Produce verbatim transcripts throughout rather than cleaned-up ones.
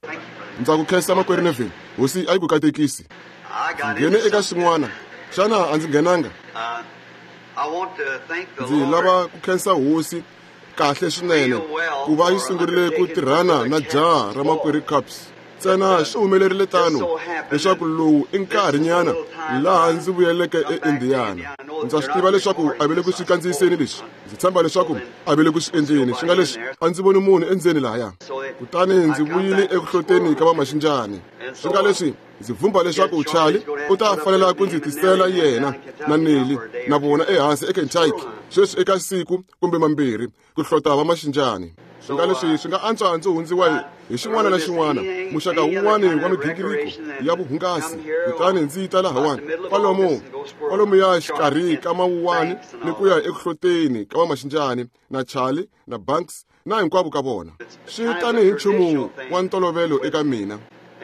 ndza ku khensa makwerhu Neville, hosi a yi ku katekisi. Nghene eka swin'wana, xana a ndzi nghenanga? Ndzi lava ku khensa hosi kahle swinene ku va yi sungurile ku tirhana na jaha ra makwerhu Caps. Ntsena swi humelerile tano leswaku lowu i nkarhinyana laha ndzi vuyeleke eIndiana. Ndza swi tiva leswaku a vele ku swi kandziyiseni leswi. Ndzi tshemba leswaku a vele ku swi endleni. Swi nga leswi a ndzi voni munhu endzeni lahaya. Kutani ndzi vuyile ekuhloteni ka vamaxinjani. Swi nga leswi ndzi vhumba leswaku Charlie u ta fanela ku ndzi tisela yena na Neli na vona ehansi eKentucky sweswi eka siku kumbe mambirhi ku hlota vamaxinjani. Swi nga leswi swi nga antswa ndzi hundziwa hi xin'wana na xin'wana muxaka wun'wani wa migingiriko ya vuhungasi. Kutani ndzi ta lahawani kwalomu kwalomu ya xikarhi ka mawuwani ni ku ya ekuhloteni ka vamaxinjani na Charlie na Banks na hinkwavo ka vona. Swi tanihi nchumu wa ntolovelo eka mina.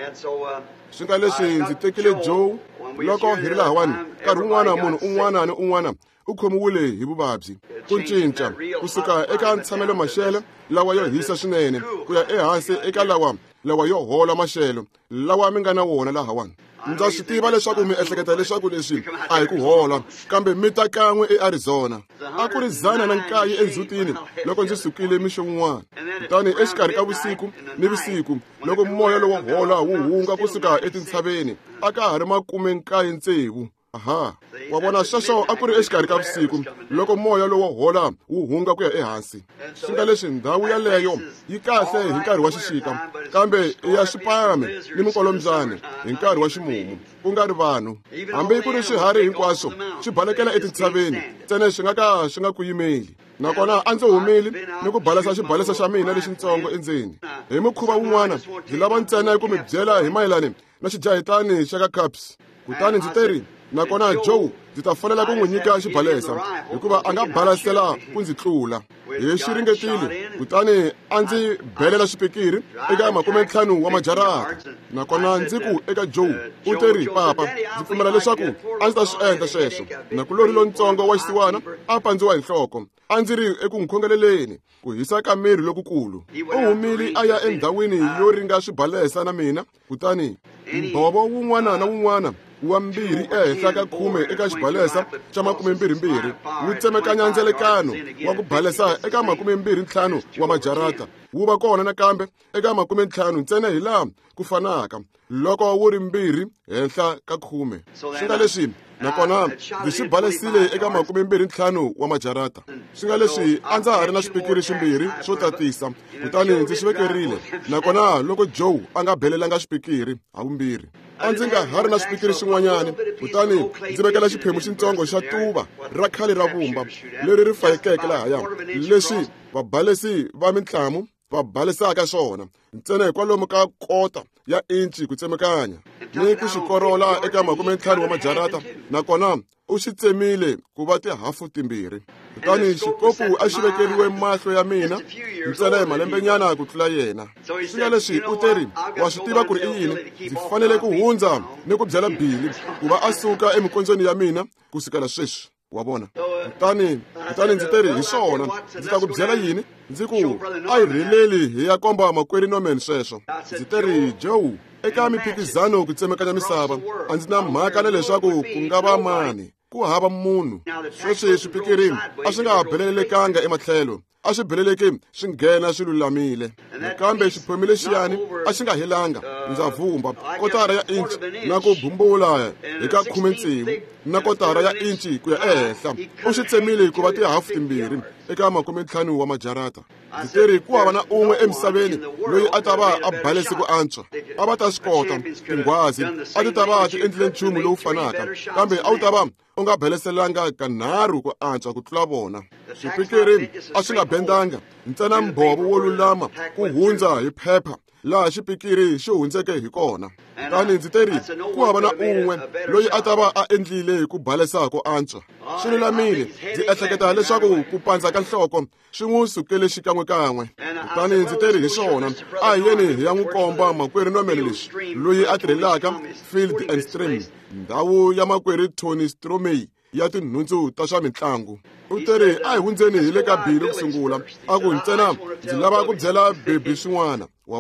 Swi nga leswi ndzi tekile Joe loko hi ri lahawani nkarhi wun'wana munhu un'wana ni un'wana u khomiwile hi vuvabyi ku cinca kusuka eka ntshamiselo maxelo lawa yo hisa swinene ku ya ehansi eka lawa lawa yo hola maxelo lawa mi nga na wona lahawani. Ndza swi tiva leswaku mi ehleketa leswaku leswi a hi ku hola kambe mi ta kan'we eArizona. A ku ri zana na nkaye endzhutini loko ndzi sukile mixo wun'wana. Kutani exikarhi ka vusiku ni vusiku loko moya lowo hola wu hunga kusuka etintshaveni a ka ha ri makume nkaye tsevu. Aha, wa vona sweswo a ku ri exikarhi ka vusiku loko moya lowo hola wu hunga ku ya ehansi. Swi nga leswi ndhawu yaleyo yi kahle hi nkarhi wa xixika kambe ya swipame ni mikolombyani hi nkarhi wa ximumu ku nga ri vanhu. Hambi ku ri swiharhi hinkwaswo swi balekela etintshaveni ntsena swi nga ka swi nga ku yimeli. Nakona a ndzi humile ni ku balesa xibalesa xa mina lexintsongo endzeni. Hi mukhuva wun'wana ndzi lava ntsena ku mi byela hi mayelana na xijahitani xa ka Caps. Kutani ndzi teri nakona Joe ndzi ta fanela ku n'wi nyika xibalesa hikuva a nga balasela ku ndzi tlula. Hi xi ringetile kutani a ndzi belela xipikiri eka makume ntlhanu wa majarata. Nakona ndzi ku eka Joe u teri papa ndzi pfumela leswaku a ndzi ta swi endla sweswo. Na kulori lontsongo wa xisiwana a pandziwa hi nhloko. A ndzi ri eku n'wi khongeleleni ku hisa ka miri lokukulu. U humile a ya endhawini yo ringa swibalesa na mina kutani mbhovo wun'wana na wun'wana wa mbirhi ehenhla ka khume eka xibalesa xa makume mbirhi mbirhi wu tsemekanya ndzelekano wa ku balesa eka makume mbirhi ntlhanu wa majarata. Wu va kona nakambe eka makume ntlhanu ntsena hi laha ku fanaka loko wu ri mbirhi henhla ka khume. Swi nga leswi nakona ndzi swi balesile eka makume mbirhi ntlhanu wa majarata. Swi nga leswi a ndza ha ri na swipikiri swimbirhi swo tatisa kutani ndzi swi vekerile. Nakona loko Joe a nga belelanga swipikiri havumbirhi a ndzi nga ha ri na swipikiri swin'wanyani kutani ndzi vekela xiphemu xintsongo xa tuva ra khale ra vumba leri ri fayekeke lahaya leswi vabalesi va mitlamu va balesaka swona ntsena hi kwalomu ka kota ya inchi ku tsemekanya ni ku xi korola eka makume ntlhanu wa majarata. Nakona u xi tsemile ku va tihafu timbirhi. Kutani xikopu a xi vekeriwe mahlo ya mina ntsena hi malembenyana ku tlula yena. Swi nga leswi u teri wa swi tiva ku ri i yini ndzi fanele ku hundza ni ku byela Billy ku va a suka emikondzweni ya mina kusukela sweswi. Wa vona kutani kutani ndzi teri hi swona ndzi ta ku byela yini ndzi ku a hi rheleli hi ya komba makwerhu Norman sweswo. Ndzi teri Joe eka miphikizano ku tsemekanya misava a ndzi na mhaka na leswaku ku nga va mani ku hava munhu. Sweswi swipikiri a swi nga ha belelekanga ematlhelo a swi beleleke swi nghena swi lulamile kambe xiphemu lexiyani a xi nga helanga. Ndza vhumba kotara ya inchi na ku bumbula eka khume tsevu na kotara ya inchi ku ya ehenhla. U xi tsemile ku va tihafu timbirhi eka makume ntlhanu wa majarata. Ndzi teri ku hava na un'we emisaveni loyi a ta va a balesi ku antswa. A va ta swi kota tinghwazi a ti ta va ti endlile nchumu lowu fanaka kambe a wu ta va u nga beleselanga kanharhu ku antswa ku tlula vona. Swipikiri a swi nga bendanga ntsena mbhovo wo lulama ku hundza hi phepha laha xipikiri xi hundzeke hi kona. Kani ndzi teri ku hava na un'we loyi a ta va a endlile ku balesa ku antswa. Swi lulamile ndzi ehleketa leswaku ku pandza ka nhloko swi n'wi sukele xikan'wekan'we. Kutani ndzi teri hi swona a hi yeni hi ya n'wi komba makwerhu Norman lexi loyi a tirhelaka Field and Stream ndhawu ya makwerhu Tony Stromey ya tinhundzu ta swa mitlangu. U teri a hi hundzeni hi le ka Billy ku sungula a ku ntsena ndzi lava ku byela Baby swin'wana wa vona.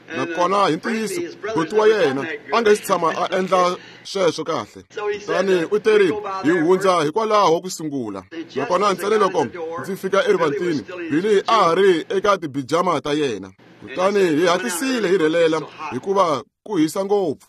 nakona hi ntiyiso buti wa yena a nga si tshama a endla sweswo kahle. Tani u teri hi hundza hikwalaho ku sungula, nakona ntsena loko ndzi fika erivaleni Billy a ha ri eka tibijama ta yena. Kutani hi hatlisile hi rhelela hikuva ku hisa ngopfu.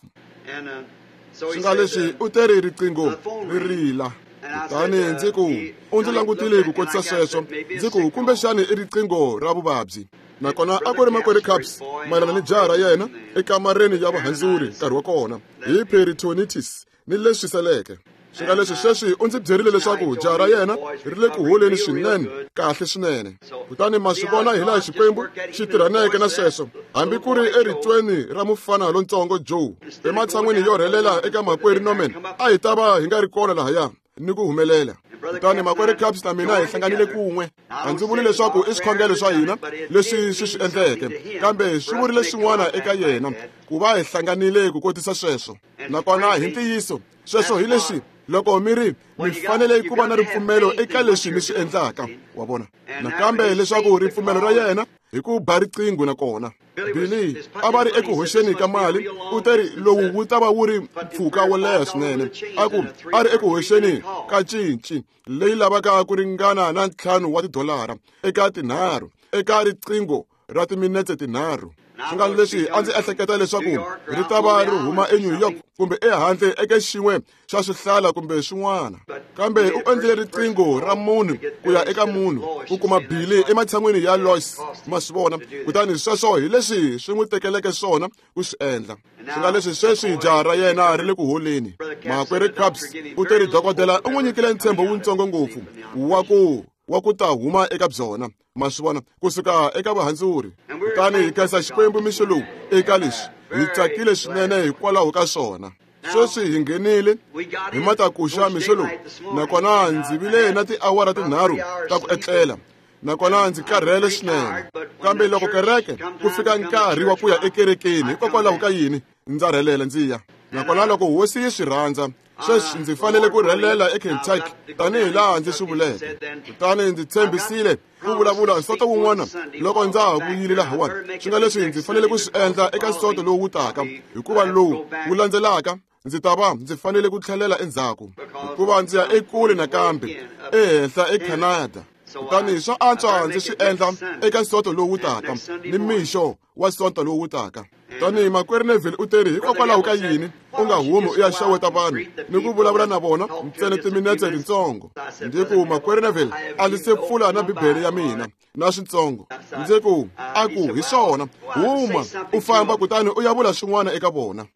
Swi nga leswi u teri riqingho ri rila. Kutani ndzi ku u ndzi langutile ku kotisa sweswo, ndzi ku kumbexani i riqingho ra vuvabyi. Nakona a ku ri makwerhu Cubs mayelana ni jaha ra yena ekamareni ya vuhandzuri nkarhi wa kona hi peritonitis ni leswi seleke. Swi nga leswi sweswi u ndzi byerile leswaku jaha ra yena ri le ku holeni swinene, kahle swinene. Kutani ma swi vona hi laha Xikwembu xi tirhaneke na sweswo, hambi ku ri eritweni ra mufana lontsongo Joe ematshan'wini yo rhelela eka makwerhu Norman, a hi ta va hi nga ri kona lahaya ni ku humelela. Kutani makwerhu Cubs na mina hi hlanganile kun'we. A ndzi vuli leswaku i swikhongelo swa hina leswi swi swi endleke, kambe swi vurile swin'wana eka yena ku va hi hlanganile ku kotisa sweswo. Nakona hi ntiyiso sweswo hi leswi loko mi ri mi fanele ku va na ripfumelo eka leswi mi swi endlaka, wa vona. Nakambe leswaku ripfumelo ra yena hi ku ba riqingho nakona. Billy a va ri eku hoxeni ka mali, u teri lowu wu ta va wu ri mpfhuka wo leha swinene. A ku a ri eku hoxeni ka cinci leyi lavaka ku ringana na ntlhanu wa tidolara eka tinharhu eka riqingho ra timinetse tinharhu. Swi nga leswi a ndzi ehleketa leswaku ri ta va ri huma eNew York kumbe ehandle eka xin'we xa swihlala kumbe swin'wana. Kambe u endle riqingho ra munhu ku ya eka munhu ku kuma Billy ematshan'wini ya Lois, ma swi vona. Kutani sweswo hi leswi swi n'wi tekeleke swona ku swi endla. Swi nga leswi sweswi jaha ra yena ri le ku holeni. Makwerhu Cubs u teri dokodela u n'wi nyikile ntshembo wutsongo ngopfu wa ku wa ku ta huma eka byona, ma swi vona, kusuka eka vuhandzuri. Kutani hi khensa Xikwembu mixo lowu eka leswi hi tsakile swinene hikwalaho ka swona. Sweswi hi nghenile hi matakuxa mixo lowu, nakona ndzi vile na tiawara tinharhu ta ku etlela, nakona ndzi karhele swinene. Kambe loko kereke ku fika nkarhi wa ku ya ekerekeni hikokwalaho ka yini ndza rhelela ndzi ya. Nakona loko hosi yi swi rhandza sweswi ndzi fanele ku rhelela eKentucky tanihi laha ndzi swi vuleke. Kutani ndzi tshembisile ku vulavula nsoto wun'wana loko ndza ha vuyile lahawani. Swi nga leswi ndzi fanele ku swi endla eka nsoto lowu wu taka, hikuva lowu wu landzelaka ndzi ta va ndzi fanele ku tlhelela endzhaku hikuva ndzi ya ekule nakambe ehenhla eCanada. Kutani swa antswa ndzi swi endla eka nsoto lowu wu taka ni mixo wa nsoto lowu wu taka. Tani makwerhu Neville u teri hikokwalaho ka yini u nga humi u ya xeweta vanhu ni ku vulavula na vona ntsena timinetse tintsongo. Ndzi ku makwerhu Neville a ndzi se pfula na Bibele ya mina na swintsongo. Ndzi ku a ku hi swona huma u famba kutani u ya vula swin'wana eka vona.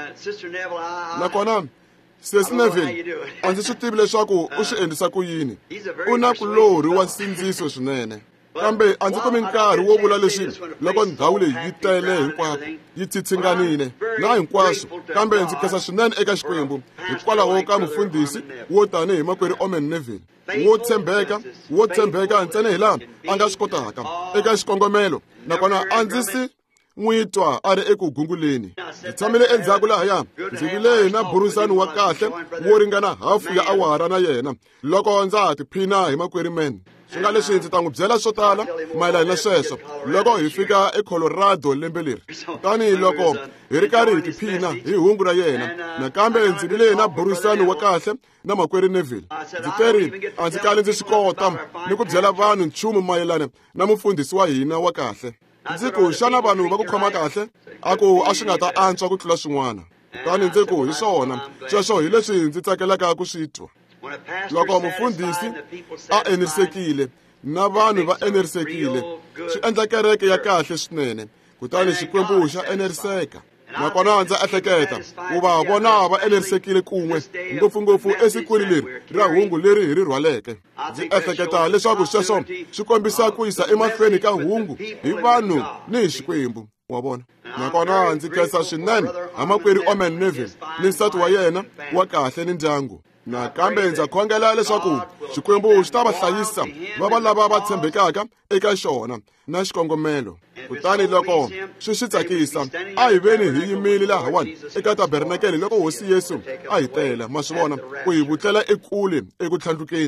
Nakona Sesi Neville a ndzi swi tivi leswaku u swi endlisa ku yini, u na kulorhi wa nsindziso swinene. Kambe a ndzi kumi nkarhi wo vula leswi loko ndhawu leyi yi tele hinkwato yi tshitsinganile na hinkwaswo. Kambe ndzi khensa swinene eka Xikwembu hikwalaho ka mufundhisi wo tanihi makwerhu Omen Neville, wo tshembeka wo tshembeka ntsena hi laha a nga swi kotaka eka xikongomelo. Nakona a ndzi si n'wi twa a ri eku gunguleni. Ndzi tshamile endzhaku lahaya ndzi vile na burisani wa kahle wo ringana hafu ya awara na yena loko ndza ha tiphina hi makwerhu Man. Swi nga leswi ndzi ta n'wi byela swo tala mayelana na sweswo loko hi fika eColorado lembe leri. Kutani loko hi ri karhi hi tiphina hi hungu ra yena, nakambe ndzi vile na burisani wa kahle na makwerhu Neville. Ndzi teri a ndzi kali ndzi swi kota ni ku byela vanhu nchumu mayelana na mufundhisi wa hina wa kahle. Ndzi ku xana vanhu va ku khoma kahle, a ku a swi nga ta antswa ku tlula swin'wana. Kutani ndzi ku hi swona sweswo hi leswi ndzi tsakelaka ku swi twa. Loko mufundhisi a enerisekile na vanhu va enerisekile swi endla kereke ya kahle swinene. Kutani Xikwembu xa eneriseka. Nakona ndza ehleketa ku va vona va enerisekile kun'we ngopfungopfu esikwini leri ra hungu leri hi ri rhwaleke. Ndzi ehleketa leswaku sweswo swi kombisa ku yisa emahlweni ka hungu hi vanhu ni hi Xikwembu, wa vona. Nakona ndzi khensa swinene ha makwerhu Omen Neville ni nsati wa yena wa kahle ni ndyangu. Nakambe ndza khongela leswaku Xikwembu xi ta va hlayisa va va lava va tshembekaka eka xona na xikongomelo. Kutani loko swi swi tsakisa a hi veni hi yimile lahawani eka tabernakele loko hosi Yesu a hi tela, ma swi vona, ku hi vutlela ekule eku tlhandlukeni.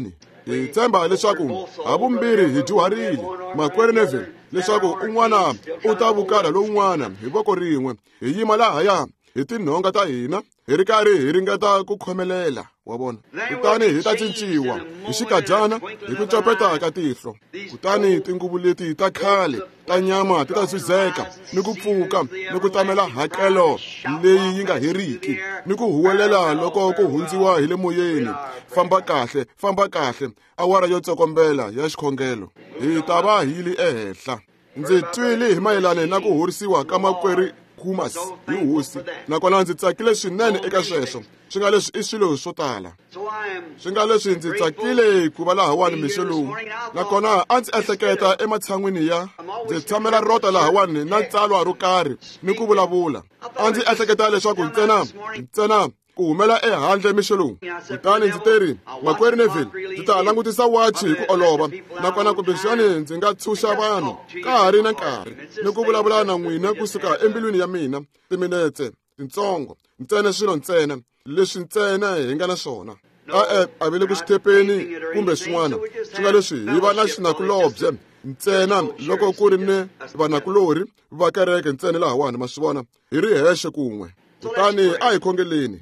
hi tshemba leswaku havumbirhi hi dyuharile, makwerhu Neville, leswaku un'wana u ta vukala lowun'wana hi voko rin'we, hi yima lahaya hi tinhonga ta hina hi ri karhi hi ringeta ku khomelela, wa vona. Kutani hi ta cinciwa hi xikadyana hi ku copeta ka tihlo. Kutani tinguvu leti ta khale ta nyama ti ta suzeka ni ku pfuka ni ku tamela hakelo leyi yi nga heriki ni ku huwelela loko ku hundziwa hi le moyeni. Famba kahle, famba kahle, awara yo tsokombela ya xikhongelo. Hi ta va hi li ehenhla. Ndzi twile hi mayelana na ku horisiwa ka makwerhu Kumas hi hosi, nakona ndzi tsakile swinene eka sweswo. Swi nga leswi i swilo swo tala. Swi nga leswi ndzi tsakile ku va lahawani mixo lowu. Nakona a ndzi ehleketa ematshan'wini ya ndzi tshamela rota lahawani na tsalwa ro karhi ni ku vulavula. A ndzi ehleketa leswaku ntsena ntsena ku humela ehandle mixo lowu. Kutani ndzi teri, makwerhu Neville, ndzi ta langutisa wachi hi ku olova, nakona kumbexani ndzi nga tshunxa vanhu ka ha ri na nkarhi ni ku vulavula na n'wina kusuka embilwini ya mina timinetse titsongo ntsena swilo ntsena leswi ntsena hi nga na swona. A-e a vi le ku xitepeni kumbe swin'wana, swi nga leswi hi va na xinakulobye ntsena loko ku ri ni vanakulori va kereke ntsena lahawani, ma swi vona, hi ri hexe kun'we. Kutani a hi khongeleni.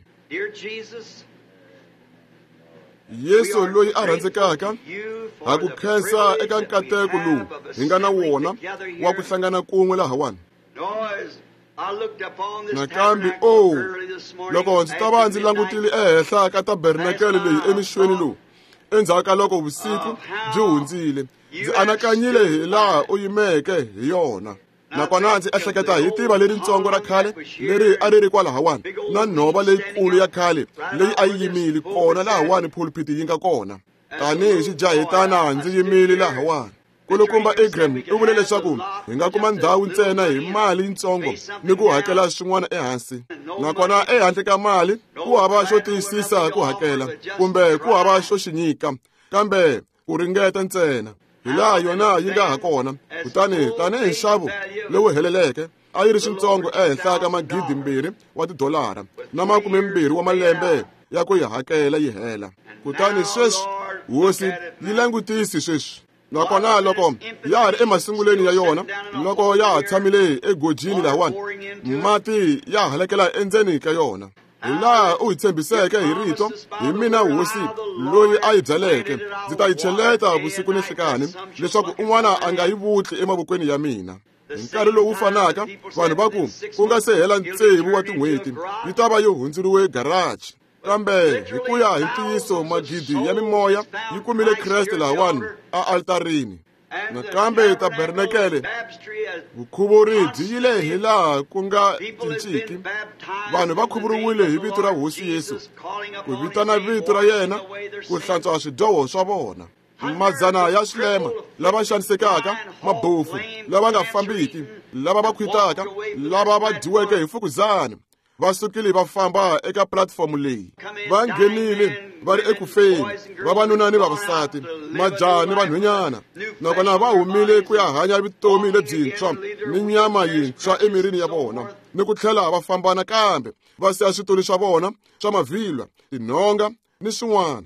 Yesu loyi a rhandzekaka ha ku khensa eka nkateko lowu hi nga na wona wa ku hlangana kun'we lahawani. Nakambe o loko ndzi ta va ndzi langutile ehenhla ka tabernakele leyi emixweni lowu endzhaku ka loko vusiku byi hundzile, ndzi anakanyile hi laha u yimeke hi yona. Nakona ndzi ehleketa hi tiva leritsongo ra khale leri a ri ri kwalahawani na nhova leyikulu ya khale leyi a yi yimile kona lahawani pulpiti yi nga kona. Tanihi xijahitana ndzi yimile lahawani. Kulukumba Ingram u vule leswaku hi nga kuma ndhawu ntsena hi mali yintsongo ni ku hakela swin'wana ehansi. Nakona ehandle ka mali ku hava xo tiyisisa ku hakela kumbe ku hava xo xi nyika, kambe ku ringeta ntsena hi laha yona yi nga ha kona. Kutani tanihi nxavo lowu heleleke a yi ri swintsongo ehenhla ka magidi mbirhi wa tidolara na makume mbirhi wa malembe ya ku yi hakela yi hela. Kutani sweswi hosi yi langutisi sweswi. Nakona loko ya ha ri emasunguleni ya yona, loko ya ha tshamile egojini lahawani, mati ya halekela endzeni ka yona. Hi laha u hi tshembiseke hi rito, hi mina hosi loyi a yi byaleke, ndzi ta yi cheleta vusiku ni nhlikani leswaku un'wana a nga yi vutli emavokweni ya mina. Hi nkarhi lowu fanaka vanhu va ku ku nga se hela tsevu wa tin'hweti yi ta va yi hundzuriwe garaji. Kambe hi ku ya hi ntiyiso magidi ya mimoya yi kumile Kreste lahawani a altarini. Nakambe tabernakele vukhuvuri byi yile hi laha ku nga cinciki. Vanhu va khuvuriwile hi vito ra hosi Yesu, ku vitana vito ra yena, ku hlantswa swidyoho swa vona. Madzana ya swilema lava xanisekaka, mabofu lava nga fambiki, lava va khwitaka, lava va dyiweke hi mfukuzana va sukile va famba eka platform leyi. Va nghenile va ri ekufeni, vavanuna ni vavasati, majaha ni vanhwanyana. Nakona va humile ku ya hanya vutomi lebyintshwa ni nyama yintshwa emirini ya vona, ni ku tlhela va famba nakambe va siya switulu swa vona swa mavhilwa, tinhonga ni swin'wana.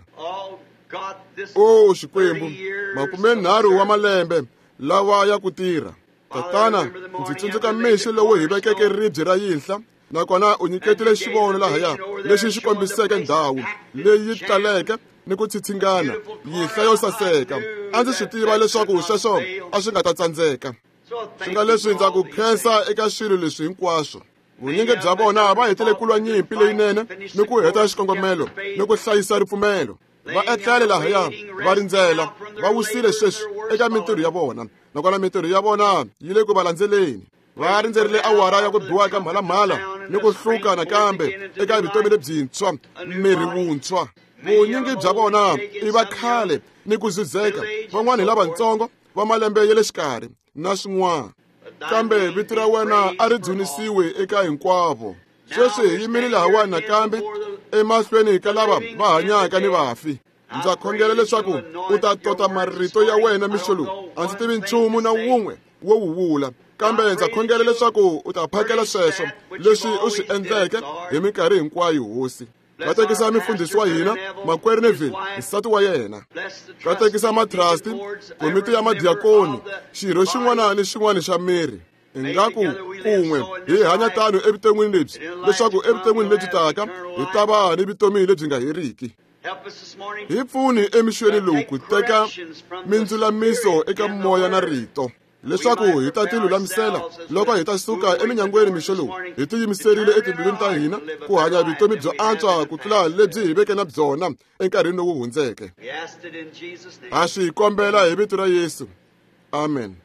O Xikwembu, makume nharhu wa malembe lawa ya ku tirha. Tatana, ndzi tsundzuka mixo lowu hi vekeke ribye ra yihla, nakona u nyiketile xivono lahaya lexi xi kombiseke ndhawu leyi yi taleke ni ku tshitshingana, yihla yo saseka. A ndzi swi tiva leswaku sweswo a swi nga ta tsandzeka. Swi nga leswi ndza ku khensa eka swilo leswi hinkwaswo. Vunyingi bya vona va hetile ku lwa nyimpi leyinene ni ku heta xikongomelo ni ku hlayisa ripfumelo. Va etlele lahaya va rindzela, va wisile sweswi eka mintirho ya vona, nakona mintirho ya vona yi le ku va landzeleni. Va rindzerile awara ya ku biwa ka mhalamhala ni ku hluka nakambe eka vutomi lebyintshwa, miri wuntshwa. Vunyingi bya vona i va khale ni ku zuzeka, van'wana hi lavatsongo va malembe ya le xikarhi na swin'wana. Kambe vito ra wena a ri dzunisiwe eka hinkwavo. Sweswi hi yimile lahawani nakambe emahlweni ka lava va hanyaka ni vafi. Ndza khongela leswaku u ta tota marito ya wena mixo lowu. A ndzi tivi nchumu na wun'we wo wu vula, kambe ndza khongela leswaku u ta phakela sweswo leswi u swi endleke hi minkarhi hinkwayo hosi. katekisa mifundhisi wa hina makwerhu Neville nsati wa yena, katekisa matrasti, komiti ya madiakoni, xirho xin'wana ni xin'wana xa miri. Ingaku kun'we hi hanya tano evuton'wini lebyi leswaku evuton'wini lebyi taka hi ta va ni vutomi lebyi nga heriki. Hi pfuni emixweni lowu ku teka mindzulamiso eka moya na rito, leswaku hi ta tilulamisela loko hi ta suka eminyangweni mixo lowu hi tiyimiserile etimbilwini ta hina ku hanya vutomi byo antswa ku tlula lebyi hi veke na byona enkarhini lowu hundzeke. Ha swi kombela hi vito ra Yesu, amen.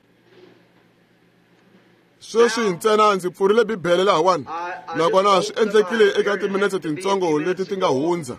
Sweswi ntsena ndzi pfurile Bibele lahawani, nakona swi endlekile eka timinete tintsongo leti ti nga hundza.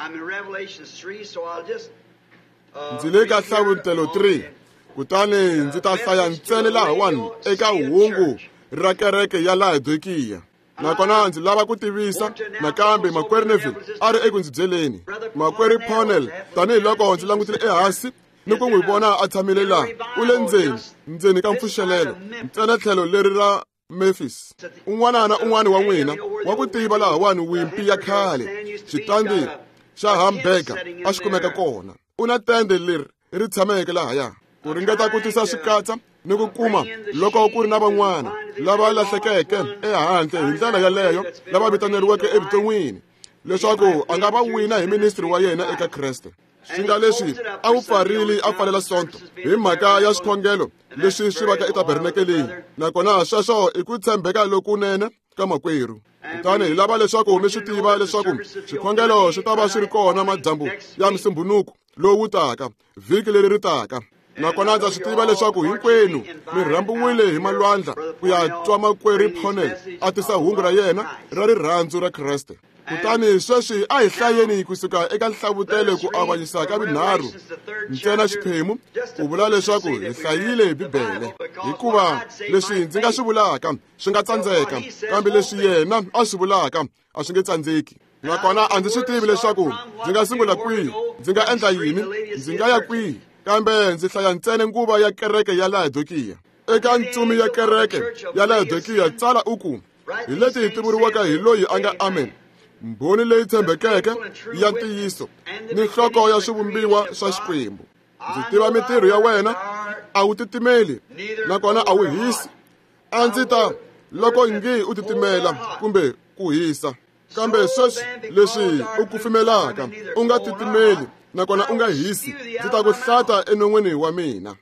Ndzi le ka Hlavutelo three, kutani ndzi ta hlaya ntsena lahawani eka hungu ra kereke ya Laodikiya. Nakona ndzi lava ku tivisa nakambe makwerhu Neville a ri eku ndzi byeleni. Makwerhu Ponel tanihiloko ndzi langutile ehansi ni ku n'wi vona a tshamile laha u le ndzeni ndzeni ka mpfuxelelo ntsena tlhelo leri ra Memphis. Un'wana na un'wana wa n'wina wa ku tiva lahawani wimpi ya khale xitandi xa hamburger a xi kumeka kona. U na tende leri ri tshameke lahaya ku ringeta ku tisa swikatsa ni ku kuma loko ku ri na van'wana lava lahlekeke ehandle hi ndlela yaleyo lava vitaneriweke evuton'wini leswaku a nga va wina hi ministry wa yena eka Kreste. Swi nga leswi a wu pfarile a pfalela sonto hi mhaka ya swikhongelo leswi swi va ka etabernakeleni, nakona sweswo i ku tshembeka lokunene ka makwerhu. Kutani hi lava leswaku mi swi tiva leswaku swikhongelo swi ta va swi ri kona madyambu ya Musumbhunuku lowu taka vhiki leri ri taka. Nakona ndza swi tiva leswaku hinkwenu mi rhambiwile hi malwandla ku ya twa makwerhu Ponel a tisa hungu ra yena ra rirhandzu ra Kreste. Kutani sweswi a hi hlayeni kusuka eka Nhlavutelo ku avanyisa ka vinharhu ntsena xiphemu ku vula leswaku hi hlayile hi Bibele, hikuva leswi ndzi nga swi vulaka swi nga tsandzeka kambe leswi yena a swi vulaka a swi nge tsandzeki. Nakona a ndzi swi tivi leswaku ndzi nga sungula kwihi, ndzi nga endla yini, ndzi nga ya kwihi, kambe ndzi hlaya ntsena nguva ya kereke ya Laodikiya. Eka ntsumi ya kereke ya Laodikiya tsala uku hi leti hi tivuriwaka hi loyi a nga amen, mbhoni leyi tshembekeke ya ntiyiso ni nhloko ya swivumbiwa swa Xikwembu. Ndzi tiva mitirho ya wena, a wu titimeli nakona a wu hisi. A ndzi ta loko ngi u titimela kumbe ku hisa, kambe sweswi leswi u kufumelaka u nga titimeli nakona u nga hisi ndzi ta ku hlata enon'wini wa mina.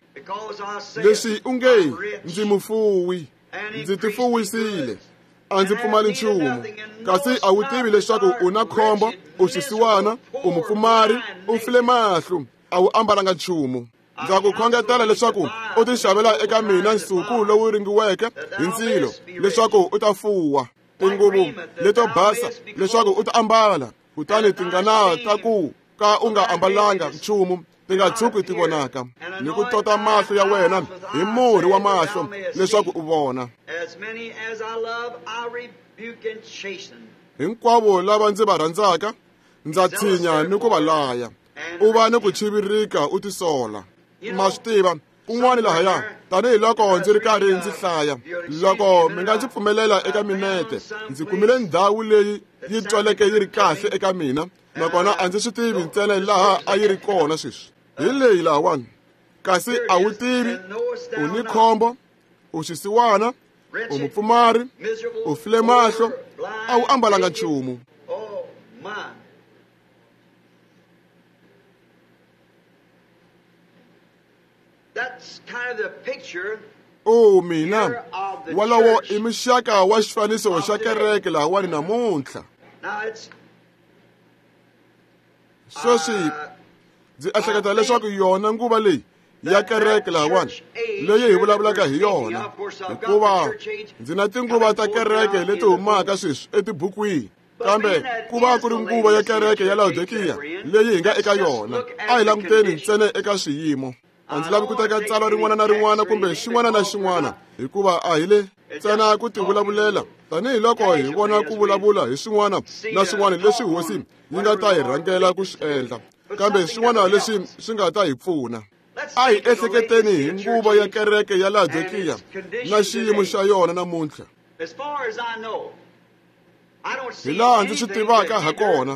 Leswi u nge ndzi mufuwi, ndzi tifuwisile, a ndzi pfumali nchumu, kasi a wu tivi leswaku u na khombo, u xisiwana, u mupfumari, u file mahlo, a wu ambalanga nchumu. Ndza ku khongetela leswaku u ti xavela eka mina nsuku lowu ringiweke hi ndzilo leswaku u ta fuwa, tinguvu leto basa leswaku u ta ambala, kutani tingana ta ku ka u nga ambalanga nchumu ti nga tshuki ti vonaka, ni ku tota mahlo ya wena hi murhi wa mahlo leswaku u vona. Hinkwavo lava ndzi va rhandzaka ndza tshinya ni ku va laya. U va ni ku chivirika u tisola. Ma swi tiva kun'wana lahaya tanihiloko ndzi ri karhi ndzi hlaya, loko mi nga ndzi pfumelela eka minete ndzi kumile ndhawu leyi yi twaleke yi ri kahle eka mina, nakona a ndzi swi tivi ntsena laha a yi ri kona sweswi. Hi leyi lahawani, kasi a wu tivi u ni khombo, u xisiwana, u mupfumari, u file mahlo, a wu ambalanga nchumu. Oh mina, walawo i mixaka wa xifaniso xa kereke lahawani namuntlha. Sweswi ndzi ehleketa leswaku yona nguva leyi ya kereke lahawani leyi hi vulavulaka hi yona, hikuva ndzi na tinguva ta kereke leti humaka sweswi etibukwini, kambe ku va ku ri nguva ya kereke ya Laodikiya leyi hi nga eka yona. A hi languteni ntsena eka swiyimo. A ndzi lavi ku teka tsalwa rin'wana na rin'wana kumbe xin'wana na xin'wana, hikuva a hi le ntsena ku tivulavulela tanihiloko hi vona ku vulavula hi swin'wana na swin'wana leswi hosi yi nga ta hi rhangela ku swi endla, kambe swin'wana leswi swi nga ta hi pfuna. A hi ehleketeni hi nguva ya kereke ya Laodikiya na xiyimo xa yona namuntlha. Hi laha ndzi swi tivaka ha kona,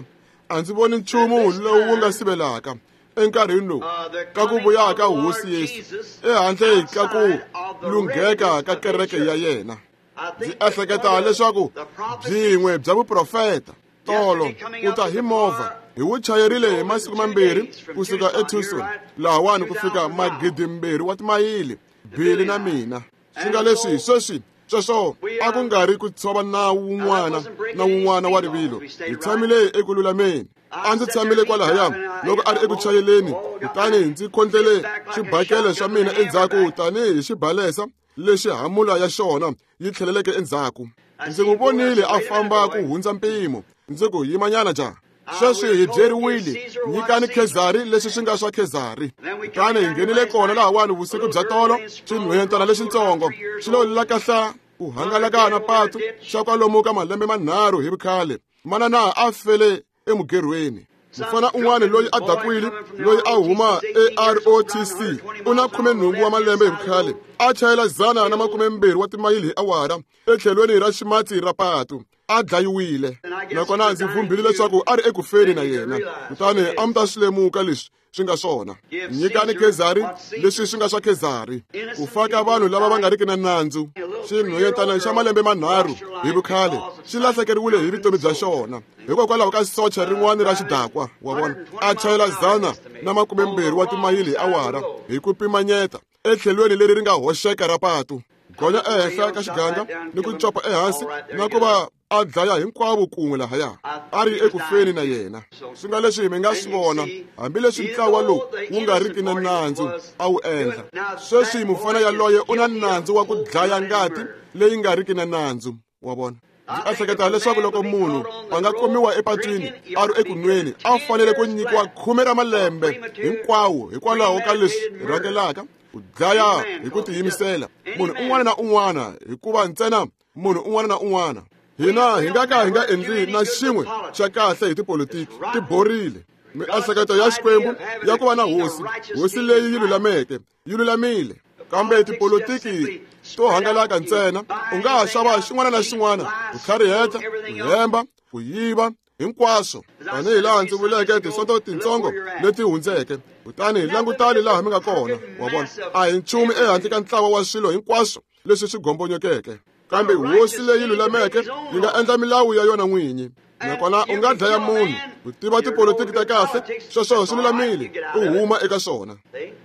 a ndzi voni nchumu lowu wu nga sivelaka enkarhini lowu ka ku vuya ka hosi Yesu ehandle ka ku lungheka ka kereke ya yena. Ndzi ehleketa leswaku byin'we bya vuprofeta tolo ku ta hi movha hi wu chayerile hi masiku mambirhi kusuka eTucson lahawani ku fika magidi mbirhi wa timayili Billy na mina. Swi nga leswi sweswi sweswo a ku nga ri ku tshova nawu wun'wana na wun'wana wa rivilo. Hi tshamile eku lulameni. A ndzi tshamile kwalahaya loko a ri eku chayeleni kutani ndzi khondlele swibakele swa mina endzhaku tanihi xibalesa lexi hamula ya xona yi tlheleleke endzhaku. Ndzi n'wi vonile a famba ku hundza mpimo. Ndzi ku yimanyana jaha. Sweswi hi byeriwile nyikani Khezari leswi swi nga swa Khezari. Kutani hi nghenile kona lahawani vusiku bya tolo xinhwetana lexintsongo xi lo lakahla ku hangalaka na patu xa kwalomu ka malembe manharhu hi vukhale. Manana a fele emugerhweni. Mufana un'wana loyi a dakwile loyi a huma eR O T C u na khume nhungu wa malembe hi vukhale. A chayela dzana na makume mbirhi wa timayili hi awara etlhelweni ra ximatsi ra patu. A dlayiwile nakona ndzi vumbhile leswaku a ri ekufeni na yena. Kutani a mi ta swi lemuka leswi swi nga swona. Nyikani Khezari leswi swi nga swa Khezari. Ku faka vanhu lava va nga riki na nandzu. Xinhwetana xa malembe manharhu hi vukhale xi lahlekeriwile hi vutomi bya xona hikokwalaho ka socha rin'wana ra xidakwa wa vona. A chayela dzana na makume mbirhi wa timayili hi awara hi ku pimanyeta etlhelweni leri ri nga hoxeka ra patu. Gonya ehenhla ka xiganga ni ku copa ehansi na ku va a dlaya hinkwavo kun'we lahaya a ri ekufeni na yena. Swi nga leswi mi nga swi vona hambileswi ntlawa lowu wu nga riki na nandzu a wu endla. Sweswi mufana yaloye u na nandzu wa ku dlaya ngati leyi nga riki na nandzu wa vona. Ndzi ehleketa leswaku loko munhu a nga khomiwa epatwini a ri eku nweni a fanele ku nyikiwa khume ra malembe hinkwawo hikwalaho ka leswi rhangelaka ku dlaya hi ku tiyimisela munhu un'wana na un'wana hikuva ntsena munhu un'wana na un'wana. Hina hi nga ka hi nga endli na xin'we xa kahle hi tipolitiki ti borile. Miehleketo ya Xikwembu ya ku va na hosi hosi leyi yi lulameke yi lulamile kambe tipolitiki to hangalaka ntsena u nga ha xava xin'wana na xin'wana ku tlhariheta ku hemba ku yiva hinkwaswo tanihi laha ndzi vuleke tisonto tintsongo leti hundzeke. Kutani hi langutani laha mi nga kona wa vona a hi nchumu ehandle ka ntlawa wa swilo hinkwaswo leswi swi gombonyekeke kambe hosi leyi lulameke yi nga endla milawu ya yona n'winyi. Nakona u nga dlaya munhu ku tiva tipolitiki ta kahle sweswo swi lulamile u huma eka swona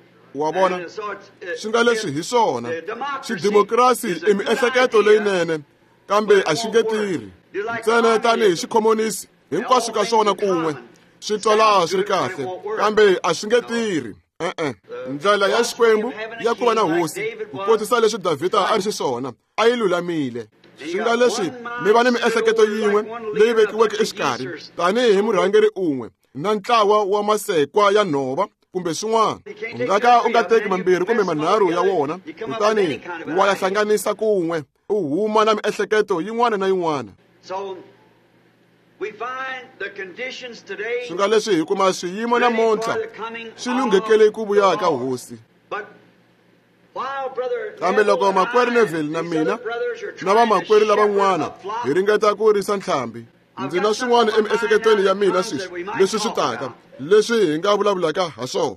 wa vona. Swi nga leswi hi swona xidemokirasi i miehleketo leyinene kambe a xi nge tirhi ntsena tanihi xikhomonisi hinkwaswo ka swona kun'we swi twala swi ri kahle kambe a swi nge tirhi. E-e ndlela ya Xikwembu ya ku va na hosi ku kotisa leswi Davhida a ri xiswona a yi lulamile. Swi nga leswi mi va ni miehleketo yin'we leyi vekiweke exikarhi tanihi murhangeri un'we na ntlawa wa masekwa ya nhova kumbe swin'wana. U nga ka u nga teki mambirhi kumbe manharhu ya wona kutani wa ya hlanganisa kun'we u huma na miehleketo yin'wana na yin'wana. Swi nga leswi hi kuma swiyimo namuntlha swi lunghekele ku vuya ka hosi. Kambe loko makwerhu Neville na mina na vamakwerhu lavan'wana hi ringeta ku risa ntlhambi ndzi na swin'wana emiehleketweni ya mina sweswi leswi swi taka leswi hi nga vulavulaka ha swona.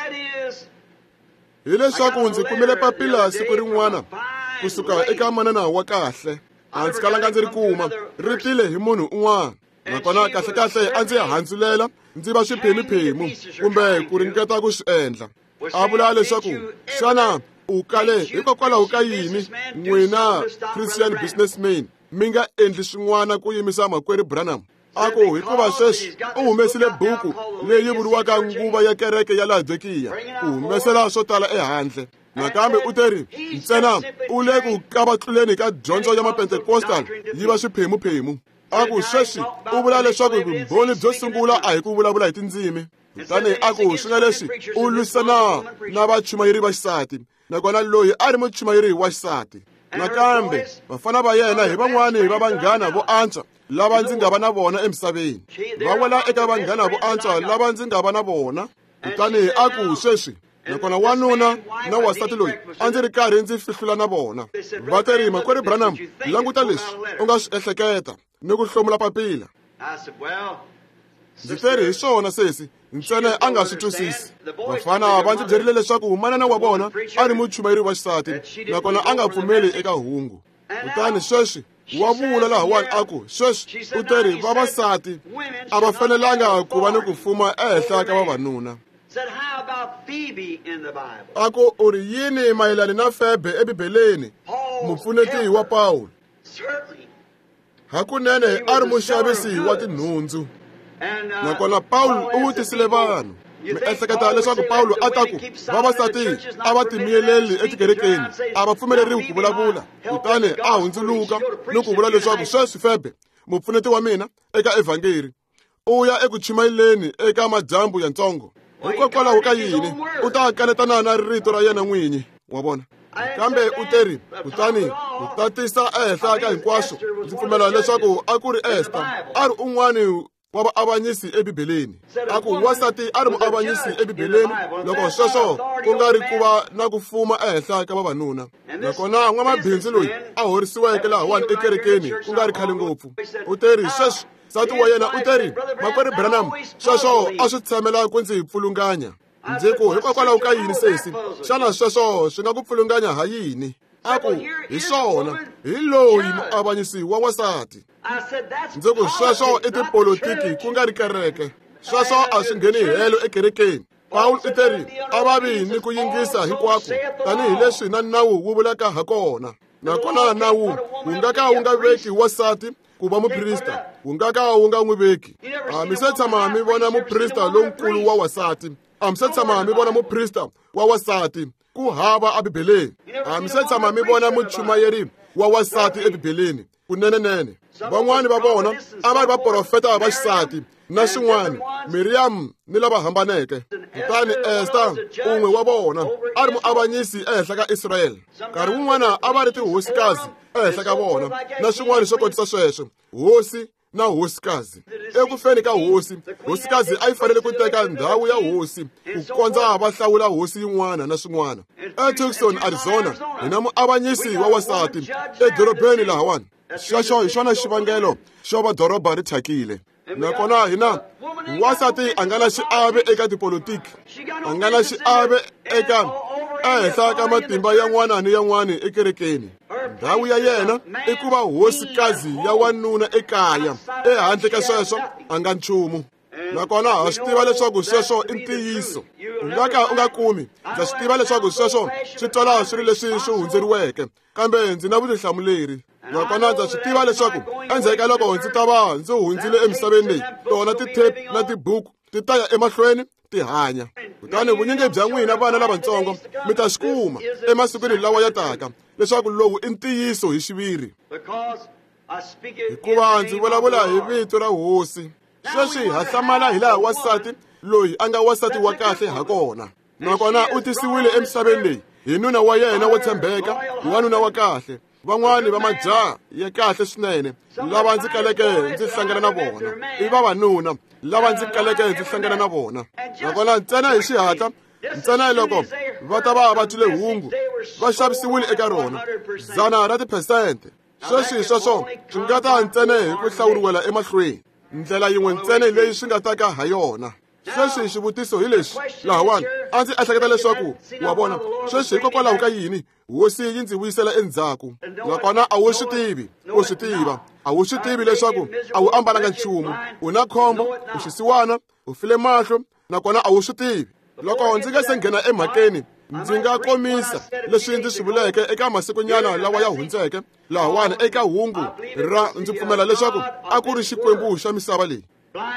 Hi leswaku ndzi kumile papila siku rin'wana kusuka eka manana wa kahle a ndzi kalanga ndzi ri kuma ri tile hi munhu un'wana nakona kahle kahle a ndzi handzulela ndzi va swiphemiphemu kumbe ku ringeta ku swi endla. A vula leswaku xana u kale hikokwalaho ka yini n'wina Christian businessman mi nga endli swin'wana ku yimisa makwerhu Branham. A ku hikuva sweswi u humesile buku leyi vuriwaka nguva ya kereke ya Laodikiya ku humesela swo tala ehandle nakambe u teri ntsena u le ku kavatluleni ka dyondzo ya mapentekostal yi va swiphemuphemu. A ku sweswi u vula leswaku vumbhoni byo sungula a hi ku vulavula hi tindzimi tanihi a ku swi nga leswi u lwisana na vachumayeri va xisati nakona loyi a ri muchumayeri wa xisati. Nakambe vafana va yena hi van'wani va vanghana vo antswa lava ndzi nga va na vona emisaveni va wela eka vanghana vo antswa lava ndzi nga va na vona. Kutani a ku sweswi nakona wanuna na wasati loyi a ndzi ri karhi ndzi fihlula na vona va teri makwerhu Branham languta leswi u nga swi ehleketa ni ku hlomula papila. ndzi teri hi swona sesi ntsena a nga swi twisisi. Vafana va ndzi byerile leswaku manana wa vona a ri muchumeri wa xisati nakona a nga pfumeli eka hungu. Kutani sweswi wa vula lahawani a ku sweswi u teri vavasati a va fanelanga ku va ni ku fuma ehenhla ka vavanuna. A ku u ri yini mayelana na Febe ebibeleni, mupfuneti wa Pawulo? Hakunene a ri muxavisi wa tinhundzu. Nakona Pawulo u vutisile vanhu. Mi ehleketa leswaku Pawulo a ta ku vavasati a va timiyeleli etikerekeni a va pfumeleriwi ku vulavula. Kutani a hundzuluka ni ku vula leswaku sweswi Febe mupfuneti wa mina eka evhangeli u ya eku chumayeleni eka madyambu yantsongo. Hikokwalaho ka yini u ta kanetana na rito ra yena n'winyi wa vona. Kambe u teri kutani ku tatisa ehenhla ka hinkwaswo ndzi pfumela leswaku a ku ri Esther a ri un'wani wa vaavanyisi ebibeleni. A ku wasati a ri muavanyisi ebibeleni loko sweswo ku nga ri ku va na ku fuma ehenhla ka vavanuna. Nakona n'wamabindzu loyi a horisiweke lahawani ekerekeni ku nga ri khale ngopfu. U teri sweswi nsati wa yena u teri makwerhu Branham sweswo a swi tshamela ku ndzi pfulunganya. Ndzi ku hikokwalaho ka yini sesi xana sweswo swi nga ku pfulunganya ha yini? A ku hi swona hi loyi muavanyisi wa n'wasati. Ndzi ku sweswo i tipolotiki ku nga ri kereke. Sweswo a swi ngheni helo ekerekeni. Pawulo u teri a va vi ni ku yingisa hinkwako tanihileswi na nawu wu vulaka ha kona. Nakona nawu wu nga ka wu nga veki wasati ku va muprista, wu nga ka wu nga n'wi veki. A mi se tshama mi vona muprista lonkulu wa wasati. A mi se tshama mi vona muprista wa wasati ku hava ebibeleni. A mi se tshama mi vona muchumayeri wa wasati ebibeleni kunenenene. Van'wani va vona a va ri vaprofeta va xisati na swin'wana, Miriam ni lava hambaneke. Kutani Esther un'we wa vona a ri muavanyisi ehenhla ka Israyele. Nkarhi wun'wana a va ri tihosikazi ehenhla ka vona na swin'wana swo kotisa sweswo, hosi na hosikazi. Eku feni ka hosi, hosikazi a yi fanele ku teka ndhawu ya hosi ku kondza va hlawula hosi yin'wana na swin'wana. eTucson, Arizona hi na muavanyisi wa wasati edorobeni lahawani. Xexo hi xona xivangelo xo va doroba ri thyakile. Nakona hina wasati a nga na xiave eka tipolotiki, a nga na xiave eka ehenhla ka matimba yan'wana ni yan'wana ekerekeni. Ndhawu ya yena i ku va hosikazi ya wanuna ekaya. Ehandle ka sweswo a nga nchumu. Nakona ha swi tiva leswaku sweswo i ntiyiso. U nga ka u nga kumi, ndza swi tiva leswaku sweswo swi twala swi ri leswi swi hundzeriweke, kambe ndzi na vutihlamuleri. Nakona ndza swi tiva leswaku endzhaku ka loko ndzi ta va ndzi hundzile emisaveni leyi, tona titape na tibuku ti ta ya emahlweni ti hanya. Kutani vunyingi bya n'wina vana lavatsongo mi ta swi kuma emasikwini lawa ya taka leswaku lowu i ntiyiso hi xiviri. Hikuva ndzi vulavula hi vito ra hosi. Sweswi ha hlamala hi laha wasati loyi a nga wasati wa kahle ha kona. Nakona u tisiwile emisaveni leyi hi nuna wa yena wo tshembeka, wanuna wa kahle. Van'wani va majaha ya kahle swinene lava ndzi kaleke ndzi hlangana na vona i vavanuna lava ndzi kaleke ndzi hlangana na vona. Nakona ntsena hi xihatla, ntsena loko va ta va va twile hungu va xavisiwile eka rona dzana ra tiphesente. Sweswi sweswo swi nga ta ntsena hi ku hlawuriwela emahlweni. Ndlela yin'we ntsena leyi swi nga taka ha yona. Sweswi xivutiso hi lexi lahawani a ndzi ehleketa leswaku wa vona sweswi hikokwalaho ka yini hosi yi ndzi vuyisela endzhaku. Nakona a wu swi tivi, u swi tiva, a wu swi tivi leswaku a wu ambalanga nchumu, u na khombo, u xisiwana, u file mahlo, nakona a wu swi tivi. Loko ndzi nga se nghena emhakeni ndzi nga komisa leswi ndzi swi vuleke eka masikunyana lawa ya hundzeke lahawani eka hungu ra ndzi pfumela leswaku a ku ri xikwembu xa misava leyi.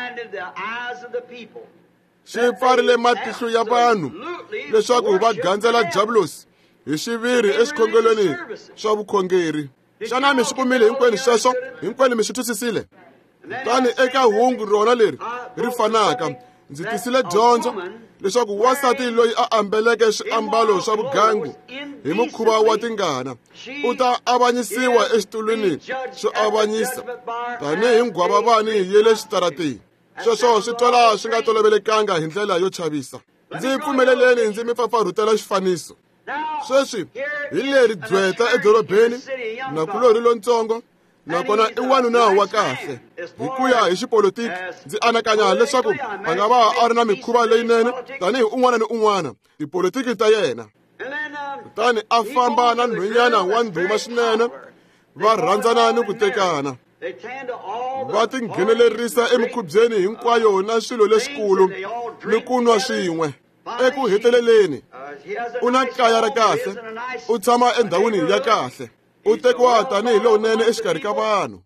Xi pfarile matihlo ya vanhu leswaku va gandzela Jabulosi hi xiviri eswikhongelweni swa vukhongeri. Xana mi swi kumile hinkwenu sweswo? Hinkwenu mi swi twisisile? Tani eka hungu rona leri ri fanaka ndzi tisile dyondzo leswaku wasati loyi a ambeleke swiambalo swa vugangu hi mukhuva wa tingana u ta avanyisiwa exitulwini xo avanyisa tanihi nghwavavani ye le xitarateni. Sweswo swi twala swi nga tolovelekanga hi ndlela yo chavisa. Ndzi pfumeleleni ndzi mi pfapfarhutela xifaniso. Sweswi hi leri dzweta edorobeni na kulori lontsongo, nakona i wanuna wa kahle. hi ku ya hi xipolitiki ndzi anakanya leswaku a nga va a ri na mikhuva leyinene tanihi un'wana ni un'wana tipolitiki ta yena. Kutani a famba na nhwanyana wa ndhuma swinene, va rhandzana ni ku tekana. Va tinghenelerisa emikhubyeni hinkwayo na swilo leswikulu ni ku nwa swin'we. Eku heteleleni u na kaya ra kahle, u tshama endhawini ya kahle, u tekiwa tanihi lowunene exikarhi ka vanhu.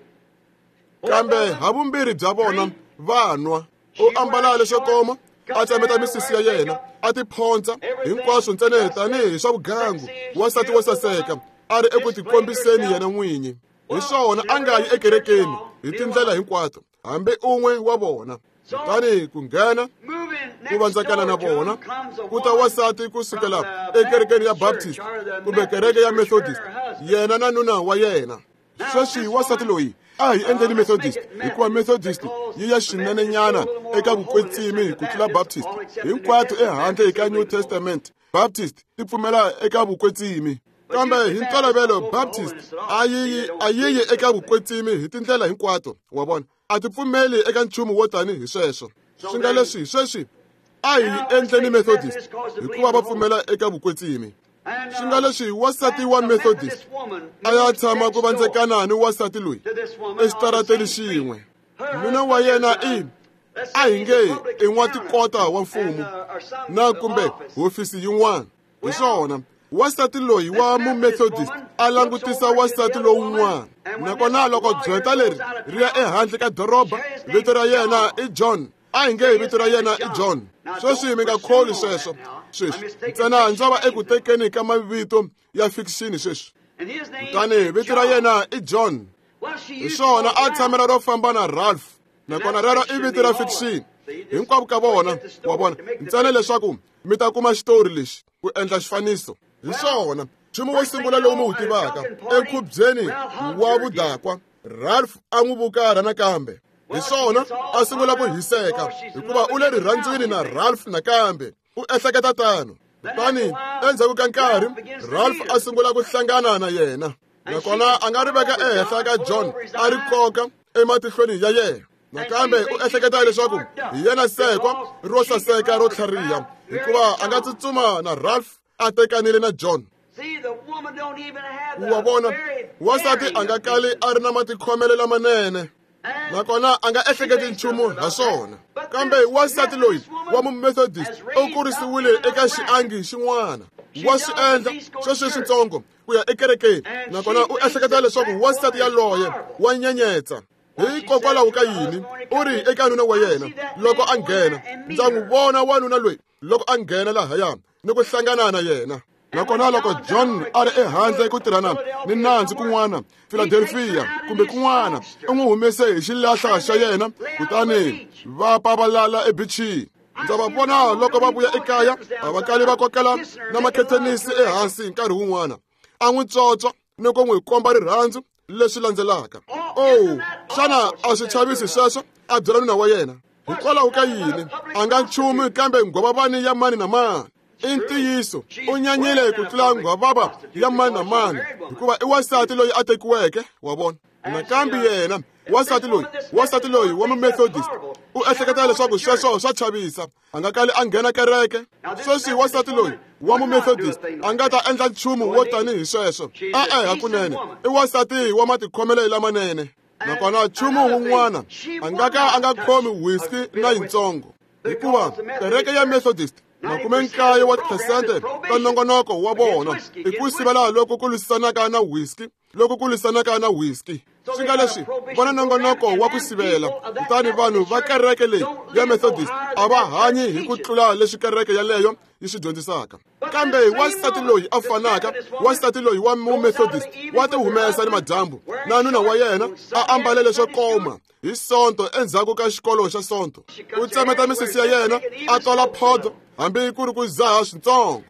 Kambe havumbirhi bya vona va nwa. U ambala leswo koma, a tsemeta misisi ya yena, a tiphonsa hinkwaswo ntsena tanihi swa vugangu. Wasati wo saseka a ri eku tikombiseni yena n'winyi. Hi swona a nga yi ekerekeni hi tindlela hinkwato, hambi un'we wa vona. Kutani ku nghena ku vandzakana na vona ku ta wasati ku sukela ekerekeni ya Baptist kumbe kereke ya Methodist, yena na nuna wa yena. Sweswi wasati loyi a hi endleni Methodist hikuva Methodist yi ya swinene nyana eka vukwetsimi ku tlula Baptist. Hinkwato ehandle eka New Testament Baptist ti pfumela eka vukwetsimi, kambe hi ntolovelo Baptist a yiyi eka vukwetsimi hi tindlela hinkwato. Wa vona a ti pfumeli eka nchumu wo tani hi sweswo. Swi nga leswi sweswi a hi endleni Methodist hikuva va pfumela eka vukwetsimi. Swi nga leswi wasati wa Methodist a ya tshama ku vandzekana ni wasati loyi exitarateni xin'we. Nuna wa yena i a hi nge i n'watikota wa mfumo na kumbe hofisi yin'wana. Hi swona wasati loyi wa mu-Methodist a langutisa wasati lowun'wana, nakona loko byweta leri ri ya ehandle ka doroba, vito ra yena i John. A hi nge vito ra yena i John. Sweswi mi nga kholi sweswo. Sweswi ntsena ndzo va eku tekeni ka mavito ya fiction sweswi. Kutani vito ra yena i John. Hi swona a tshamela ro famba na Ralph, nakona rero i vito ra fiction. Hinkwavo ka vona wa vona ntsena leswaku mi ta kuma xitori lexi ku endla xifaniso. Hi swona nchumu wo sungula lowu mi wu tivaka ekhubyeni wa vudakwa, Ralph a n'wi vukarha nakambe. Hi swona a sungula ku hiseka hikuva u le rirhandzwini na Ralph nakambe. U ehleketa tano. Kutani endzhaku ka nkarhi Ralph a sungula ku hlangana na yena, nakona a nga ri veka ehenhla ka John a ri koka ematihlweni ya yena. Nakambe u ehleketa leswaku hi yena sekwa ro saseka ro tlhariha hikuva a nga tsutsuma na Ralph a tekanile na John. Wa vona wasati a nga kali a ri na matikhomelo lamanene, nakona a nga ehleketi nchumu ha swona. Kambe wasati loyi wa mu-Methodist u kurisiwile eka xiangi xin'wana. Wa swi endla sweswi swintsongo ku ya ekerekeni, nakona u ehleketa leswaku wasati yaloye wa nyenyetsa. Hikokwalaho ka yini u ri eka nuna wa yena loko a nghena, ndza n'wi vona wanuna loyi loko a nghena lahaya ni ku hlangana na yena. Nakona loko John a ri ehandle ku tirhana ni nandzu kun'wana Philadelphia kumbe kun'wana, u n'wi humese hi xilahla xa yena kutani va pavalala ebichini. Ndza va vona loko va vuya ekaya a va kali va kokela na makhethenisi ehansi nkarhi wun'wana, a n'wi tsotsa ni ku n'wi komba rirhandzu leswi landzelaka. Oh, xana a swi chavisi sweswo a byela nuna wa yena? Hikwalaho ka yini a nga nchumu kambe nghwavavani ya mani na mani? I ntiyiso u nyanyile ku tlula nghwavava ya mani na mani hikuva i wasati loyi a tekiweke. Wa vona nakambe yena wasati loyi wasati loyi wa mu-Methodist u ehleketa leswaku sweswo swa chavisa, a nga kali a nghena kereke. Sweswi wasati loyi wa mu-Methodist a nga ta endla nchumu wo tanihi sweswo. E-e hakunene i wasati wa matikhomelo lamanene, nakona nchumu wun'wana a nga ka a nga khomi whisky na yintsongo hikuva kereke ya Methodist makume nkaye wa tiphesente ta nongonoko wa vona i ku sivela loko ku lwisanaka na whisky loko ku lwisanaka na whisky. Swi nga leswi vona nongonoko wa ku sivela, kutani vanhu va kereke leyi ya Methodist a va hanyi hi ku tlula leswi kereke yaleyo yi swi dyondzisaka. Kambe wasati loyi a fanaka wasati loyi wa mu-Methodist wa ti humesa ni madyambu na nuna wa yena a ambale leswo koma hi sonto endzhaku ka xikolo xa sonto. U tsemeta misisi ya yena a tola phodo hambi ku ri ku zaha swintsongo.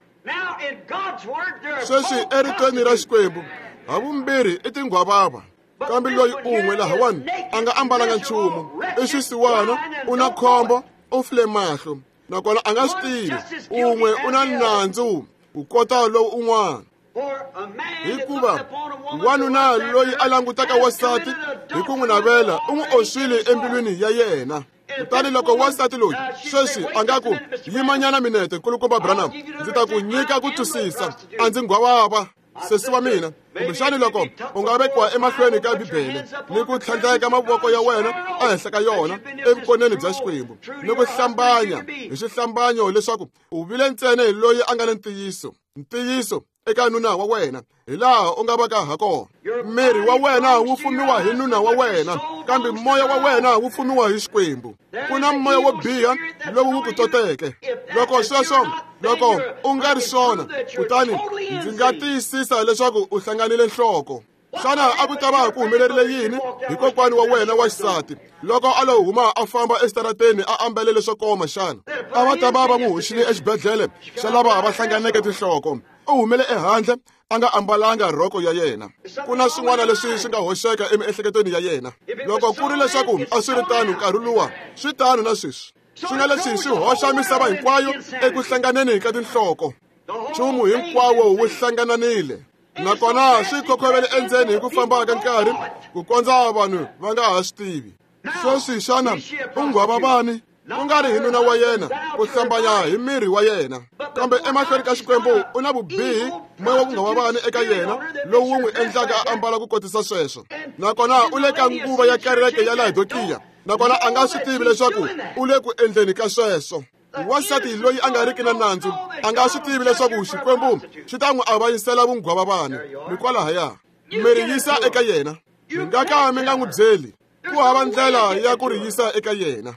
Sweswi eritweni ra Xikwembu havumbirhi i tinghwavava, kambe loyi un'we lahawani a nga ambalanga nchumu i xisiwana, u na khombo, u file mahlo, nakona a nga swi tivi un'we u na nandzu ku kota lowu un'wana. hikuva wanuna loyi a langutaka wasati hi ku n'wi navela u n'wi oxile embilwini ya yena. Kutani loko wasati loyi sweswi a nga ku yimanyana minete nkulukumba Branham, ndzi ta ku nyika ku twisisa, a ndzi nghwavava sesi wa mina. Kumbexani loko u nga vekiwa emahlweni ka Bibele ni ku tlhandleka mavoko ya wena ehenhla ka yona evukoneni bya Xikwembu, ni ku hlambanya hi xihlambanyo leswaku u vile ntsena hi loyi a nga ni ntiyiso ntiyiso eka nuna wa wena, hi laha u nga vaka ha kona. Miri wa wena wu fumiwa hi nuna wa wena, kambe moya wa wena wu fumiwa hi Xikwembu. Ku na moya wo biha lowu wu ku toteke. Loko sweswo loko u nga ri swona, kutani ndzi nga tiyisisa leswaku u hlanganile nhloko. Xana a ku ta va ku humelerile yini hi kokwani wa wena wa xisati loko a lo huma a famba esitarateni a ambale leswo koma? Xana a va ta va va n'wi hoxile exibedhlele xa lava va hlanganeke tinhloko? U humele ehandle a nga ambalanga rhoko ya yena. Ku na swin'wana leswi swi nga hoxeka emiehleketweni ya yena. Loko ku ri leswaku a swi ri tano nkarhi luwa, swi tano na sweswi. Swi nga leswi swi hoxa misava hinkwayo eku hlanganeni ka tinhloko. Nchumu hinkwawo wu hlangananile, nakona swi khokhovele endzeni hi ku famba ka nkarhi ku kondza vanhu va nga ha swi tivi. Sweswi xana u nghwava vani? Ku nga ri hi nuna wa yena ku hlambanya hi miri wa yena, kambe emahlweni ka Xikwembu u na vubihi moya wa ku nghwava vani eka yena lowu wu n'wi endlaka a ambala ku kotisa sweswo. Nakona u le ka nguva ya kereke ya Laodikiya, nakona a nga swi tivi leswaku u le ku endleni ka sweswo. Wasati loyi a nga riki na nandzu a nga swi tivi leswaku Xikwembu xi ta n'wi avanyisela vunghwava vani. Hikwalahaya miri yisa eka yena, mi nga ka mi nga n'wi byeli. Ku hava ndlela ya ku ri yisa eka yena.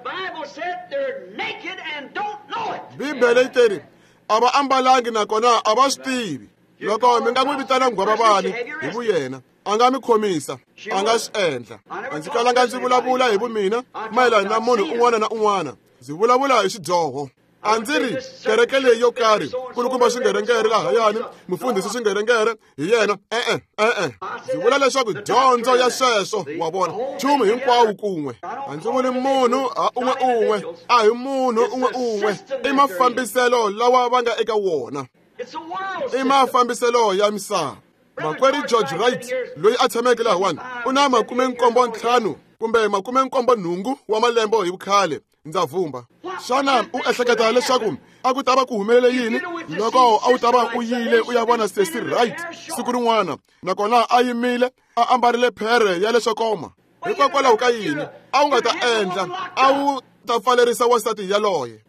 Bibele yi teri a va ambalangi nakona a va swi tivi. Loko mi nga n'wi vitana nghwava vani hi vuyena, a nga mi khomisa, a nga swi endla. A ndzi kalanga ndzi vulavula hi vumina mayelana na munhu un'wana na un'wana, ndzi vulavula hi xidzoho. A ndzi ri kereke leyi yo karhi kulukumba swingerengere lahayani, mufundhisi swingerengere hi yena, e-e e-e. Ndzi vula leswaku dyondzo ya sweswo, wa vona, nchumu hinkwawo kun'we. A ndzi vuli munhu a un'we un'we, a hi munhu un'we un'we. I mafambiselo lawa va nga eka wona, i mafambiselo ya misava. Makwerhu George Wright loyi a tshameke lahawani u na makume nkombo ntlhanu kumbe makume nkombo nhungu wa malembe hi vukhale, ndza vumba. Xana u ehleketa leswaku a ku ta va ku humelele yini loko a wu ta va u yile u ya vona Sesi Wright siku rin'wana, nakona a yimile a ambarile phere ya leswo koma? Hikokwalaho ka yini a wu nga ta endla? A wu ta pfalerisa wasati yaloye?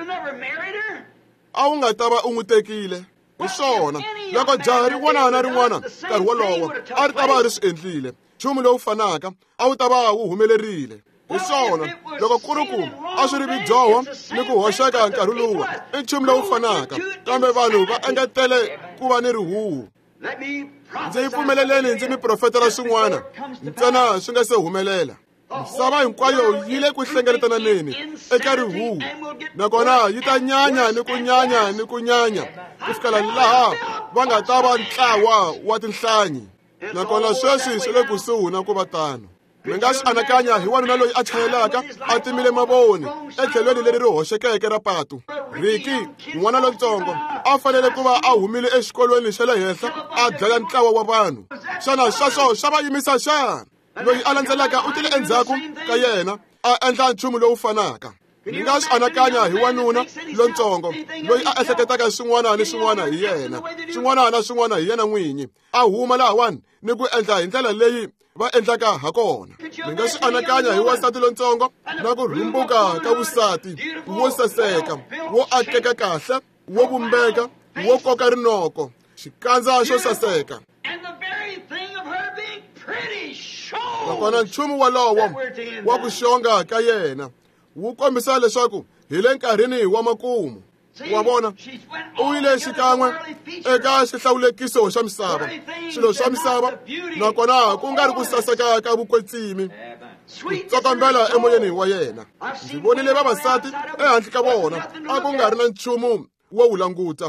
A wu nga ta va u n'wi tekile? Hi swona loko jaha rin'wana na rin'wana nkarhi wolowo a ri ta va ri swi endlile, nchumu lowu fanaka a wu ta va wu humelerile. Hi swona loko ku ri ku a swi ri vidzoho ni ku hoxeka nkarhi luwa, i nchumu lowu fanaka, kambe vanhu va engetele ku va ni rihuhu. Ndzi yi pfumeleleni ndzi mi profetela swin'wana ntsena swi nga se humelela. Misava hinkwayo yi le ku hlengeletananeni eka rihuhu, nakona yi ta nyanya ni ku nyanya ni ku nyanya ku fikela laha va nga ta va ntlawa wa tinhlanyi, nakona sweswi swi le kusuhi na ku va tano. Mi nga swi anakanya hi wanuna loyi a chayelaka a timile mavoni etlhelweni leri ri hoxekeke ra patu. Riki n'wana lontsongo a fanele ku va a humile exikolweni xa le henhla a dlaya ntlawa wa vanhu. Xana sweswo swa va yimisa xana? Loyi a landzelaka u tile endzhaku ka yena a endla nchumu lowu fanaka. Mi nga swi anakanya hi wanuna lontsongo loyi a ehleketaka swin'wana ni swin'wana hi yena, swin'wana na swin'wana hi yena n'winyi, a huma lahawani ni ku endla hi ndlela leyi va endlaka ha kona. Mi nga swi anakanya hi wasati lontsongo na ku rhumbuka ka vusati wo saseka, wo akeka kahle, wo vumbeka, wo koka rinoko, xikandza xo saseka. Nakona nchumu walowo wa ku xonga ka yena wu kombisa leswaku hi le nkarhini wa makumu. Wa vona u yile xikan'we eka xihlawulekiso xa misava, swilo swa misava, nakona ku nga ri ku saseka ka vukwetsimi ku tsokombela emoyeni wa yena. Ndzi vonile vavasati ehansi ka vona a ku nga ri na nchumu wo wu languta,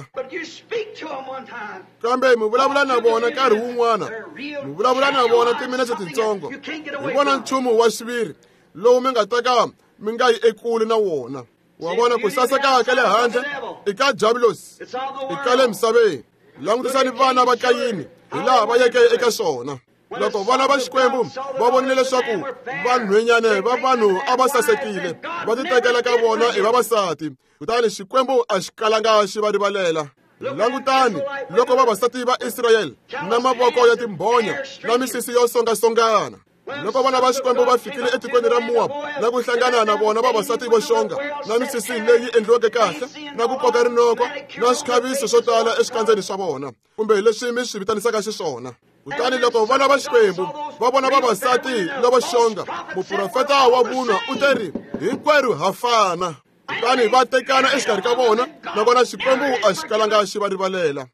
kambe mi vulavula na vona nkarhi wun'wana, mi vulavula na vona timinete titsongo, hi vona nchumu wa xiviri lowu mi nga teka mi nga yi ekule na wona. Wa vona ku saseka ka le handle i ka Jabulosi, i ka le misaveni. Langutisani vana va Kayini hi laha va yeke eka swona. Loko vana va Xikwembu va vonile leswaku vanhwenyane va vanhu a va sasekile, va titekela ka vona hi vavasati, kutani Xikwembu a xi kalanga xi va rivalela. Langutani loko vavasati va Israyele na mavoko ya timbonya na misisi yo songasongana, loko vana va Xikwembu va fikile etikweni ra Moab na ku hlangana na vona vavasati vo xonga na misisi leyi endliweke kahle na ku koka rinoko na swikhaviso swo tala exikandzeni swa vona, kumbe leswi mi swi vitanisaka xiswona. Kutani loko vana va Xikwembu va vona vavasati lavo xonga, muprofeta wa vunwa u te ri hinkwerhu ha fana. Kutani va tekana exikarhi ka vona, na vona Xikwembu a xi kalanga xi va rivalela.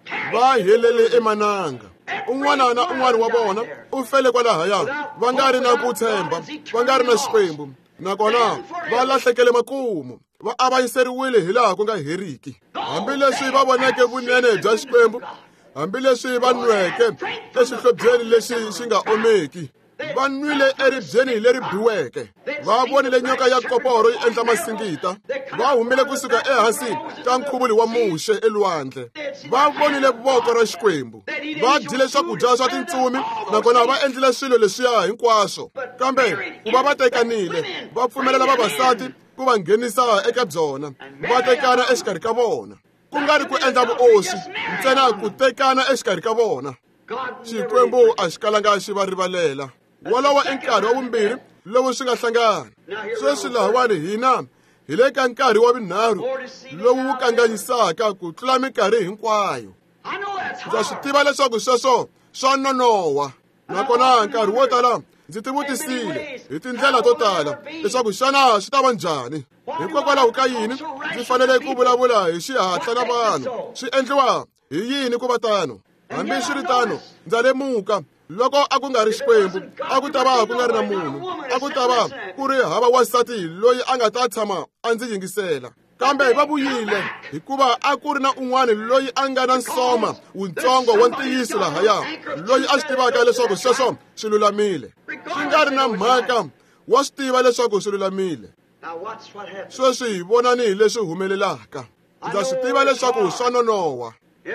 Va helele emananga. Un'wana na un'wana wa vona u fele kwalahaya, va nga ri na ku tshemba, va nga ri na Xikwembu. Nakona va lahlekele makumu, va avanyiseriwile hi laha ku nga heriki. Hambileswi va voneke vunene bya Xikwembu, hambileswi va nweke exihlobyeni lexi xi nga omeki, va nwile eribyeni leri biweke, va vonile nyoka ya koporo yi endla masingita, va humile kusuka ehansi ka nkhuvulo wa muxe elwandle, va vonile voko ra Xikwembu, va dyile swakudya swa tintsumi, nakona va endlile swilo leswiya hinkwaswo. Kambe ku va va tekanile, va pfumelela vavasati ku va nghenisa eka byona, va tekana exikarhi ka vona. Ku nga ri ku endla vuoswi, ntsena ku tekana exikarhi ka vona. Xikwembu a xi kalanga xi va rivalela. Wolowo i nkarhi wa vumbirhi lowu swi nga hlangana. Sweswi lahawani hina hi le ka nkarhi wa vunharhu lowu wu kanganyisaka ku tlula minkarhi hinkwayo. Ndza swi tiva leswaku sweswo swa nonowa, nakona nkarhi wo tala ndzi tivutisile hi tindlela to tala leswaku xana swi ta va njhani. Hikokwalaho ka yini ndzi fanele ku vulavula hi xihatla na vanhu? Swi endliwa hi yini ku va tano? Hambi swi ri tano, ndza lemuka loko a ku nga ri Xikwembu, a ku ta va ku nga ri na munhu, a ku ta va ku ri hava wasati loyi a nga ta tshama a ndzi yingisela. Kambe va vuyile hikuva a ku ri na un'wana loyi a nga na nsoma wutsongo wa ntiyiso lahaya, loyi a swi tivaka leswaku sweswo swi lulamile. Swi nga ri na mhaka, wa swi tiva leswaku swi lulamile. Sweswi vonani leswi humelelaka. Ndza swi tiva leswaku swa nonowa.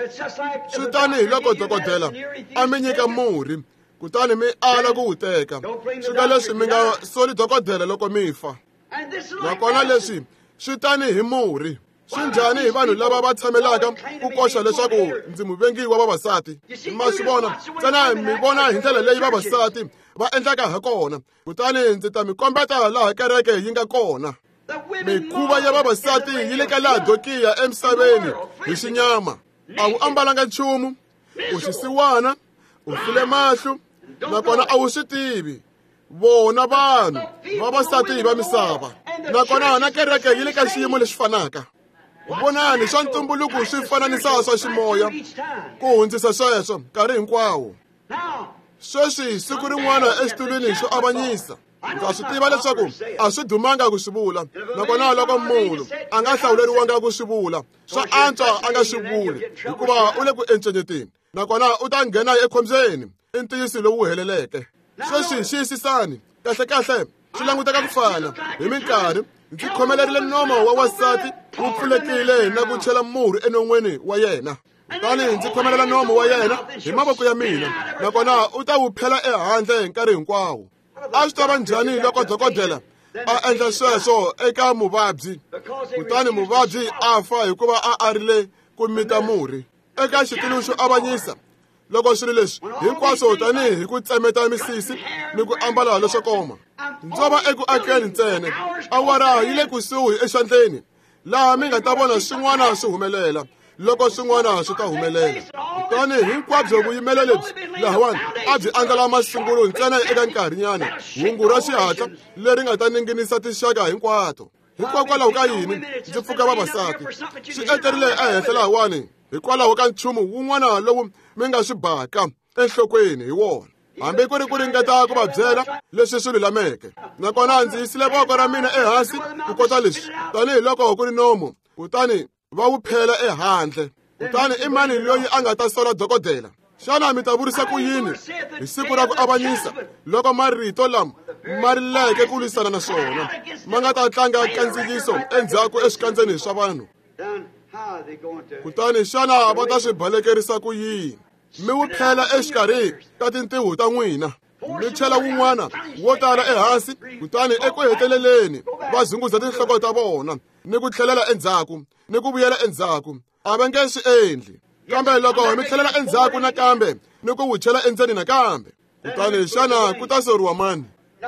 Swi tanihi loko dokodela a mi nyika murhi, kutani mi ala ku wu teka. Swi nga leswi mi nga soli dokodela loko mi fa. Nakona leswi swi tanihi murhi. Swi njhani hi vanhu lava va tshamelaka ku koxa leswaku ndzi muvengi wa vavasati? Ma swi vona, ntsena mi vona hi ndlela leyi vavasati va endlaka ha kona. Kutani ndzi ta mi kombeta laha kereke yi nga kona. Mikhuva ya vavasati yi le ka Laodikiya emisaveni hi xinyama. A wu ambalanga nchumu, u xisiwana, u file mahlo, nakona a wu swi tivi. Vona vanhu vavasati va misava, nakona na kereke yi le ka xiyimo lexi fanaka. Vonani swa ntumbuluko swi fananisa swa ximoya ku hundzisa sweswo nkarhi hinkwawo. Sweswi siku rin'wana exitulwini xo avanyisa, ndza swi tiva leswaku a swi dumanga ku swi vula, nakona loko munhu a nga hlawuleriwanga ku swi vula, swa antswa a nga swi vuli hikuva u le ku encenyeteni, nakona u ta nghena ekhombyeni. I ntiyiso lowu heleleke. Sweswi xiyisisani kahle kahle swi languteka ku fana hi minkarhi. Ndzi khomelerile nomo wa wasati wu pfulekile na ku chela murhi enon'weni wa yena. Tani ndzi khomelela nomo wa yena hi mavoko ya mina, nakona u ta wu phela ehandle hi nkarhi hinkwawo. A swi ta va njhani loko dokodela a endla sweswo eka muvabyi, kutani muvabyi a fa hikuva a arile ku mita murhi eka xitulu xo avanyisa? Loko swilo leswi hinkwaswo tanihi hi ku tsemeta misisi ni ku ambala leswo koma, ndzo va eku akeni ntsena. Awara yi le kusuhi exandleni laha mi nga ta vona swin'wana swi humelela loko swin'wana swi ta humelela. Kutani hinkwabyo vuyimelo lebyi lahawani a byi andlala masungulo ntsena eka nkarhinyana, hungu ra xihatla leri nga ta ninginisa tinxaka hinkwato. Hikokwalaho ka yini ndzi pfuka vavasati? Swi eterile ehenhla lahawani hikwalaho ka nchumu wun'wana lowu mi nga swi baka enhlokweni hi wona, hambi ku ri ku ringeta ku va byela leswi swi lulameke. Nakona ndzi yisile voko ra mina ehansi ku kota leswi tanihiloko ku ri nomo, kutani va wu phela ehandle. Kutani i mani loyi a nga ta sola dokodela? Xana mi ta vurisa ku yini hi siku ra ku avanyisa loko marito lama ma rileke ku lwisana na swona ma nga ta tlanga kandziyiso endzhaku eswikandzeni swa vanhu? kutani xana va ta swi balekerisa ku yini? Mi wu phela exikarhi ka tintiho ta n'wina, mi chela wun'wana wo tala ehansi, kutani eku heteleleni va zunguza tinhloko ta vona ni ku tlhelela endzhaku ni ku vuyela endzhaku. A va nge swi endli. Kambe loko mi tlhelela endzhaku nakambe ni ku wu chela endzeni nakambe, kutani xana ku ta soriwa mani?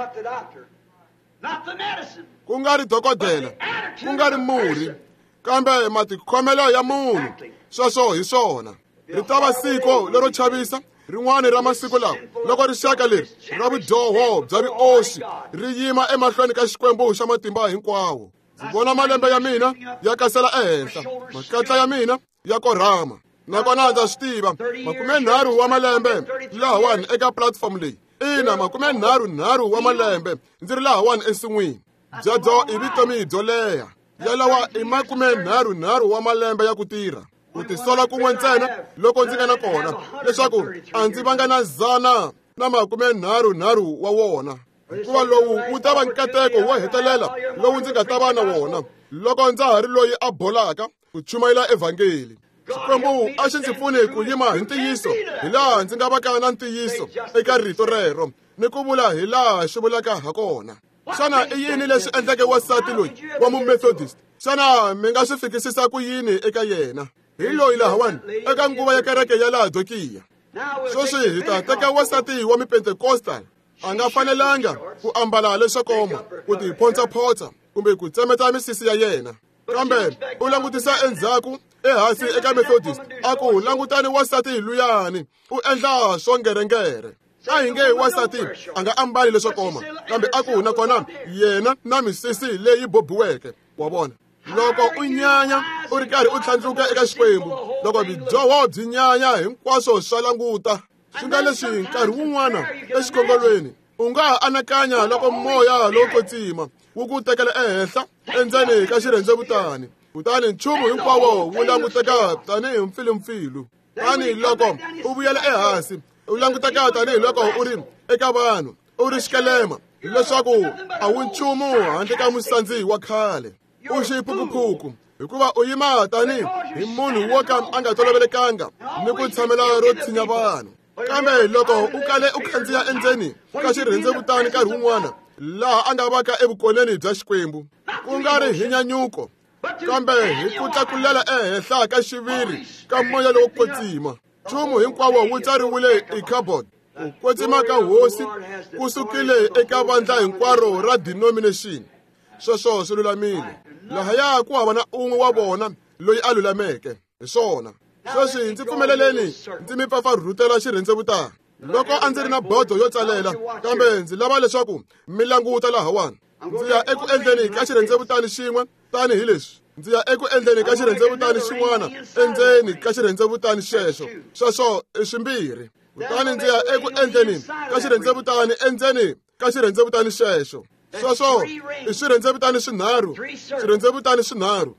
Ku nga ri dokodela, ku nga ri murhi, kambe matikhomelo ya munhu. Sweswo hi swona. Ri ta va siku lero chavisa rin'wana ra masiku lawa, loko rixaka leri ra vudyoho bya vioxi ri yima emahlweni ka Xikwembu xa matimba hinkwawo. Ndzi vona malembe ya mina ya kasela ehenhla, makatla ya mina ya korhama. Nakona ndza swi tiva makumenharhu wa malembe lahawani eka platform leyi. Ina, makumenharhu nharhu wa malembe ndzi ri lahawani ensin'wini. Byadzo i vutomi byo leha, yalawa i makumenharhu nharhu wa malembe ya ku tirha. Ku tisola kun'we ntsena loko ndzi nga na kona, leswaku a ndzi vanga na zana na makumenharhu nharhu wa wona. Hikuva lowu wu ta va nkateko wo hetelela lowu ndzi nga ta va na wona loko ndza ha ri loyi a bolaka ku chumayela evhangeli. Xikwembu a xi ndzi pfuni ku yima hi ntiyiso hi laha ndzi nga vaka na ntiyiso eka rito rero, ni ku vula hi laha xi vulaka ha kona. Xana i yini leswi endleke wasati loyi wa mu-Methodist? Xana mi nga swi fikisisa ku yini eka yena? Hi loyi lahawani eka nguva ya kereke ya laha Dokiya. Sweswi hi ta teka wasati wa mi-Pentecostal. A nga fanelanga ku ambala leswo koma, ku ti phontsaphontsa kumbe ku tsemeta misisi ya yena. Kambe u langutisa endzhaku ehansi eka Methodist, a ku langutani wasati luyani u endla swo ngerengere. A hi nge wasati a nga ambali leswo koma, kambe a ku nakona yena na misisi leyi bobiweke. Wa vona, loko u nyanya u ri karhi u tlhandluka eka Xikwembu, loko bidyoho byi nyanya hinkwaswo swa languta. Swi nga leswi nkarhi wun'wana exikhongolweni u nga ha anakanya loko moya lowo kwetsima wu ku tekela ehenhla endzeni ka xirhendzevutani, kutani nchumu hinkwawo wu languteka tanihi mpfilumpfilu. Tani loko u vuyela ehansi u languteka tanihi loko u ri eka vanhu u ri xikelema, leswaku a wu nchumu handle ka musandzi wa khale. U xiphukuphuku hikuva u yima tanihi hi munhu wo ka a nga tolovelekanga ni ku tshamela ro tshinya vanhu. Kambe loko u kale u khandziya endzeni ka xirhendzevutani nkarhi wun'wana laha a nga vaka evukoneni bya Xikwembu, ku nga ri hi nyanyuko, kambe hi ku tlakulela ehenhla ka xiviri ka moya lowo kwetsima. Nchumu hinkwawo wu tsariwile hi cardboard. Ku kwetsima ka hosi ku sukile eka vandla hinkwaro ra denomination. Sweswo swi lulamile. Lahaya ku hava na un'we wa vona loyi a lulameke. Hi swona sweswi ndzi pfumeleleni ndzi mi pfapfarhutela xirhendzevutani. Loko a ndzi ri na bodo yo tsalela, kambe ndzi lava leswaku mi languta lahawani. Ndzi ya eku endleni ka xirhendzevutani xin'we tani hi leswi. Ndzi ya eku endleni ka xirhendzevutani xin'wana endzeni ka xirhendzevutani xexo. Sweswo i swimbirhi. Kutani ndzi ya eku endleni ka xirhendzevutani endzeni ka xirhendzevutani xexo. Sweswo i swirhendzevutani swinharhu. Swirhendzevutani swinharhu.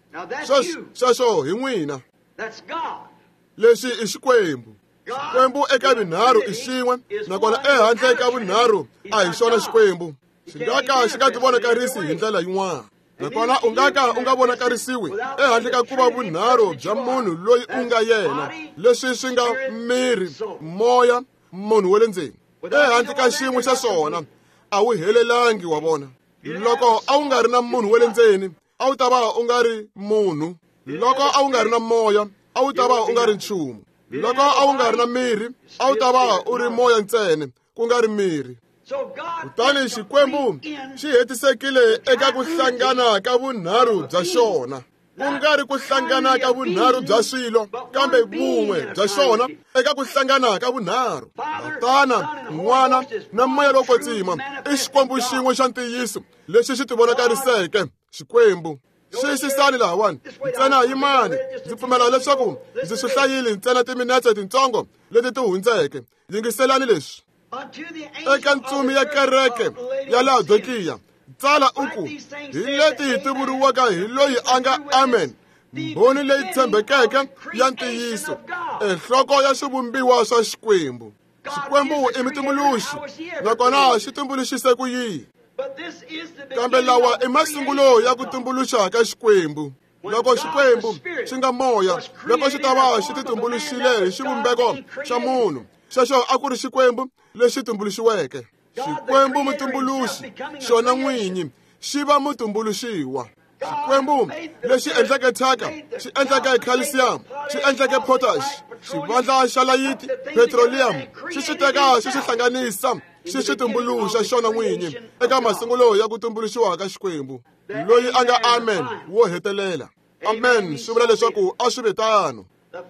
Sweswo hi n'wina. Leswi i Xikwembu. Xikwembu eka vinharhu i xin'we, nakona ehandle ka vunharhu a hi xona Xikwembu. Xi nga ka xi nga tivonakarisi hi ndlela yin'wana, nakona u nga ka u nga vonakarisiwi ehandle ka ku va vunharhu bya munhu loyi u nga yena, leswi swi nga miri, moya, munhu wa le ndzeni. Ehandle ka xin'we xa swona a wu helelangi. Wa vona, loko a wu nga ri na munhu wa le ndzeni a wu ta va u nga ri munhu. Loko a wu nga ri na moya a wu ta va u nga ri nchumu. Loko a wu nga ri na miri a wu ta va u ri moya ntsena, ku nga ri miri. Kutani Xikwembu xi hetisekile eka ku hlangana ka vunharhu bya xona. Ku nga ri ku hlangana ka vunharhu bya swilo, kambe vun'we bya xona eka ku hlangana ka vunharhu. Tatana, N'wana na Moya lowo kwetsima i Xikwembu xin'we xa ntiyiso lexi xi tivonakariseke. Xikwembu xiyisisani lahawani ntsena yimani. Ndzi pfumela leswaku ndzi swi hlayile ntsena timinetse tintsongo leti ti hundzeke. Yingiselani leswi. Eka ntsumi ya kereke ya laha Dokiya tsala uku hi leti hi tivuriwaka hi loyi a nga amen, mbhoni leyi tshembekeke ya ntiyiso, enhloko ya swivumbiwa swa Xikwembu. Xikwembu i mutumbuluxi, nakona xi tumbuluxise ku yini? Kambe lawa i masungulo ya ku tumbuluxa ka Xikwembu. loko xikwembu xi nga moya loko xi ta va xi titumbuluxile hi xivumbeko xa munhu xexo a ku ri xikwembu lexi tumbuluxiweke xikwembu mutumbuluxi xona n'winyi xi va mutumbuluxiwa xikwembu lexi endleke thyaka xi endleke calcium xi endleke potash xivandla xa layiti petroleum xi xi teka xi xi hlanganisa xi xi tumbuluxa xona n'winyi eka masungulo ya ku tumbuluxiwa ka xikwembu loyi a nga amen wo hetelela amen swi vula leswaku a swi ve tano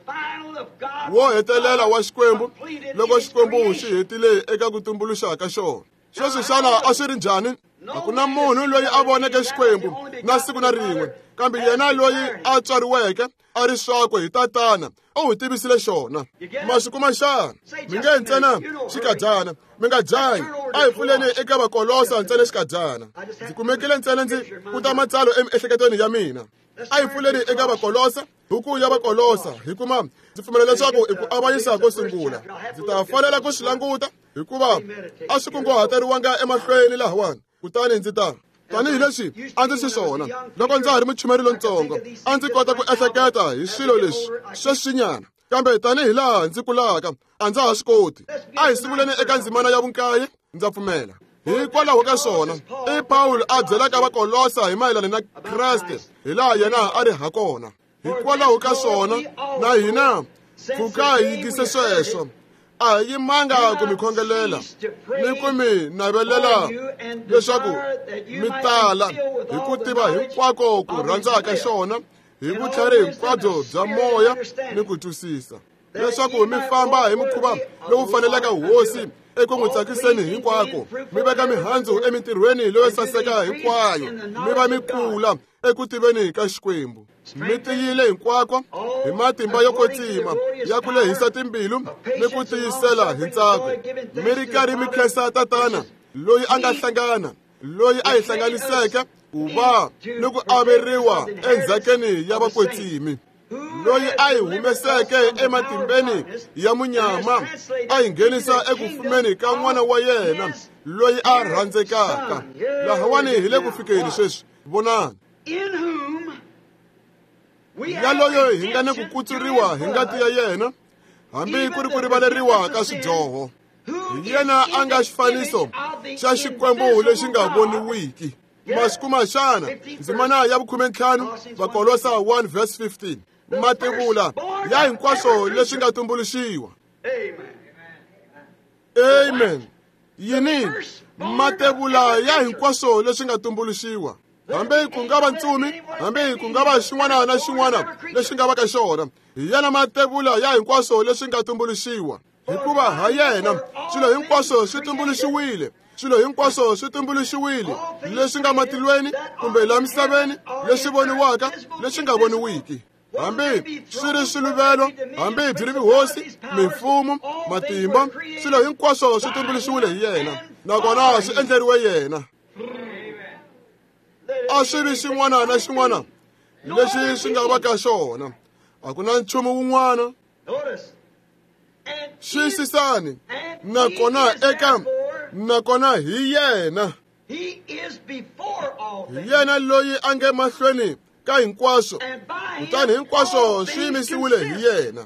wo hetelela wa xikwembu loko xikwembu xi hetile eka ku tumbuluxa ka xona sweswi xana a swi ri njhani a ku na munhu loyi a voneke xikwembu na siku na rin'we kambe yena loyi a tswariweke a ri swakwe hi tatana u n'wi tivisile xona ma swi kuma xana mi nge ntsena xikadyana mi nga dyahi a hi pfuleni eka vakolosa ntsena xikadyana ndzi kumekile ntsena ndzi kuta matsalwa emiehleketweni ya mina a hi pfuleni eka vakolosa buku ya vakolosa hi kuma ndzi pfumela leswaku i ku avanyisa ko sungula ndzi ta fanela ku swi languta hikuva a swi kunguhateriwanga emahlweni lahawani kutani ndzi ta tanihileswi a ndzi xiswona loko ndza ha ri muchumeri lontsongo a ndzi kota ku ehleketa hi swilo leswi sweswinyana kambe tanihi laha ndzi kulaka a ndza ha swi koti a hi sunguleni eka ndzimana ya vunkaye ndza pfumela hikwalaho ka swona i Pawulo a byelaka vakolosa hi mayelana na Kreste hi laha yena a ri ha kona hikwalaho ka swona na hina pfuka hi yingise sweswo a hi yimanga ku mi khongelela ni ku mi navelela leswaku mi tala hi ku tiva hinkwako ku rhandzaka xona hi vutlhari hinkwabyo bya moya ni ku twisisa leswaku mi famba hi mukhuva lowu faneleka hosi eku n'wi tsakiseni hinkwako mi veka mihandzu emintirhweni leyo saseka hinkwayo mi va mi kula eku tiveni ka xikwembu mi tiyile hinkwako hi matimba yo kwetsima ya ku lehisa timbilu ni ku tiyisela hi ntsako mi ri karhi mi khensa tatana loyi a nga hlangana loyi a hi hlanganiseke ku va ni ku averiwa endzhakeni ya vakwetsimi loyi a hi humeseke ematimbeni ya munyama a hi nghenisa ekufumeni ka n'wana wa yena loyi a rhandzekaka lahawani hi le ku fikeni sweswi vonani yaloyo hi nga ni ku kutsuriwa hi ngati ya yena hambi ku ri ku rivaleriwa ka swidyoho hi yena a nga xifaniso xa xikwembu lexi nga voniwiki masiku maxana ndzimana ya vukhume ntlhanu vakolosa one verse fifteen matebula ya hinkwaswo leswi nga tumbuluxiwa amen yini matebula ya hinkwaswo leswi nga tumbuluxiwa hambi ku nga va ntsumi hambi ku nga va xin'wana na xin'wana lexi nga va ka xona hi yena matebula ya hinkwaswo leswi nga tumbuluxiwa hikuva ha yena swilo hinkwaswo swi tumbuluxiwile swilo hinkwaswo swi tumbuluxiwile leswi nga matilweni kumbe la misaveni leswi voniwaka leswi nga voniwiki hambi swi ri swiluvelo hambi byi ri vihosi mimfumo matimba swilo hinkwaswo swi tumbuluxiwile hi yena nakona swi endleriwe yena a swi ri xin'wana na xin'wana lexi swi nga va ka xona a ku na nchumu wun'wana xiyisisani nakona eka nakona hi yena hi yena loyi a nge mahlweni ka hinkwaswo kutani hinkwaswo swi yimisiwile hi yena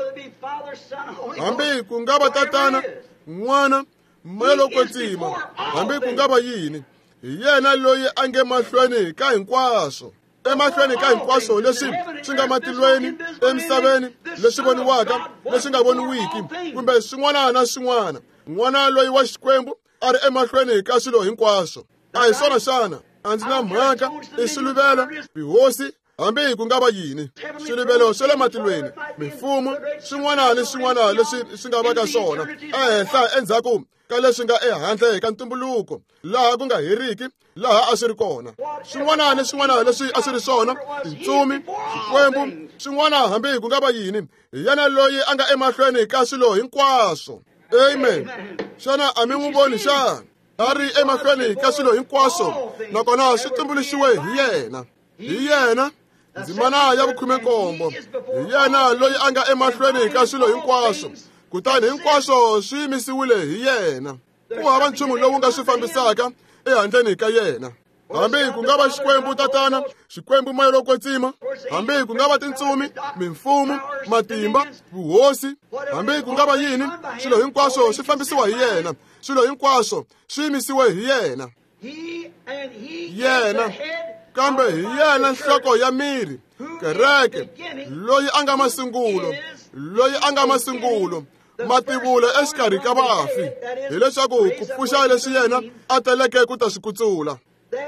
hambi ku nga va tatana n'wana moya lo kwetsima hambi ku nga va yini hi yena loyi a nge mahlweni ka hinkwaswo emahlweni ka hinkwaswo leswi swi nga matilweni emisaveni leswi voniwaka leswi nga voniwiki kumbe swin'wana na swin'wana n'wana loyi wa xikwembu a ri emahlweni ka swilo hinkwaswo a hi swona xana a ndzi na mhaka i swiluvelo vihosi hambi ku nga va yini swiluvelo swa le matilweni mifumo swin'wana ni swin'wana leswi swi nga va ka swona ehenhla endzhaku ka leswi nga ehandle ka ntumbuluko laha ku nga heriki laha a swi ri kona swin'wana ni swin'wana leswi a swi ri swona tintsumi xikwembu swin'wana hambi ku nga va yini hi yena loyi a nga emahlweni ka swilo hinkwaswo amen xana a mi n'wi voni xana a ri emahlweni ka swilo hinkwaswo nakona swi tumbuluxiwe hi yena hi yena ndzimana ya vukhume nkombo hi yena loyi a nga emahlweni ka swilo hinkwaswo kutani hinkwaswo swi yimisiwile hi yena ku hava nchumu lowu nga swi fambisaka ehandleni ka yena hambi ku nga va xikwembu tatana, xikwembu moya lo kwetsima, hambi ku nga va tintsumi, mimfumo, matimba, vuhosi, hambi ku nga va yini, swilo hinkwaswo swi fambisiwa hi yena, swilo hinkwaswo swi yimisiwe hi yena. Yena kambe hi yena nhloko ya miri, kereke, loyi a nga masungulo, loyi a nga masungulo, mativula exikarhi ka vafi, hileswaku ku pfuxa leswi yena a teleke ku ta swi kutsula.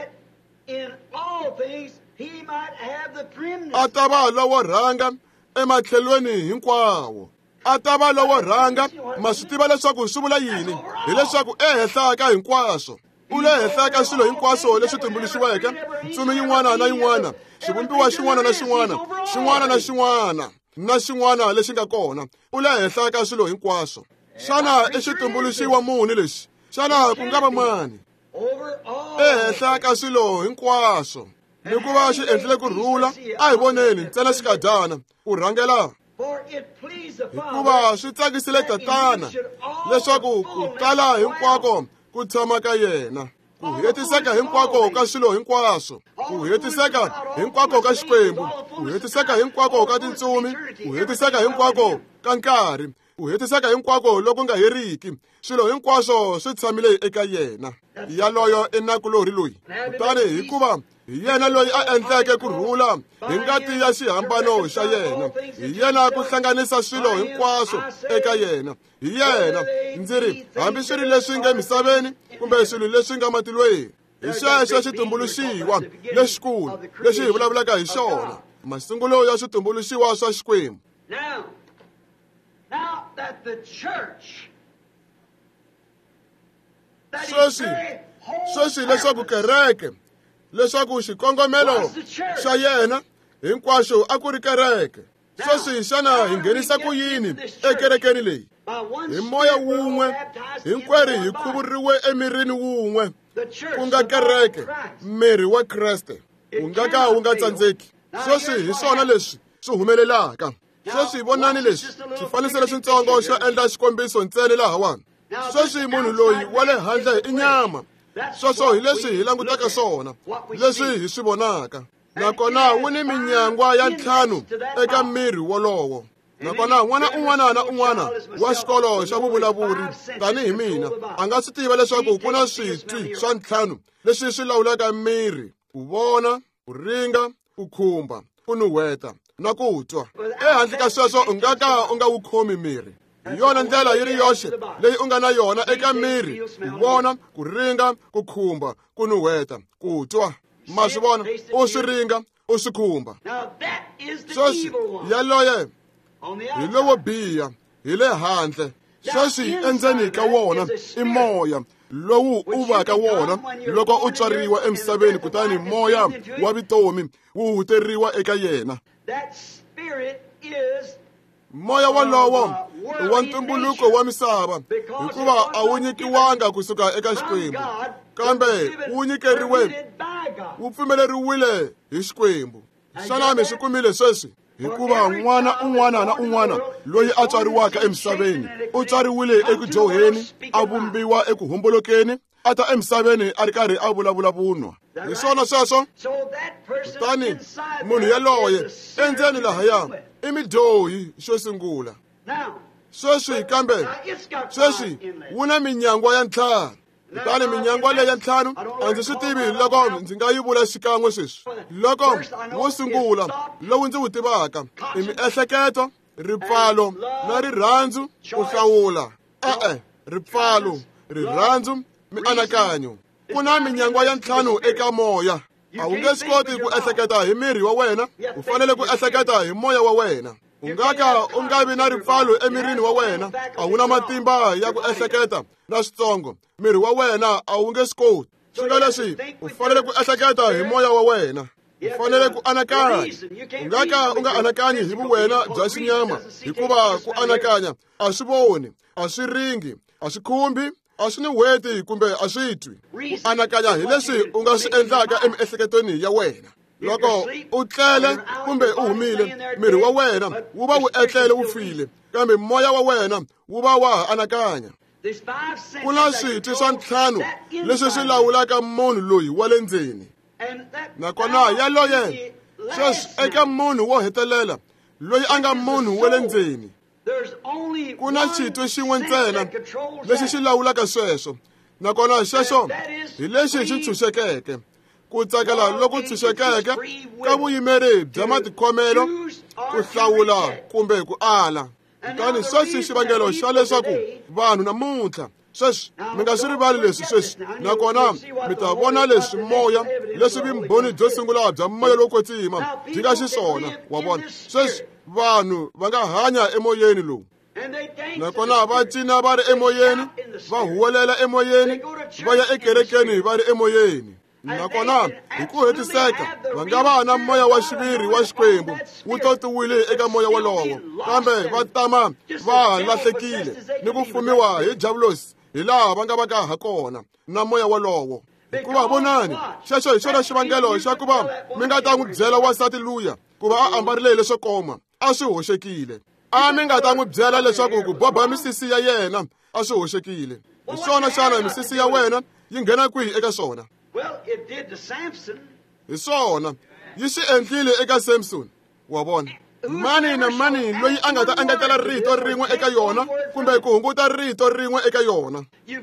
A ta va lowo rhanga ematlhelweni hinkwawo, a ta va lowo rhanga, ma swi tiva leswaku swi vula yini, hileswaku ehenhla ka hinkwaswo, u le henhla ka swilo hinkwaswo leswi tumbuluxiweke, ntsumi yin'wana na yin'wana, xivumbiwa xin'wana na xin'wana, xin'wana na xin'wana na xin'wana lexi nga kona, u le henhla ka swilo hinkwaswo. Xana i xitumbuluxiwa muni lexi? Xana ku nga va mani? Ehenhla ka swilo hinkwaswo, ni ku va xi endlile ku rhula, a hi voneni ntsena xikadyana ku rhangela. Hikuva swi tsakisile tatana leswaku ku tala hinkwako ku tshama ka yena, ku hetiseka hinkwako ka swilo hinkwaswo, ku hetiseka hinkwako ka xikwembu, ku hetiseka hinkwako ka tintsumi, ku hetiseka hinkwako ka nkarhi, ku hetiseka hinkwako loko nga heriki, swilo hinkwaswo swi tshamile eka yena. Yaloyo i nakulori loyi. Kutani hikuva hi yena loyi a endleke ku rhula hi ngati ya xihambano xa yena, hi yena ku hlanganisa swilo hinkwaswo eka yena, hi yena, ndzi ri hambi swi ri leswi nga emisaveni kumbe swilo leswi nga matilweni, hi xexo xitumbuluxiwa lexikulu lexi hi vulavulaka hi xona, masungulo ya switumbuluxiwa swa xikwembu. Sweswi, sweswi leswaku kereke, leswaku xikongomelo xa yena hinkwaswo a ku ri kereke. Sweswi xana hi nghenisa ku yini ekerekeni leyi? Hi moya wun'we, hinkwerhu hi khuvuriwe emirini wun'we, ku nga kereke, miri wa Kreste, ku nga ka wu nga tsandzeki. Sweswi hi swona leswi swi humelelaka. Sweswi vonani leswi swifaniso leswintsongo xo endla xikombiso ntsena lahawani. Sweswi munhu loyi wa le handle i nyama, sweswo hi leswi hi langutaka swona, leswi hi swi vonaka. Nakona wu ni minyangwa ya ntlhanu eka miri wolowo. Nakona n'wana un'wana na un'wana wa xikolo xa vuvulavuri tanihi mina a nga swi tiva leswaku ku na switwi swa ntlhanu leswi swi lawulaka miri: ku vona, ku ringa, ku khumba, ku nuhweta na ku twa. Ehandle ka sweswo u nga ka u nga wu khomi miri. Hi yona ndlela yi ri yoxe leyi u nga na yona eka miri: ku vona, ku ringa, ku khumba, ku nuhweta, ku twa. Ma swi vona, u swi ringa, u swi khumba. Sweswi yaloye hi lowo biha hi le handle. Sweswi endzeni ka wona i moya lowu u va ka wona loko u tswariwa emisaveni, kutani moya wa vitomi wu huteriwa eka yena. Moya walowo i wa ntumbuluko wa misava, hikuva a wu nyikiwanga kusuka eka Xikwembu, kambe wu nyikeriwe, wu pfumeleriwile hi Xikwembu. Xana mi swi kumile sweswi? Hikuva n'wana un'wana na un'wana loyi a tswariwaka emisaveni u tswariwile eku dyoheni, a vumbiwa eku hombolokeni, a ta emisaveni a ri karhi a vulavula vunwa. Hi swona sweswo. Kutani munhu yaloye endzeni lahaya i midyohi xo sungula. Sweswi kambe sweswi wu na minyangwa ya ntlhanu. Kutani minyangwa leyi ya ntlhanu a ndzi swi tivi loko ndzi nga yi vula xikan'we sweswi. Loko wo sungula lowu ndzi wu tivaka i miehleketo, ripfalo na rirhandzu, ku hlawula. E-e, ripfalo, rirhandzu, mianakanyo. Ku na minyangwa ya ntlhanu eka moya. A wu nge swi koti ku ehleketa hi miri wa wena, u fanele ku ehleketa hi moya wa wena. U nga ka u nga vi na ripfalo emirini wa wena, a wu na matimba ya ku ehleketa na switsongo, miri wa wena a wu nge swi koti. Swi nga leswi u fanele ku ehleketa hi moya wa wena, u fanele ku anakanya. U nga ka u nga anakanyi hi vuwena bya xinyama, hikuva ku anakanya a swi voni, a swi ringi, a swi khumbi, a swi ni weti kumbe a swi twi. Ku anakanya hi leswi u nga swi endlaka emiehleketweni ya wena. Loko u tlele kumbe u humile, miri wa wena wu va wu etlele wu file, kambe moya wa wena wu va wa ha anakanya. ku na switwi swa ntlhanu leswi swi lawulaka munhu loyi wa le ndzeni, nakona yaloye sweswi eka munhu wo hetelela loyi a nga munhu wa le ndzeni ku na xitwi xin'we ntsena lexi xi lawulaka sweswo, nakona xexo hi lexi xi tshunxekeke. Ku tsakela loku tshunxekeke ka vuyimeri bya matikhomelo, ku hlawula kumbe ku ala. Kutani sweswi xivangelo xa leswaku vanhu namuntlha sweswi mi nga swi rivali leswi sweswi, nakona mi ta vona leswi moya leswi vumbhoni byo sungula bya moya lowo kwetsima byi nga xiswona. Wa vona sweswi vanhu va nga hanya emoyeni lowu, nakona va cina va ri emoyeni, va huwelela emoyeni, va ya ekerekeni va ri emoyeni, nakona hi ku hetiseka va nga va na moya wa xiviri wa xikwembu wu totiwile eka moya wolowo, kambe va tama va lahlekile ni ku fumiwa hi javulosi hi laha va nga va ka ha kona na moya wolowo. Hikuva vonani xexo hi xona xivangelo xa ku va mi nga ta n'wi byela wasati luya ku va a ambarile leswo koma a swi hoxekile. A mi nga ta n'wi byela leswaku ku boba misisi ya yena a swi hoxekile. Hi swona xana misisi ya wena yi nghena kwihi eka swona? Hi swona yi swi endlile eka Samson. Wa vona mani na mani loyi a nga ta engetela rito rin'we eka yona kumbe ku hunguta rito rin'we eka yona,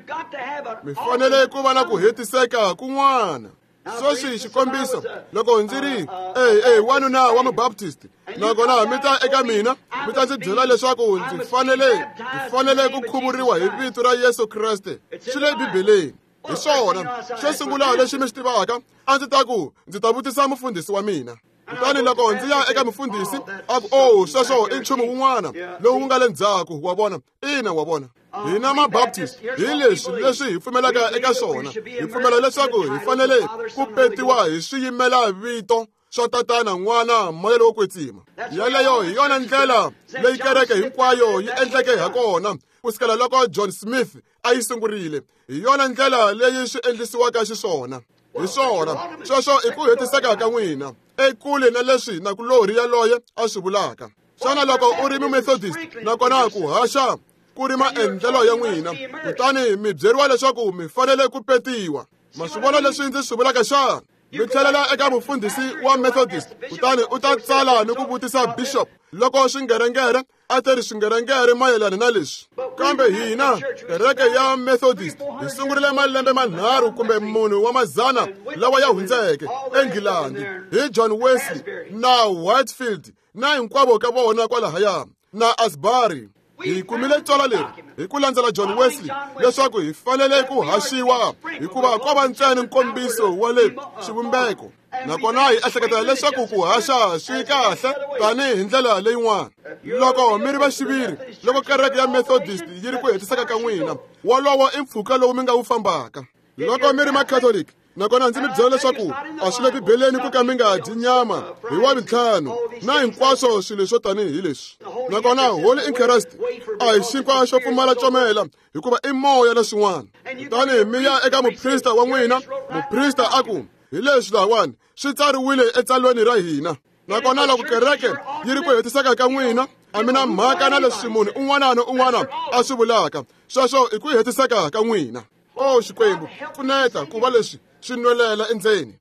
mi fanele ku va na ku hetiseka kun'wana. Sweswi xikombiso loko ndzi ri ey ey wanuna wa mubaptist, nakona mi ta eka mina mi ta ndzi byela leswaku ndzi fanele ndzi fanele ku khuvuriwa hi vito ra Yesu Kriste, swi le Bibeleni. Hi swona xo sungula lexi mi xi tivaka a ndzi ta ku ndzi ta vutisa mufundhisi wa mina. Kutani loko ndzi ya eka mufundhisi a ku oh sweswo i nchumu wun'wana lowu nga le ndzhaku. Wa vona ina, wa vona hina mabaptist hi leswi leswi hi pfumelaka eka swona. Hi pfumela leswaku hi fanele ku petiwa hi swiyimela vito swa tatana, n'wana, moya lowo kwetsima. Yaleyo hi yona ndlela leyi kereke hinkwayo yi endleke ha kona kusukela loko John Smith a yi sungurile. Hi yona ndlela leyi swi endlisiwaka xiswona. Hi swona sweswo i ku hetiseka ka n'wina ekule na leswi na kulori yaloye a swi vulaka. Xana loko u ri mu-Methodist nakona ku haxa ku ri maendlelo ya n'wina, kutani mi byeriwa leswaku mi fanele ku petiwa, ma swi vona leswi ndzi swi vulaka xana? Mi tlhelela eka mufundhisi wa Methodist, kutani u ta tsala ni ku vutisa bishop loko swingerengere a ti ri swingerengere mayelana na leswi. Kambe hina kereke ya Methodist hi sungurile malembe manharhu kumbe munhu wa mazana lawa ya hundzeke eNgilandi hi John Wesley na Whitefield na hinkwavo ka vona kwalahaya na Asbury. Hi kumile tswala leri hi ku landzela John Wesley leswaku hi fanele ku haxiwa hikuva ko va ntsena nkombiso wa le xivumbeko, nakona hi ehleketa leswaku ku haxa swi kahle tanihi ndlela leyin'wana. Loko mi ri va xiviri, loko kereke ya Methodist yi ri ku hetiseka ka n'wina, wolowo i mpfhuka lowu mi nga wu fambaka. Loko mi ri ma-Catholic, nakona ndzi mi byela leswaku a swi le Bibeleni ku ka mi nga dyi nyama hi Wavuntlhanu na hinkwaswo swilo swo tanihi leswi. Nakona Holy Eucharist a hi xinkwa xo pfumala comela hikuva i moya na swin'wana. Kutani mi ya eka muprista wa n'wina, muprista a ku hi leswi lawani swi tsariwile etsalweni ra hina. Nakona loko kereke yi ri ku hetiseka ka n'wina, a mi na mhaka na leswi munhu un'wana na un'wana a swi vulaka. Sweswo i ku hetiseka ka n'wina. Oh Xikwembu, pfuneta ku va leswi swi nwelela endzeni.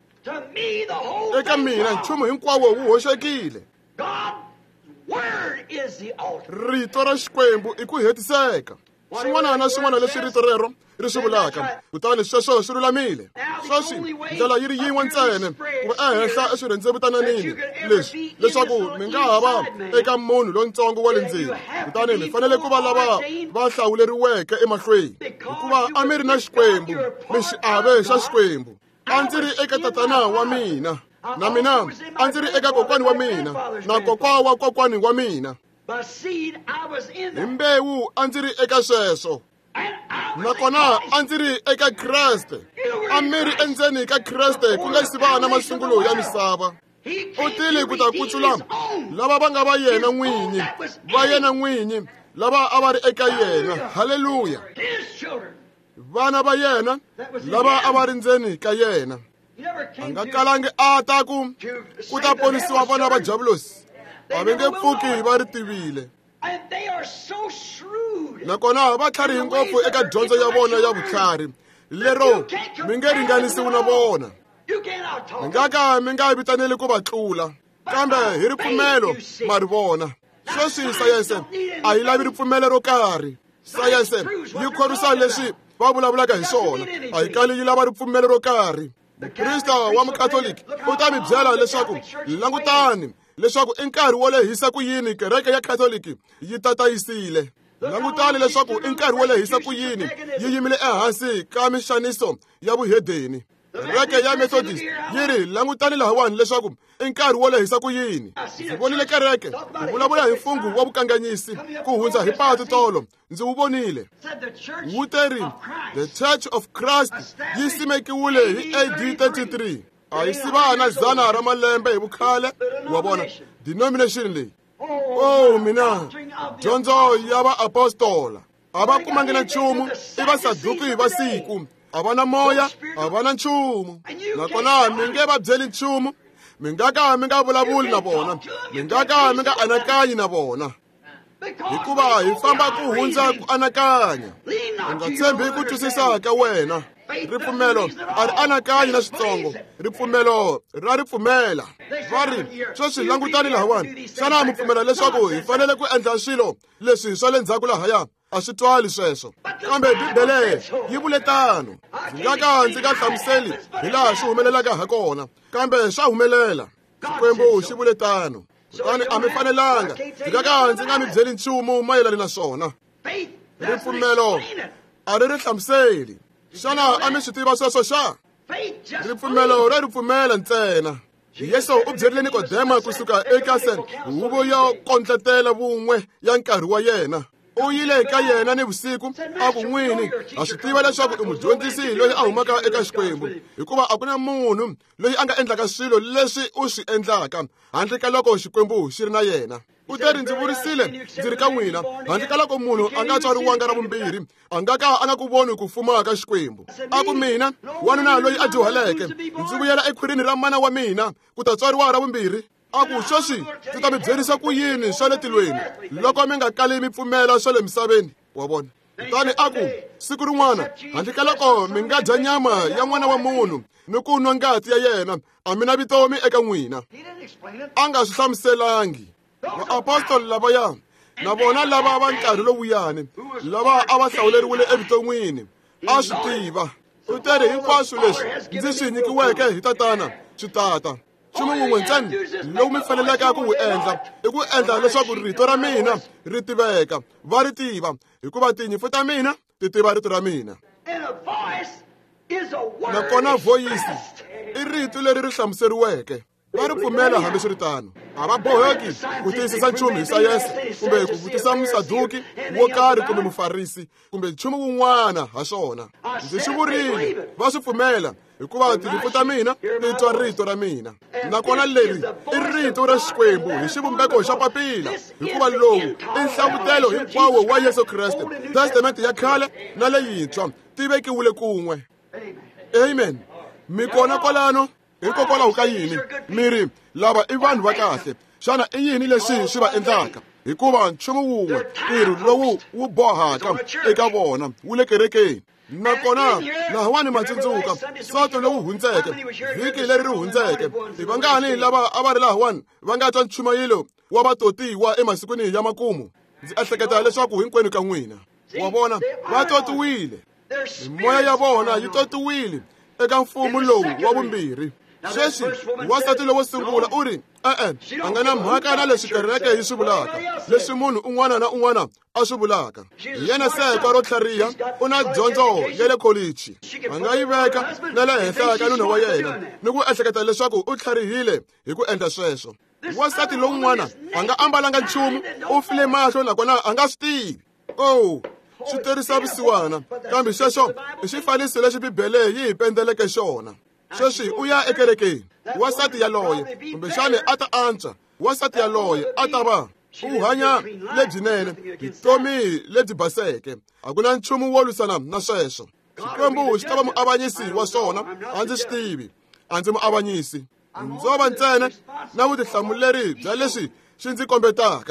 Eka mina nchumu hinkwawo wu hoxekile. Rito ra Xikwembu i ku hetiseka. Swin'wana na swin'wana leswi rito rero ri swi vulaka, kutani sweswo swi lulamile. Sweswi ndlela yi ri yin'we ntsena ku va ehenhla eswirhendzevutananini leswi leswaku mi nga ha va eka munhu lontsongo wa le ndzeni. Kutani mi fanele ku va lava va hlawuleriweke emahlweni hikuva a mi ri na Xikwembu, mi xiave xa Xikwembu. A ndzi ri eka tatana wa mina, na mina a ndzi ri eka kokwani wa mina, na kokwa wa kokwani wa mina. Hi mbewu a ndzi ri eka sweswo, nakona a ndzi ri eka Kreste. A mi ri endzeni ka Kreste ku nga si va na masungulo ya misava. U tile ku ta kutsula lava va nga va yena n'winyi, va yena n'winyi lava a va ri eka yena. Haleluya! Vana va yena lava a va ri ndzeni ka yena. A nga kalangi a ta ku ku ta ponisiwa vana va javulosi. A va nge pfuki va ri tivile. nakona va tlharihi ngopfu eka dyondzo ya vona ya vutlhari lero mi nge ringanisiwi na vona. Mi nga ka mi nga vitaneli ku va tlula kambe hi ripfumelo ma ri vona. Sweswi sayense a yi lavi ripfumelo ro karhi. Sayense yi khorwisa leswi va vulavulaka hi swona, a yi kali yi lava ripfumelo ro karhi. Mukrista wa mukatoliki u ta mi byela leswaku langutani leswaku i nkarhi wo lehisa ku yini kereke ya katoliki yi tatayisile. Langutani leswaku i nkarhi wo lehisa ku yini yi yimile ehansi ka mixaniso ya vuhedeni. Kereke ya Methodist yi ri langutani lahawani leswaku i nkarhi wo lehisa ku yini. Ndzi vonile kereke ku vulavula hi mfungu wa vukanganyisi ku hundza hi patu tolo, ndzi wu vonile. Wu teri the Church of Christ yi simekiwile hi A D thirty-three. A yi sivana dzana ra malembe hi vukhale wa vona denomination leyi. Oh mina dyondzo ya va apostola a va kumangi na nchumu, i va saduki hi va siku, a va na moya, a va na nchumu. Nakona mi nge va byeli nchumu, mi nga ka mi nga vulavuli na vona, mi nga ka mi nga anakanyi na vona, hikuva hi famba ku hundza ku anakanya. U nga tshembi ku twisisa ka wena. Ripfumelo a ri anakanyi na switsongo, ripfumelo ra ripfumela. Va ri sweswi langutani lahawani, xana mi pfumela leswaku hi fanele ku endla swilo leswi swa le ndzhaku lahaya? A swi twali sweswo, kambe Bibele yi vule tano. Ndzi nga ka ndzi nga hlamuseli hi laha swi humelelaka ha kona, kambe swa humelela. Xikwembu xi vule tano. Kutani a mi fanelanga ndzi nga ka ndzi nga mi byeli nchumu mayelana na swona. Ripfumelo a ri ri hlamuseli. Xana a mi swi tiva sweswo xa? Ripfumelo ra ripfumela ntsena. Yesu u byerile Nikodema kusuka eka huvo yo kondletela vun'we ya nkarhi wa yena. U yile eka yena ni vusiku a ku n'wini a swi tiva leswaku i mudyondzisi loyi a humaka eka Xikwembu, hikuva a ku na munhu loyi a nga endlaka swilo leswi u swi endlaka handle ka loko Xikwembu xi ri na yena. U teri ndzi vurisile ndzi ri ka n'wina handle ka loko munhu a nga tswariwanga ra vumbirhi a nga ka a nga ku voni ku fuma ka Xikwembu. A ku mina wanuna loyi a dyuhaleke ndzi vuyela ekhwirini ra mana wa mina ku ta tswariwa ra vumbirhi. A ku sweswi ndzi ta mi byerisa ku yini swa le tilweni loko mi nga kali mi pfumela swa le misaveni wa vona. Kutani a ku siku rin'wana handle ka loko mi nga dya nyama ya n'wana wa munhu ni ku nwa ngati ya yena a mi na vitomi eka n'wina. A nga swi hlamuselangi. Vaapostoli lavaya na vona lava va nkarhi lowuyani lava a va hlawuleriwile evuton'wini a swi tiva. U teri hinkwaswo leswi ndzi swi nyikiweke hi tatana swi tata. Nchumu wun'we ntsena lowu mi faneleke ku wu endla i ku endla leswaku rito ra mina ri tiveka. Va ri tiva hikuva tinyifu ta mina ti tiva rito ra mina. Nakona voyisi i rito leri ri hlamuseriweke. Va ri pfumela hambi swi ri tano. A va boheki ku tiyisisa nchumu hi sayense kumbe ku vutisa musaduki wo karhi kumbe mufarisi kumbe nchumu wun'wana ha swona. Ndzi swi vurile va swi pfumela hikuva tinyifu ta mina ti twa rito ra mina. Nakona leri i rito ra Xikwembu hi xivumbeko xa papila, hikuva lowu i nhlavutelo hinkwawo wa Yesu Kreste. Testamente ya khale na leyintshwa ti vekiwile kun'we. Amen. Mi kona kwalano hikokwalaho ka yini miri lava i vanhu va kahle? Xana i yini leswi swi va endlaka? Hikuva nchumu wun'we ntirho lowu wu bohaka eka vona wu le kerekeni. Nakona lahawani matsundzuka soto lowu hundzeke vhiki leri ri hundzeke i vangani lava a va ri lahawani va nga twa nchumayelo wa vatotiwa emasikwini ya makumu. Ndzi ehleketa leswaku hinkwenu ka n'wina wa vona va totiwile, moya ya vona yi totiwile eka mfumo lowu wa vumbirhi. Sweswi wasati lowo sungula u ri e-e a nga na mhaka na leswi kereke yi swi vulaka, leswi munhu un'wana na un'wana a swi vulaka. Hi yena seka ro tlhariha u na dyondzo ya le kholichi, a nga yi veka na le henhla ka nuna wa yena ni ku ehleketa leswaku u tlharihile hi ku endla sweswo. Wasati lowun'wana a nga ambalanga nchumu, u file mahlo nakona a nga swi tivi. Oh, swi terisa vusiwana, kambe sweswo i xifaniso lexi Bibele yi hi pendeleke xona. Sweswi u ya ekerekeni, wasati yaloye kumbexani a ta antswa, wasati yaloye a ta va u hanya lebyinene, vutomi lebyi baseke. A ku na nchumu wo lwisana na sweswo. Xikwembu xi ta va muavanyisi wa swona, a ndzi swi tivi, a ndzi muavanyisi. Ndzo va ntsena na vutihlamuleri bya leswi xi ndzi kombetaka.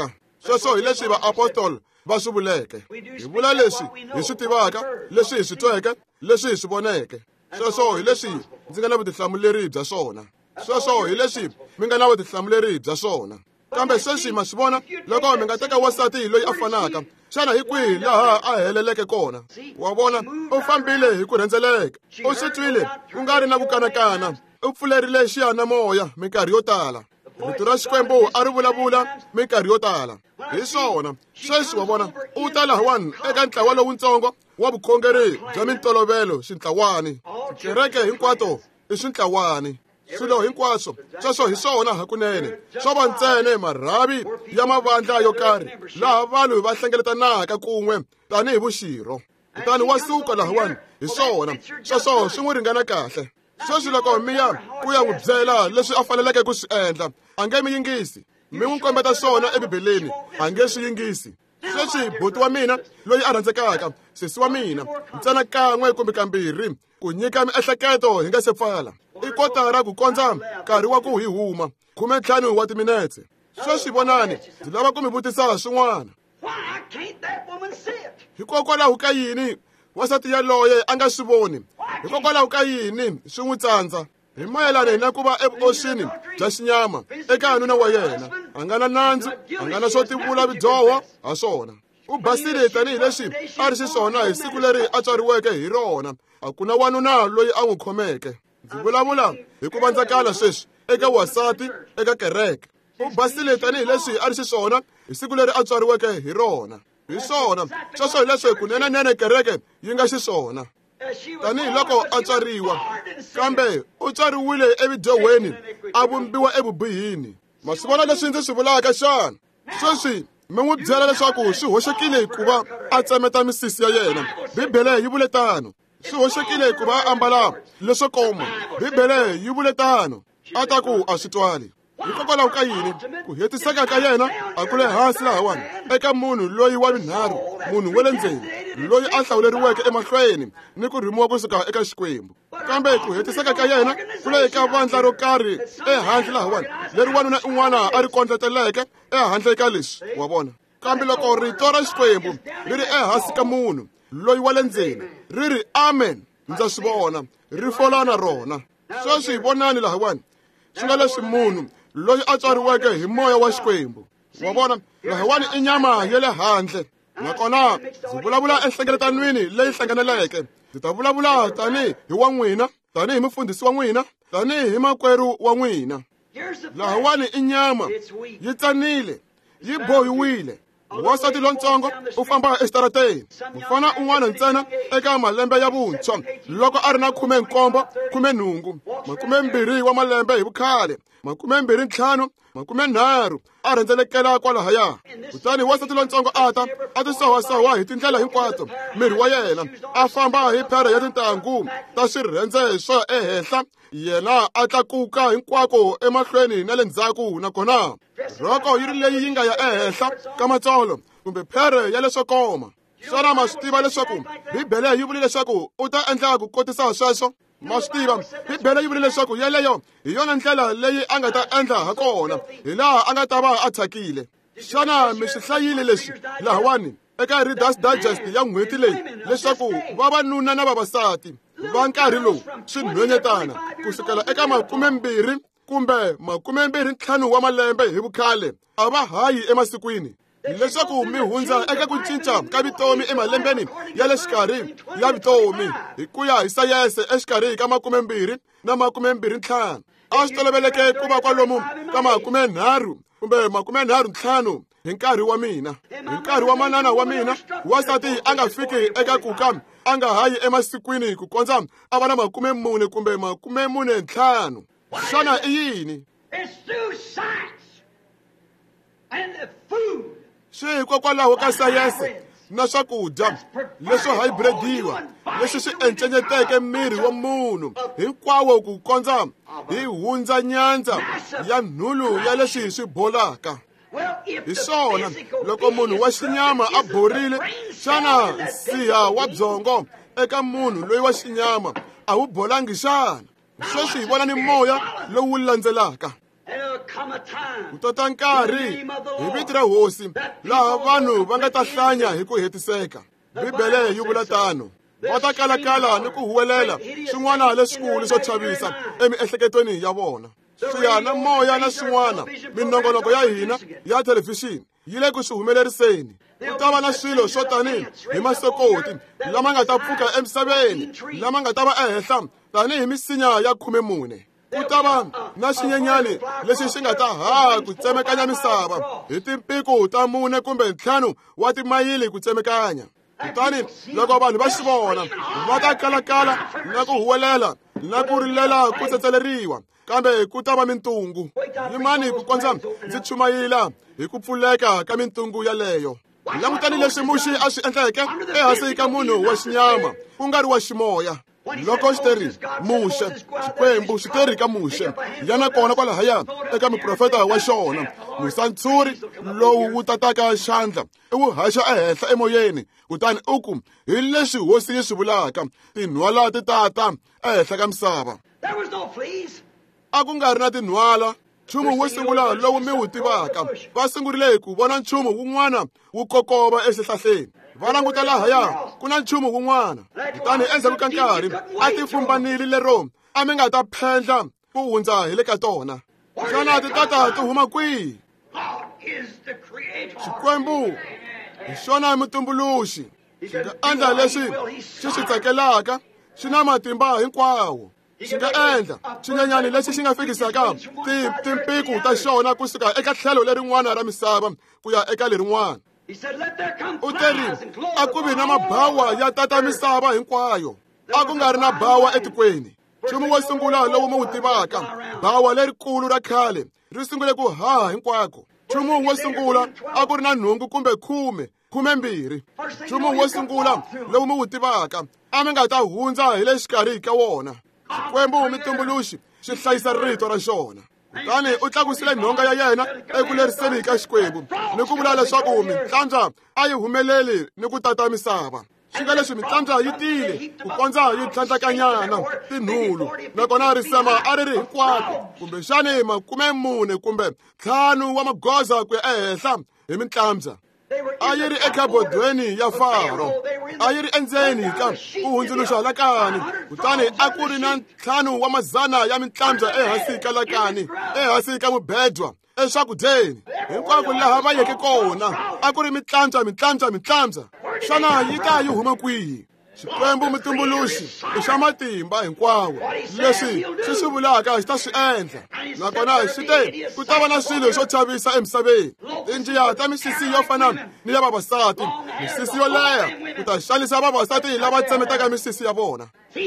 sweswo hi leswi vaapostoli va swi vuleke. Hi vula leswi hi swi tivaka, leswi hi swi tweke, leswi hi swi voneke. Sweswo hi leswi ndzi nga na vutihlamuleri bya swona. Sweswo hi leswi mi nga na vutihlamuleri bya swona. Kambe sweswi ma swi vona, loko mi nga teka wasati loyi a fanaka, xana hi kwihi laha a heleleke kona? Wa vona, u fambile hi ku rhendzeleka, u swi twile ku nga ri na ku kanakana, u pfulerile xiyanamoya minkarhi yo tala. Rito ra Xikwembu a ri vulavula minkarhi yo tala. Hi swona sweswi wa vona u ta lahawani eka ntlawa lowutsongo wa vukhongeri bya mintolovelo, xintlawani. Kereke hinkwato i swintlawani. Swilo hinkwaswo sweswo hi swona hakunene swo va ntsena marhavi ya mavandla yo karhi laha vanhu va hlengeletanaka kun'we tanihi vuxirho. Kutani wa suka lahawani hi swona sweswo swi n'wi ringana kahle. Sweswi loko mi ya ku ya n'wi byela leswi a faneleke ku swi endla, a nge mi yingisi. Mi n'wi kombeta swona ebibeleni, a nge swi yingisi. Sweswi buti wa mina loyi a rhandzekaka, sesi wa mina, ntsena kan'we kumbe kambirhi ku nyika miehleketo hi nga se pfala. I kotara ku kondza nkarhi wa ku hi huma khume ntlhanu wa timinetse. Sweswi vonani, ndzi lava ku mi vutisa swin'wana. Hikokwalaho ka yini wasati yaloye a nga swi voni? Hikokwalaho ka yini swi n'wi tsandza? Hi mayelana na ku va evuosini bya xinyama eka nuna wa yena, a nga na nandzu, a nga na swo tivula vidyoho ha swona. U basile tanihileswi a ri xiswona hi siku leri a tswariweke hi rona. A ku na wanuna loyi a n'wi khomeke. Ndzi vulavula hi ku vandzakala sweswi eka wasati eka kereke. U basile tanihileswi a ri xiswona hi siku leri a tswariweke hi rona. Hi swona sweswo hi leswi kunenanene kereke yi nga xiswona. Tanihi loko a tswariwa, kambe u tswariwile evidyohweni a vumbiwa evubihini. Ma swi vona leswi ndzi swi vulaka xana? Sweswi mi n'wi byela leswaku swi hoxekile ku va a tsemeta misisi ya yena. Bibele yi vule tano. Swi hoxekile ku va a ambala leswo koma. Bibele yi vule tano. A ta ku a swi twali. Hikokwalaho ka yini ku hetiseka ka yena a ku le hansi lahawani eka munhu loyi wa vunharhu, munhu wa le ndzeni loyi a hlawuleriweke emahlweni ni ku rhumiwa kusuka eka Xikwembu. Kambe ku hetiseka ka yena ku le eka vandla ro karhi ehandle lahawani leri wanuna un'wana a ri kondleteleke ehandle ka leswi, wa vona. Kambe loko rito ra Xikwembu ri ri ehansi ka munhu loyi wa le ndzeni ri ri amen, ndza swi vona ri fola na rona. Sweswi vonani lahawani swi nga leswi munhu loyi a tswariweke hi moya wa Xikwembu, wa vona, lahawani i nyama ya le handle. Nakona ndzi vulavula enhlengeletanwini leyi hlanganeleke. Ndzi ta vulavula tanihi hi wa n'wina, tanihi mufundhisi wa n'wina, tanihi makwerhu wa n'wina. Lahawani i nyama yi tsanile, yi bohiwile. Wasati lontsongo u famba exitarateni, mufana un'wana ntsena eka malembe ya vuntshwa loko a ri na khume nkombo, khume nhungu, makume mbirhi wa malembe hi vukhale, makume mbirhi ntlhanu, makume nharhu a rhendzelekela kwalahaya. Kutani wasati lontsongo a ta a tisohasoha hi tindlela hinkwato miri wa yena, a famba hi phere ya tintangu ta swirhendze swo ehenhla. Yena a tlakuka hinkwako emahlweni na le ndzhaku, nakona rhoko yi ri leyi yi nga ya ehenhla ka matsolo kumbe phere ya leswo koma. Xana ma swi tiva leswaku Bibele yi vule leswaku u ta endla ku kotisa sweswo? Ma swi tiva Bibele yi vule leswaku yeleyo hi yona ndlela leyi a nga ta endla ha kona, hi laha a nga ta va a thyakile. Xana mi swi hlayile leswi lahawani eka Reader's Digest ya n'hweti leyi leswaku vavanuna na vavasati va nkarhi lowu swi nhwenyetana kusukela eka makume mbirhi kumbe makume mbirhi ntlhanu wa malembe hi vukhale a va hayi emasikwini, leswaku mi hundza eka ku cinca ka vitomi emalembeni ya le xikarhi ya vitomi hi ku ya hi sayense exikarhi ka makume mbirhi na makume mbirhi ntlhanu. A swi toloveleke ku va kwalomu ka makume nharhu kumbe makume nharhu ntlhanu hi nkarhi wa mina. Hi nkarhi wa manana wa mina wasati a nga fiki eka kuka a nga hayi emasikwini ku kondza a va na makume mune kumbe makume mune ntlhanu. Xana i yini? Swi hikokwalaho ka sayense na swakudya leswo hybridiwa leswi swi encenyeteke miri wa munhu hinkwawo ku kondza hi hundza nyandza ya nhulu ya leswi swi bolaka. Hi swona loko munhu wa xinyama a borile, xana nsiha wa byongo eka munhu loyi wa xinyama a wu bolangi xana? Sweswi hi vona ni moya lowu landzelaka. ku ta ta nkarhi hi vito ra hosi laha vanhu va nga ta hlanya hi ku hetiseka. Bibele yi vula tano, va ta kalakala ni ku huwelela swin'wana leswikulu swo chavisa emiehleketweni ya vona. Swiyana moya na swin'wana minongonoko ya hina ya thelevhixini yi le ku swi humeleriseni. Ku ta va na swilo swo tanihi hi masokoti lama nga ta pfuka emisaveni, lama nga ta va ehenhla tanihi misinya ya khume mune. Ku ta va na xinyenyani lexi xi nga ta haha ku tsemekanya misava hi timpiko ta mune kumbe ntlhanu wa timayili ku tsemekanya. Kutani loko vanhu va swi vona va ta kalakala na ku huwelela na ku rilela ku tsetseleriwa, kambe ku ta va mintungu. Yimani ku kondza ndzi chumayela hi ku pfuleka ka mintungu yaleyo. Langutani leswi muxi a swi endleke ehansi ka munhu wa xinyama ku nga ri wa ximoya. Loko xi teri muxe, xikwembu xi teri ka muxe, yana kona kwalahaya eka miprofeta wa xona. Musantshuri lowu wu tataka xandla i wu haxa ehenhla emoyeni, kutani u ku hi leswi hosi yi swi vulaka, tinhwala ti tata ehenhla ka misava. A ku nga ri na tinhwala. Nchumu wo sungula lowu mi wu tivaka, va sungurile ku vona nchumu wun'wana wu kokova exihlahleni. Va languta lahaya ku na nchumu wun'wana, kutani endzhaku ka nkarhi a ti fumbanile lero a mi nga ta phendla ku hundza hi le ka tona. Xana ti tata ti huma kwihi? Xikwembu hi xona mutumbuluxi, xi nga endla leswi xi swi tsakelaka, xi na matimba hinkwawo. Xi nga endla xinyenyani lexi xi nga fikisaka timpiku ta xona kusuka eka tlhelo lerin'wana ra misava ku ya eka lerin'wana. U teri a ku vi na mabawa ya tata misava hinkwayo. A ku nga ri na bawa etikweni. Nchumu wo sungula lowu mi wu tivaka, bawa lerikulu ra khale ri sungule ku haha hinkwako. Nchumu wo sungula a ku ri na nhungu kumbe khume khume mbirhi. Nchumu wo sungula lowu mi wu tivaka a mi nga ta hundza hi le xikarhi ka wona. Xikwembu mitumbuluxi xi hlayisa rito ra xona. Kutani u tlakusile nhonga ya yena eku leriseni ka Xikwembu ni ku vula leswaku mitlandzwa a yi humeleli ni ku tata misava. Swi nga leswi mitlandzwa yi tile ku kondza yi tlhandlakanyana tinhulu, nakona risema a ri ri hinkwako kumbexani makume mune kumbe ntlhanu wa magoza ku ya ehenhla hi mitlandzwa. A yi ri ekhabodweni ya Faro, a yi ri endzeni ka ku hundzuluxa lakani, kutani a ku ri na ntlhanu wa mazana ya mitlandzwa ehansi ka lakani, ehansi ka mubedwa, eswakudyeni hinkwako laha va yeke kona. A ku ri mitlandzwa mitlandzwa mitlandzwa. Xana yi ta yi huma kwihi? Xikwembu mutumbuluxi i xa matimba hinkwawo. Leswi swi swi vulaka xi ta swi endla, nakona xi te ku ta va na swilo swo chavisa emisaveni. Tinjiya ta misisi yo fana ni ya vavasati, misisi yo leha ku ta xanisa vavasati lava tsemetaka misisi ya vona.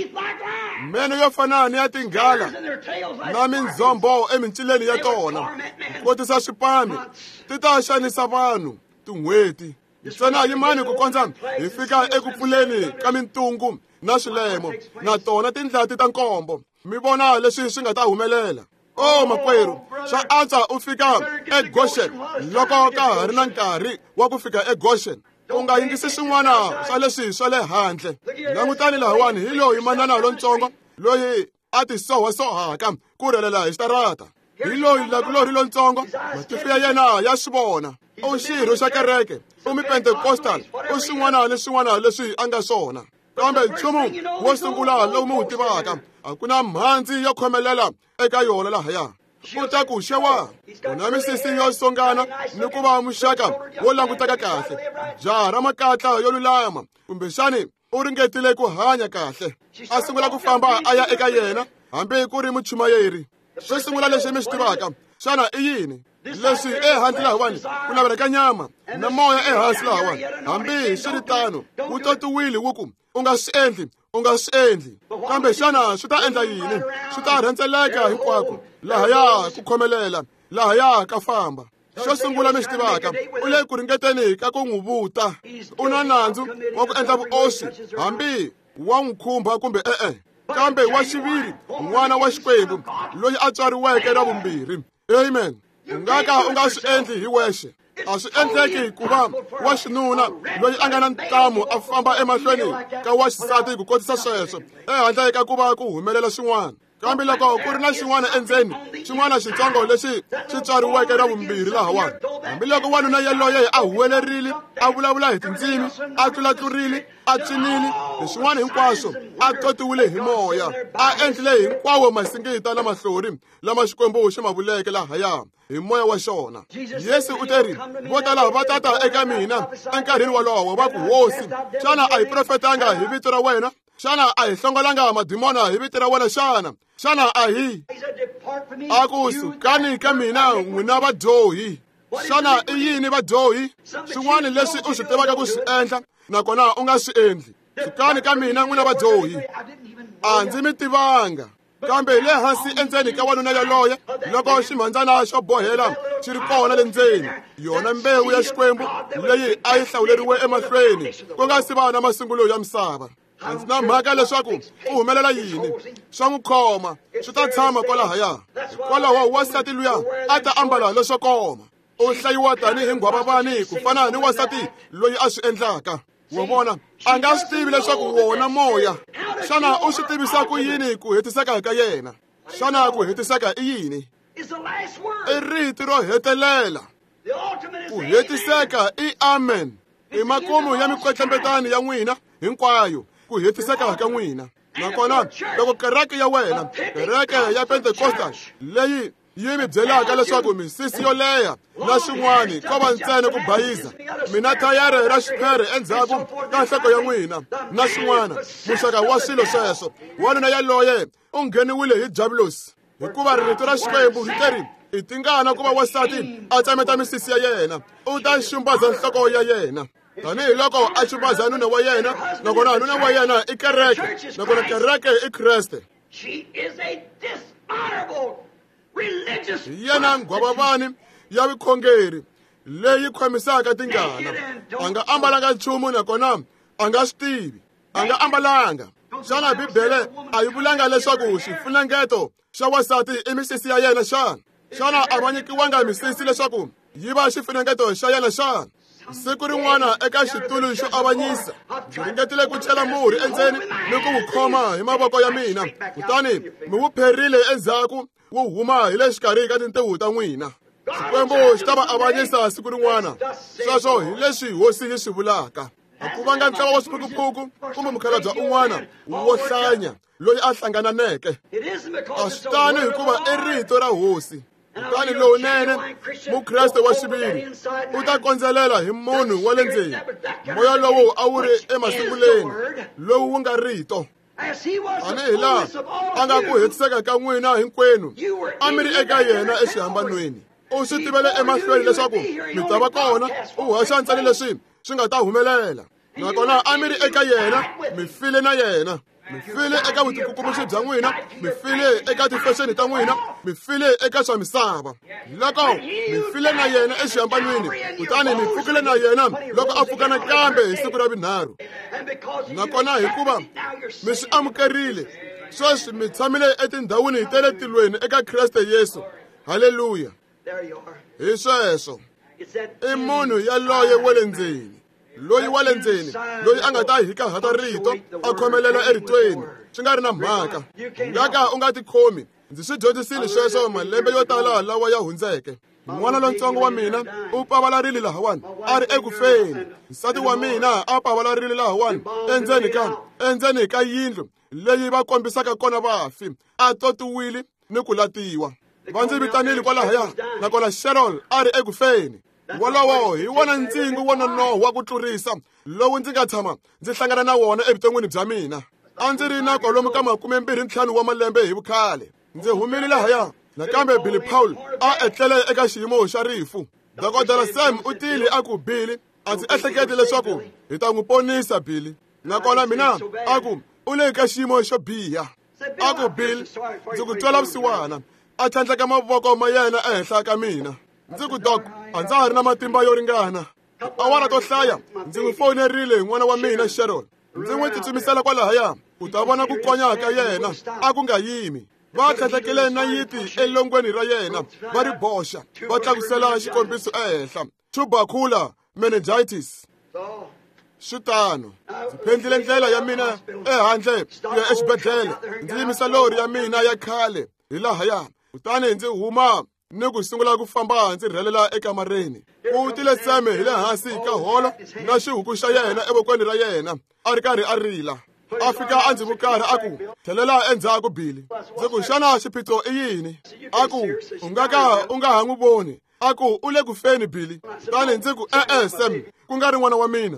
Meno yo fana ni ya tinghala na mindzhombo emincileni ya tona ku kotisa swipami. Ti ta xanisa vanhu tin'hweti. Ntsena yimani ku kondza hi fika eku pfuleni ka mintungu na swilemo na tona tindlati ta nkombo. Mi vona leswi swi nga ta humelela. O makwerhu, swa antswa u fika eGoshen loko ka ha ri na nkarhi wa ku fika eGoshen. U nga yingisi swin'wana swa leswi swa le handle. Langutani lahawani hi loyi manana lontsongo loyi a ti sohasohaka ku relela hi xitarata. Hi loyi lakulori lontsongo matihlo ya yena ya swi vona. U xirho xa kereke, u mi Pentecostal, u swin'wana ni swin'wana leswi a nga swona. Kambe nchumu wo sungula lowu mi wu tivaka, a ku na mhandzi yo khomelela eka yona lahaya. U ta ku xewa, u na misisi yo songana ni ku va muxaka wo languteka kahle, jaha ra makatla yo lulama, kumbexani u ringetile ku hanya kahle. A sungula ku famba a ya eka yena, hambi ku ri muchumayeri. Swo sungula leswi mi swi tivaka, xana i yini? Leswi ehansi lahawani ku naveleka nyama na moya ehansi lahawani. Hambi swi ri tano wu totiwile wu ku u nga swi endli, u nga swi endli. Kambe xana swi ta endla yini? Swi ta rhendzeleka hinkwako lahaya ku khomelela, lahaya ka famba. Xo sungula mi swi tivaka, u le ku ringeteni ka ku n'wi vuta. U na nandzu wa ku endla vuoswi, hambi wa n'wi khumba kumbe e-e. Kambe wa xiviri, n'wana wa Xikwembu loyi a tswariweke ra vumbirhi. Amen. U nga ka u nga swi endli hi wexe. A swi endleki ku va wa xinuna loyi a nga na ntamu a famba emahlweni ka wa xisati ku kotisa sweswo ehandle ka ku va ku humelela swin'wana. kambe loko ku ri na xin'wana endzeni xin'wana xitsongo lexi xi tswariweke ra vumbirhi lahawani, hambiloko wanuna yaloye a huwelerile, a vulavula hi tindzimi, a tlulatlurile, a cinile, leswin'wana hinkwaswo a totiwile hi moya, a endlile hinkwawo masingita lamahlori lama Xikwembu xi ma vuleke lahaya hi moya wa xona. Yesu u te ri, vo tala va tata eka mina enkarhini walowo va ku, hosi, xana a hi profetanga hi vito ra wena? Xana a hi hlongolanga madimona hi vito ra wena xana? Xana a hi a ku sukani ka mina n'wina vadyohi? Xana i yini vadyohi? Swin'wana leswi u swi tivaka ku swi endla nakona u nga swi endli. Sukani ka mina n'wina vadyohi. A ndzi mi tivanga. Kambe le hansi endzeni ka wanuna yaloye, loko ximhandzana xo bohela xi ri kona le ndzeni, yona mbewu ya Xikwembu leyi a yi hlawuleriwe emahlweni ku nga si va na masungulo ya misava. A ndzi na mhaka leswaku ku humelela yini, swa n'wi khoma, swi ta tshama kwalahaya. Hikwalaho wasati luya a ta ambala leswo koma. U hlayiwa tanihi nghwavavani ku fana ni wasati loyi a swi endlaka. Wa vona, a nga swi tivi leswaku wona moya. Xana u swi tivisa ku yini ku hetiseka ka yena? Xana ku hetiseka i yini? I rito ro hetelela. Ku hetiseka i amen. I makumu ya mikwetlembetani ya n'wina hinkwayo ku hetiseka ka n'wina. Nakona loko kereke ya wena, kereke ya Pentecostal leyi yi mi byelaka leswaku misisi yo leha na swin'wana ko va ntsena ku bayiza, mina thayere ra xipheri endzhaku ka nhloko ya n'wina na swin'wana, muxaka wa swilo sweswo, wanuna yaloye u ngheniwile hi jabulosi, hikuva rito ra Xikwembu ri te ri i tingana ku va wasati a tsemeta misisi ya yena, u ta xumbaza nhloko ya yena. Tanihiloko a xumbaza nuna wa yena, nakona nuna wa yena i kereke, nakona kereke i Kreste. Yena nghwavavani ya vukhongeri leyi khomisaka tingana. A nga ambalanga nchumu nakona a nga swi tivi. A nga ambalanga. Xana Bibele a yi vulanga leswaku xifunengeto xa wasati i misisi ya yena xana? Xana a va nyikiwanga misisi leswaku yi va xifunengeto xa yena xana? Siku rin'wana eka xitulu xo avanyisa, ndzi ringetile ku chela murhi endzeni ni ku wu khoma hi mavoko ya mina, kutani mi wu pherile endzhaku wu huma hi le xikarhi ka tintiho ta n'wina. Xikwembu xi ta va avanyisa siku rin'wana. Sweswo hi leswi hosi yi swi vulaka. A ku vanga ntlawa wa swiphukuphuku kumbe mukhalabye un'wana wo hlanya loyi a hlangananeke. A swi tani hikuva i rito ra hosi. Kutani lowunene, mukreste wa xiviri, u ta kondzelela hi munhu wa le ndzeni, moya lowu a wu ri emasunguleni, lowu wu nga rito. Tanihi laha a nga ku hetiseka ka n'wina hinkwenu, a mi ri eka yena exihambanweni. U swi tivele emahlweni leswaku mi ta va kona, u hoxa ntsena leswi swi nga ta humelela. Nakona a mi ri eka yena, mi file na yena. Mi file eka vutikukumuxi bya n'wina, mi file eka tifexeni ta n'wina, mi file eka swa misava. Loko mi file na yena exihambanweni, kutani mi pfukile na yena loko a pfuka nakambe hi siku ra vunharhu. Nakona hikuva mi swi amukerile, sweswi mi tshamile etindhawini ta le tilweni eka Kreste Yesu. Haleluya. Hi sweswo, i munhu yaloye wa le ndzeni. Loyi wa le ndzeni, loyi a nga ta hikahata rito, a khomelela eritweni, swi nga ri na mhaka. Nga ka u nga ti khomi, ndzi swi dyondzisile sweswo malembe yo tala lawa ya hundzeke. N'wana lontsongo wa mina u pavalarile lahawani, a ri eku feni. Nsati wa mina a pavalarile lahawani, endzeni ka endzeni ka yindlu leyi va kombisaka kona vafi, a totiwile ni ku latiwa. Va ndzi vitanile kwalahaya, nakona Cheryl a ri eku feni. Wolowo hi wona ntsingu wa nonoho wa ku tlurisa lowu ndzi nga tshama ndzi hlangana na wona evuton'wini bya mina. A ndzi ri na kwalomu ka makumembirhi ntlhanu wa malembe hi vukhale. Ndzi humile lahaya, nakambe Billy Paul a etlele eka xiyimo xa rifu. Dokodela Sam u tile a ku, Billy, a ndzi ehleketi leswaku hi ta n'wi ponisa Billy. Nakona mina a ku, u le ka xiyimo xo biha. A ku, Bill, ndzi ku twela vusiwana. A tlhandleka mavoko ma yena ehenhla ka mina. Ndzi ku, Doc, a ndza ha ri na matimba yo ringana. Awara to hlaya ndzi n'wi fonerile n'wana wa mina Cheryl. Ndzi n'wi tsutsumisela kwalahaya u ta vona ku konya ka yena a ku nga yimi. Va tlhandlekele nayiti elongweni ra yena, va ri boxa, va tlakusela xikombiso ehenhla. Tubercular meningitis. xitano ndzi phendlile ndlela ya mina ehandle ku ya exibedhlele ndzi yimisa lori ya mina ya khale hi lahaya kutani ndzi huma ni ku sungula ku famba ndzi rhelela ekamareni ku tile Sam hi le hansi ka holo na xihuku xa yena evokweni ra yena a ri karhi a rila a fika a ndzi vukarhi a ku tlhelela endzhaku Billy ndzi ku xana xiphiqo i yini a ku u nga ka u nga ha n'wi voni a ku u le ku feni Billy tani ndzi ku e-e Sam ku nga ri n'wana wa mina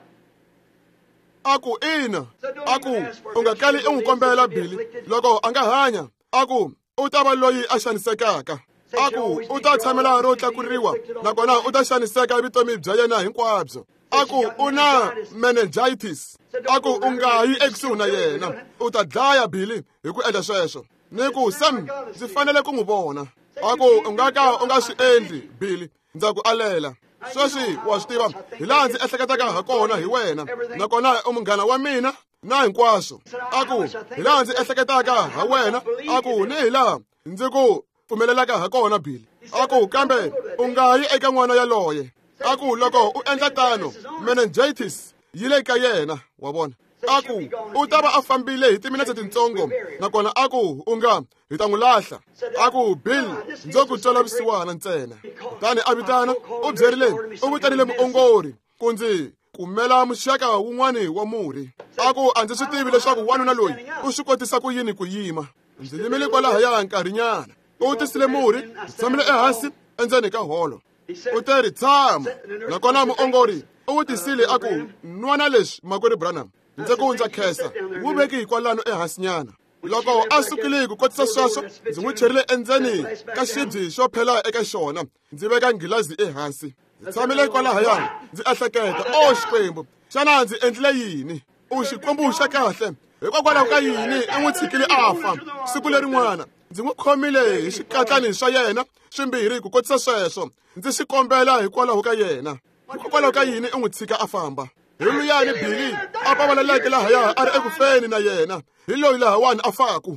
a ku ina a ku u nga kali u n'wi kombela Billy loko a nga hanya a ku u ta va loyi a xanisekaka a ku u ta tshamela ro tlakuriwa nakona u ta xaniseka vutomi bya yena hinkwabyo a ku u na meningitis a ku u nga yi ekusuhi na yena u ta dlaya Billy hi ku endla sweswo ni ku Sam ndzi fanele ku n'wi vona a ku u nga ka u nga swi endli Billy ndza ku alela sweswi wa swi tiva hi laha ndzi ehleketaka ha kona hi wena nakona u munghana wa mina na hinkwaswo a ku hi laha ndzi ehleketaka ha wena a ku ni hi laha ndzi ku pfumelelaka ha kona Billy a ku kambe u nga yi eka n'wana yaloye a ku loko u endla tano meningitis yi le ka yena wa vona a ku u ta va a fambile hi timinete titsongo nakona a ku u nga hi ta n'wi lahla a ku Bill ndzo ku twela vusiwana ntsena kutani a vitana u byerile u vitanile muongori ku ndzi kumela muxaka wun'wani wa murhi a ku a ndzi swi tivi leswaku wanuna loyi u swi kotisa ku yini ku yima ndzi yimile kwalahaya nkarhinyana u tisile murhi tshamile ehansi endzeni ka holo u te ri tshama nakona muongori u wu tisile a ku nwana leswi makwerhu Branham ndzi ku ndza khensa wu veki hikwalano ehansinyana loko a sukile ku kotisa sweswo ndzi n'wi cherile endzeni ka xibye xo phela eka xona ndzi veka ngilazi ehansi ndzi tshamile kwalahaya ndzi ehleketa o xikwembu xana ndzi endlile yini u xikwembu xa kahle hikokwalaho ka yini i n'wi tshikile a fa siku lerin'wana ndzi n'wi khomile hi swikatlani swa yena swimbirhi ku kotisa sweswo ndzi swi kombela hikwalaho ka yena hikokwalaho ka yini i n'wi tshika a famba hi luyani Billy a pavaleleke lahaya a ri ekufeni na yena hi loyi lahawani a faku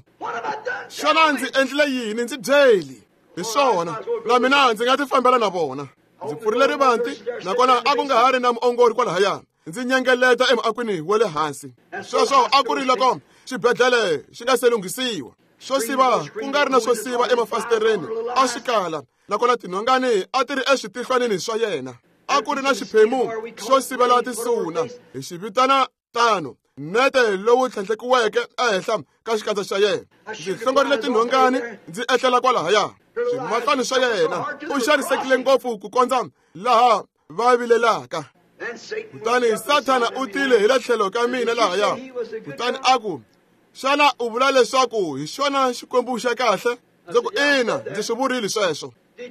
xana ndzi endlile yini ndzi byeli hi swona na mina ndzi nga ti fambela na vona ndzi pfurile rivanti nakona a ku nga ha ri na muongori kwalahaya ndzi nyengeleta emakwini wa le hansi sweswo a ku ri loko xibedhlele xi nga se lunghisiwa swo siva ku nga ri na swo siva emafasitereni a swi kala nakona tinhongani a ti ri eswitihlwanini swa yena a ku ri na xiphemu xo sivela tisuna hi xi vitana tano nete lowu tlhandlekiweke ehenhla ka xikandza xa yena ndzi hlongorile tinhongani ndzi etlela kwalahaya swimahlani swa yena u xanisekile ngopfu ku kondza laha va vilelaka kutani Sathana u tile hi le tlhelo ka mina lahaya kutani a ku xana u vula leswaku hi xona xikwembu xa kahle ndzi ku ina ndzi swi vurile sweswo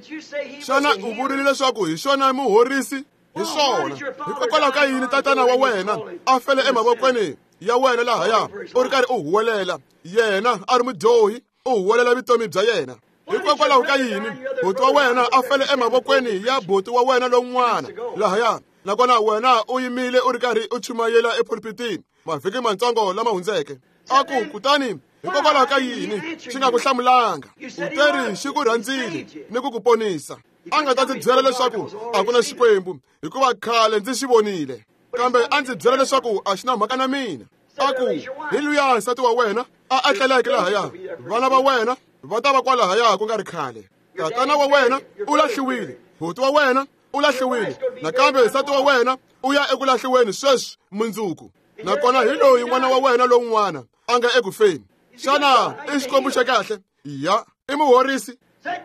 xana u vurile leswaku hi xona muhorisi hi swona hikokwalaho ka yini tatana wa wena a fele emavokweni ya wena lahaya u ri karhi u huwelela yena a ri mudyohi u huwelela vutomi bya yena hikokwalaho ka yini boti wa wena a fele emavokweni ya boti wa wena lon'wana lahaya nakona wena u yimile u ri karhi u chumayela epulpitini mavhiki mantsongo lama hundzeke a ku kutani hikokwalaho ka yini xi nga ku hlamulanga u teri xi ku rhandzile ni ku ku ponisa a nga ta ndzi byela leswaku a ku na xikwembu hikuva khale ndzi xi vonile kambe a ndzi byela leswaku a xi na mhaka na mina a ku hi luya nsati wa wena a etleleke lahaya vana va wena va ta va kwalahaya ku nga ri khale tatana wa wena u lahliwile boti wa wena u lahliwile nakambe nsati wa wena u ya eku lahliweni sweswi mundzuku nakona hi loyi n'wana wa wena lowun'wana a nga ekufeni xana i xikwembu xa kahle ya i muhorisi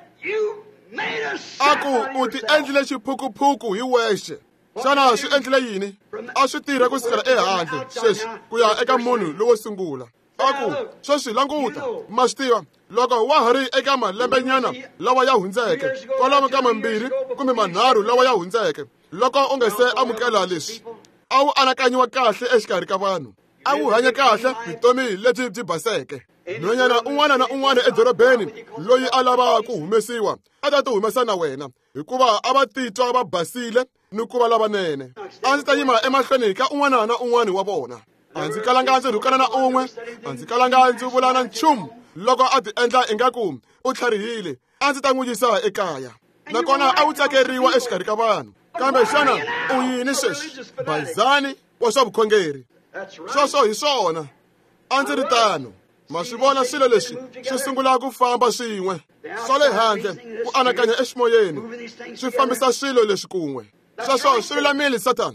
a ku u ti endlile xiphukuphuku hi wexe xana swi endlile yini a swi tirha ku sukela ehandle sweswi ku ya eka munhu lowo sungula a ku sweswi languta ma swi tiva loko wa ha ri eka malembenyana lawa ya hundzeke kwalomu ka mambirhi kumbe manharhu lawa ya hundzeke loko u nga se amukela leswi a wu anakanyiwa kahle exikarhi ka vanhu a wu hanya kahle vutomi lebyi byi baseke nhwanyana un'wana na un'wana edorobeni loyi a lava ku humesiwa a ta ti humesa na wena hikuva a va titwa va basile ni ku va lavanene a ndzi ta yima emahlweni ka un'wana na un'wana wa vona a ndzi kalanga ndzi rhukana na un'we a ndzi kalanga ndzi vula na nchumu loko a ti endla ingaku u tlharihile a ndzi ta n'wi yisa ekaya nakona a wu tsakeriwa exikarhi ka vanhu kambe xana u yini sweswi bayizani wa swa vukhongeri. Sweswo hi swona a ndzi ri tano. Ma swi vona swilo leswi swi sungula ku famba swin'we. Swa le handle ku anakanya eximoyeni swi fambisa swilo leswi kun'we. Sweswo swi lulamile Satan.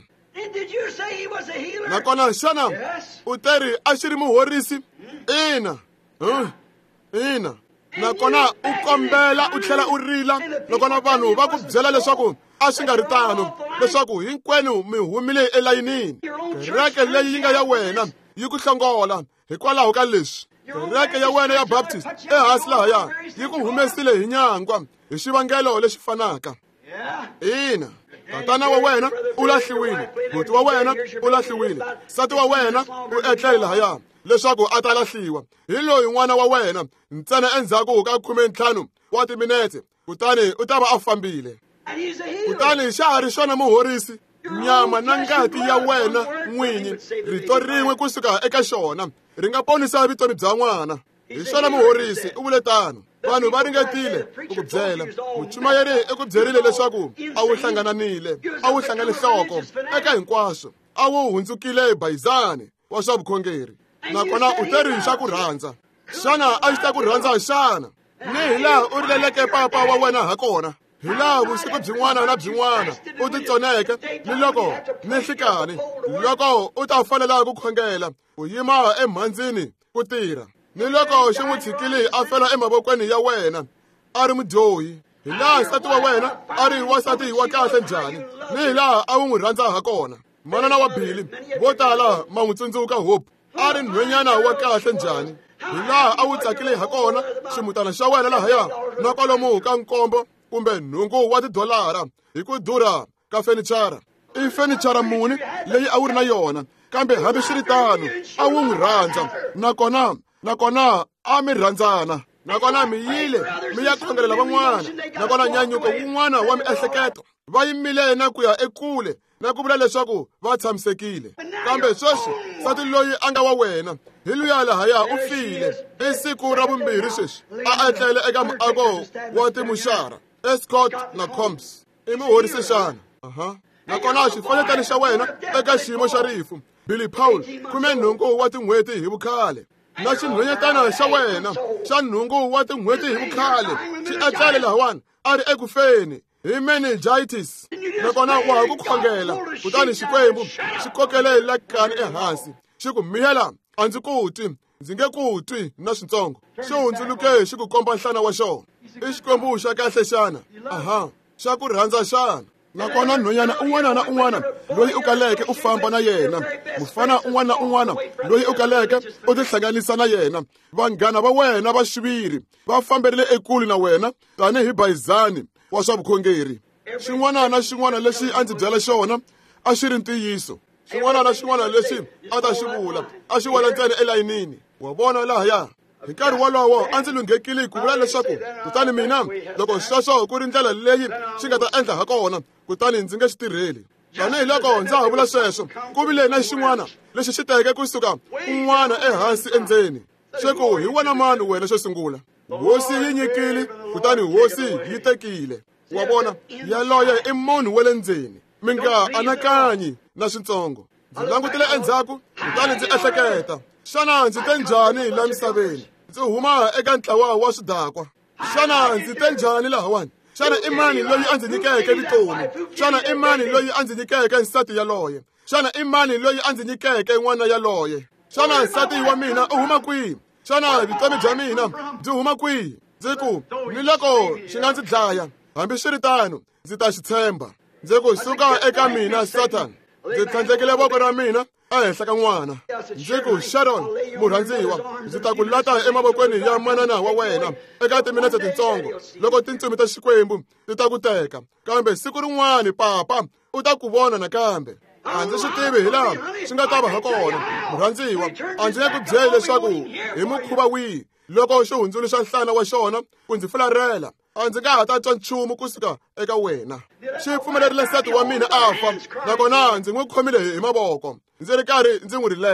Nakona xana u teri a xi ri muhorisi? Ina. Ina. Nakona u kombela u tlhela u rila nakona vanhu va ku byela leswaku a swi nga ri tano, leswaku hinkwenu mi humile elayinini. Kereke leyi yi nga ya wena yi ku hlongola hikwalaho ka leswi. Kereke ya wena ya Baptist ehansi lahaya yi ku humesile hi nyangwa hi xivangelo lexi fanaka. Ina. Tatana wa wena u lahliwile, buti wa wena u lahliwile, nsati wa wena u etlele lahaya leswaku a ta lahliwa. Hi loyi n'wana wa wena ntsena endzhaku ka khume ntlhanu wa timinete kutani u ta va a fambile. Kutani xa ha ri xona muhorisi, nyama na ngati ya wena n'winyi rito rin'we kusuka eka xona ri nga ponisa vutomi bya n'wana. Hi xona muhorisi u vule tano. Vanhu va ringetile ku ku byela, muchumayeri eku byerile leswaku a wu hlangananile, a wu hlangane nhloko eka hinkwaswo, a wu hundzukile bayizani wa swa vukhongeri. Nakona u teri hi xa ku rhandza. Xana a xi ta ku rhandza xana? Ni hi laha u rileleke papa wa wena ha kona, hi laha vusiku byin'wana na byin'wana u titsoneke, ni loko ni nhlikani, loko u ta fanela ku khongela, u yima emhandzini ku tirha, ni loko xi n'wi tshikile a fela emavokweni ya wena a ri mudyohi, hi laha nsati wa wena a ri wasati wa kahle njhani, ni hi laha a wu n'wi rhandza ha kona. Manana wa Bili vo tala ma n'wi tsundzuka Hope a ri nhwenyana wa kahle njhani, hi laha a wu tsakile ha kona ximutana xa wena lahaya na kwalomu ka nkombo kumbe nhungu wa tidolara hi ku durha ka fenichara. I fenichara muni leyi a wu ri na yona, kambe hambi swi ri tano a wu n'wi rhandza, nakona nakona a mi rhandzana, nakona mi yile mi ya khongelela van'wana, nakona nyanyuko wun'wana wa miehleketo va yimile na ku ya ekule na ku vula leswaku va tshamisekile. Kambe sweswi nsati loyi a nga wa wena hi luya lahaya u file i siku ra vumbirhi sweswi a etlele eka muako wa timuxara Escort na Combs. I muhorisi xana? Aha. Nakona xifanetani xa wena eka xiyimo xa rifu Billy Paul khume nhungu wa tin'hweti hi vukhale, na xinhwenyetana xa wena xa nhungu wa tin'hweti hi vukhale xi etlele lahawani a ri ekufeni hi meningitis. Nakona wa ha ku khongela kutani xikwembu xi kokele lakani ehansi xi ku miyela, a ndzi ku twi, ndzi nge ku twi na swintsongo, xi hundzuluke xi ku komba nhlana wa xona. I xikwembu xa kahle xana? Aha. Xa ku rhandza xana? Nakona nhwanyana un'wana na un'wana loyi u kaleke u famba na yena, mufana un'wana na un'wana loyi u kaleke u tihlanganisa na yena, vanghana va wena va xiviri va famberile ekule na wena tanihi bayizani wa swa vukhongeri. Xin'wana na xin'wana lexi a ndzi byela xona a xi ri ntiyiso. Xin'wana na xin'wana lexi a ta xi vula a xi wela ntsena elayinini. Wa vona lahaya hi nkarhi wolowo a ndzi lunghekile ku vula leswaku kutani mina loko sweswo ku ri ndlela leyi xi nga ta endla ha kona kutani ndzi nge xi tirheli. Tanihi loko ndza ha vula sweswo ku vile na xin'wana lexi xi teke kusuka un'wana ehansi endzeni. Xeku hi wena mani wena xo sungula? Hosi yi nyikile kutani hosi yi tekile. Wa vona yaloye i munhu wa le ndzeni, mi nga anakanyi na swintsongo. Ndzi langutile endzhaku kutani ndzi ehleketa, xana ndzi te njhani la misaveni? Ndzi huma eka ntlawa wa swidakwa. Xana ndzi te njhani lahawani? Xana i mani loyi a ndzi nyikeke vutomi? Xana i mani loyi a ndzi nyikeke nsati yaloye? Xana i mani loyi a ndzi nyikeke n'wana yaloye? Xana nsati wa mina u huma kwihi? Xana vutomi bya mina byi huma kwihi? Ndzi ku ni loko xi nga ndzi dlaya, hambi swi ri tano ndzi ta xi tshemba. Ndzi ku suka eka mina Satan, ndzi tlhandlekile voko ra mina ehenhla ka n'wana. Ndzi ku Sharon murhandziwa, ndzi ta ku lata emavokweni ya manana wa wena eka timinete titsongo. Loko tintsumi ta xikwembu ti ta ku teka, kambe siku rin'wana papa u ta ku vona nakambe. A ndzi swi tivi hi laha swi nga ta va ha kona murhandziwa, a ndzi nge ku byeli leswaku hi mukhuva wihi loko xi hundzuluxa nhlana wa xona ku ndzi fularhela, a ndzi nga ha ta twa nchumu kusuka eka wena. Xi pfumelerile nsati wa mina a fa, nakona ndzi n'wi khomile hi mavoko ndzi ri karhi ndzi n'wi rilela.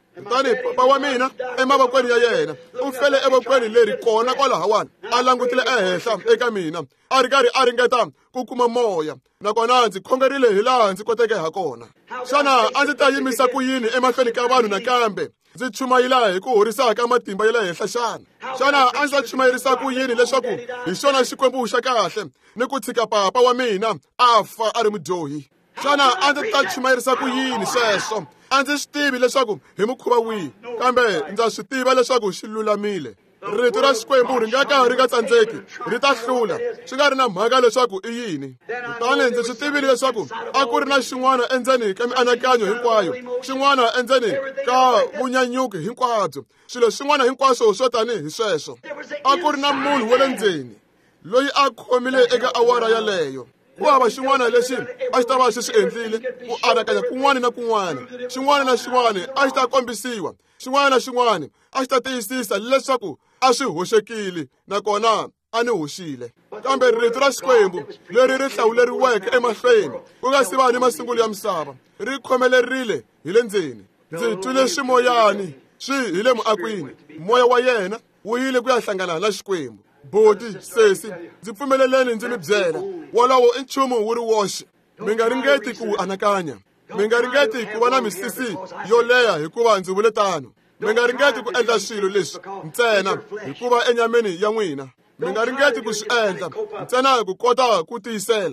kutani papa wa mina emavokweni ya yena u fele evokweni leri kona kwalahawani a langutile ehenhla eka mina a ri karhi a ringeta ku kuma moya nakona ndzi khongerile hi laha ndzi koteke ha kona. Xana a ndzi ta yimisa ku yini emahlweni ka vanhu nakambe ndzi chumayela hi ku horisaka matimba ya le henhla xana? Xana a ndzi ta chumayerisa ku yini leswaku hi xona xikwembu xa kahle ni ku tshika papa wa mina a fa a ri mudyohi? Xana a ndzi ta chumayerisa ku yini sweswo? A ndzi swi tivi leswaku hi mukhuva wihi, kambe ndza swi tiva leswaku xi lulamile. Rito ra Xikwembu ri nga ka ri nga tsandzeki, ri ta hlula, swi nga ri na mhaka leswaku i yini. Kutani ndzi swi tivile leswaku a ku ri na xin'wana endzeni ka mianakanyo hinkwayo, xin'wana endzeni ka vunyanyuki hinkwabyo, swilo swin'wana hinkwaswo swo tanihi hi sweswo. A ku ri na munhu wa le ndzeni loyi a khomile eka awara yaleyo. Ku hava xin'wana lexi a xi ta va xi swi endlile ku anakanya kun'wana na kun'wana, xin'wana na xin'wana a xi ta kombisiwa, xin'wana na xin'wana a xi ta tiyisisa leswaku a swi hoxekile nakona a ni hoxile. Kambe rito ra Xikwembu leri ri hlawuleriweke emahlweni ku nga si va ni masungulo ya misava ri khomelerile hi le ndzeni. Ndzi twile swimoyani swi hi le muakwini, moya wa yena wu yile ku ya hlangana na Xikwembu. Bodi sesi ndzi pfumeleleni ndzi mi byela, wolowo i nchumu wu ri woxe. Mi nga ringeti ku anakanya, mi nga ringeti ku va na misisi yo leha hikuva ndzi vule tano. Mi nga ringeti ku endla swilo leswi ntsena hikuva enyameni ya n'wina. Mi nga ringeti ku swi endla ntsena ku kota ku tiyisela.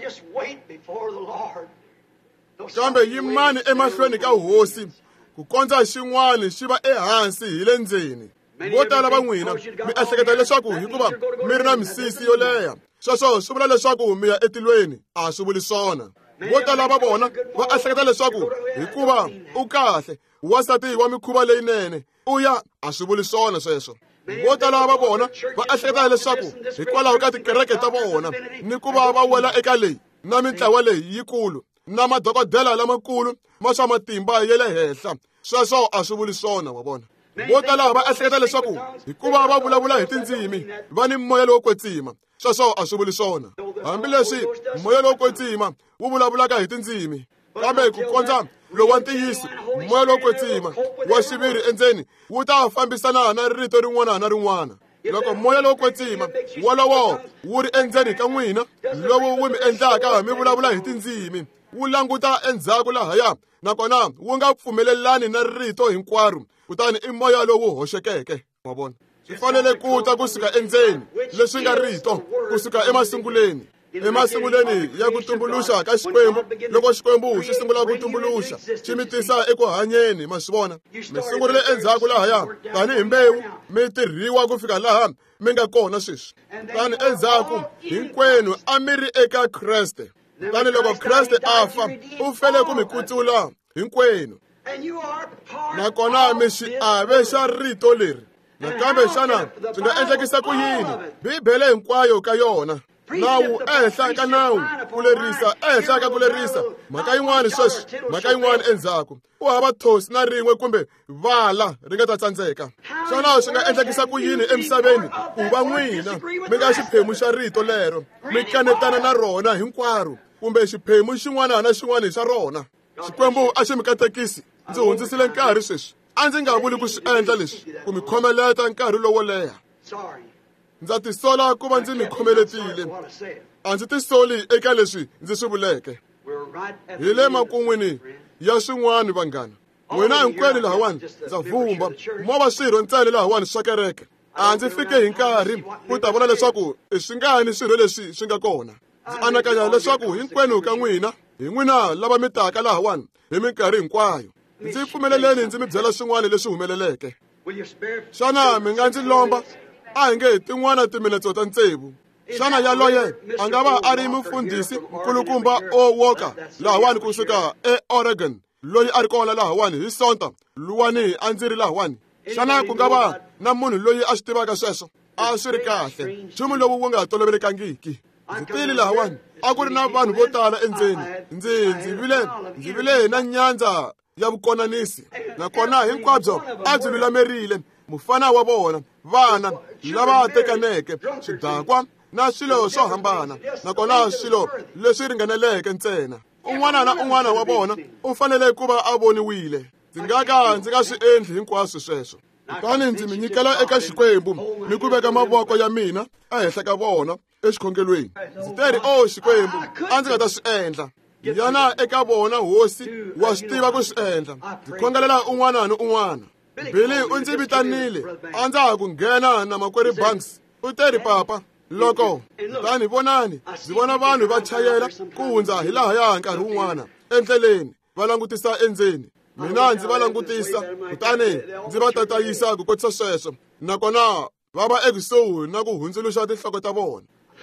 Kambe yimani emahlweni ka hosi ku kondza xin'wana xi va ehansi hi le ndzeni. Vo tala va n'wina mi ehleketa leswaku hikuva mi ri na misisi yo leha sweswo swi vula leswaku mi ya etilweni, a swi vuli swona. Vo tala va vona va ehleketa leswaku hikuva u kahle, wasati wa mikhuva leyinene u ya, a swi vuli swona sweswo. Vo tala va vona va ehleketa leswaku hikwalaho ka tikereke ta vona ni ku va va wela eka leyi na mitlawa leyi yikulu na madokodela lamakulu ma swa matimba ya le henhla, sweswo a swi vuli swona wa vona. Vo tala va ehleketa leswaku hikuva va vulavula hi tindzimi va ni moya lowo kwetsima, sweswo a swi vuli swona. Hambileswi moya lowo kwetsima wu vulavulaka hi tindzimi, kambe ku kondza lowu wa ntiyiso, moya lowo kwetsima wa xiviri endzeni wu ta fambisana na rito rin'wana na rin'wana. Loko moya lowo kwetsima wolowo wu ri endzeni ka n'wina, lowu wu mi endlaka mi vulavula hi tindzimi, wu languta endzhaku lahaya nakona wu nga pfumelelani na rito hinkwaro, kutani i moya lowu hoxekeke. Ma vona swi fanele ku ta kusuka endzeni, leswi nga rito kusuka emasunguleni. Emasunguleni ya ku tumbuluxa ka Xikwembu, loko Xikwembu xi sungula ku tumbuluxa xi mi tisa eku hanyeni, ma swi vona mi sungurile endzhaku lahaya tanihi mbewu mi tirhiwa ku fika laha mi nga kona sweswi. Tani endzhaku hinkwenu a mi ri eka Kreste, tani loko Kreste a fa u fele ku mi kutsula hinkwenu, nakona mi xiave xa rito leri. Nakambe xana swi nga endlekisa ku yini? Bibele hinkwayo ka yona, nawu ehenhla ka nawu, ku lerisa ehenhla ka ku lerisa, mhaka yin'wana sweswi, mhaka yin'wana endzhaku. U hava thosi na rin'we kumbe vala ri nga ta tsandzeka. Xana swi nga endlekisa ku yini emisaveni ku va n'wina mi nga xiphemu xa rito lero, mi kanetana na rona hinkwaro kumbe xiphemu xin'wana na xin'wana xa rona? Xikwembu a xi mi katekisi. Ndzi hundzisile nkarhi sweswi, a ndzi nga vuli ku swi endla leswi ku mi khomeleta nkarhi lowo leha. Ndza tisola ku va ndzi mi khomeletile, a ndzi tisoli eka leswi ndzi swi vuleke. Hi le makun'wini ya swin'wana vanghana, n'wina hinkwenu lahawani ndza vumba mova swirho ntsena lahawani swa kereke. A ndzi fike hi nkarhi ku ta vona leswaku i swingani swirho leswi swi nga kona. Ndzi anakanya leswaku hinkwenu ka n'wina hi n'wina lava mi taka lahawani hi minkarhi hinkwayo, ndzi pfumeleleni ndzi mi byela swin'wana leswi humeleleke. Xana mi nga ndzi lomba a hi nge tin'wana timinetso ta tsevu? Xana yaloye a nga va a ri mufundhisi nkulukumba O. Walker lahawani kusuka eOregon, loyi a ri kona lahawani hi sonta luwani a ndzi ri lahawani? Xana ku nga va na munhu loyi a swi tivaka sweswo? A swi ri kahle, nchumu lowu wu nga tolovelekangiki. Ndzi tile lahawani, a ku ri na vanhu vo tala endzeni. Ndzi ndzi vile ndzi vile na nyandza ya vukonanisi, nakona hinkwabyo a byi lulamerile. Mufana wa vona, vana lava tekaneke, swidakwa na swilo swo hambana, nakona swilo leswi ringaneleke ntsena. Un'wana na un'wana wa vona u fanele ku va a voniwile. ndzi nga ka ndzi nga swi endli hinkwaswo sweswo. Kutani ndzi mi nyikela eka Xikwembu ni ku veka mavoko ya mina ehenhla ka vona exikhongelweni. Ndzi teri o Xikwembu a ndzi nga ta swi endla. Yana eka vona hosi wa swi tiva ku swi endla. Ndzi khongelela un'wana ni un'wana. Billy u ndzi vitanile a ndza ha ku nghena na makwerhu Banks. U teri papa loko tani vonani ndzi vona vanhu va chayela ku hundza hi laha ya nkarhi wun'wana endleleni va langutisa endzeni. Mina ndzi va langutisa kutani ndzi va tatayisa ku kotisa sweswo nakona va va ekusuhi na ku hundzuluxa tinhloko ta vona.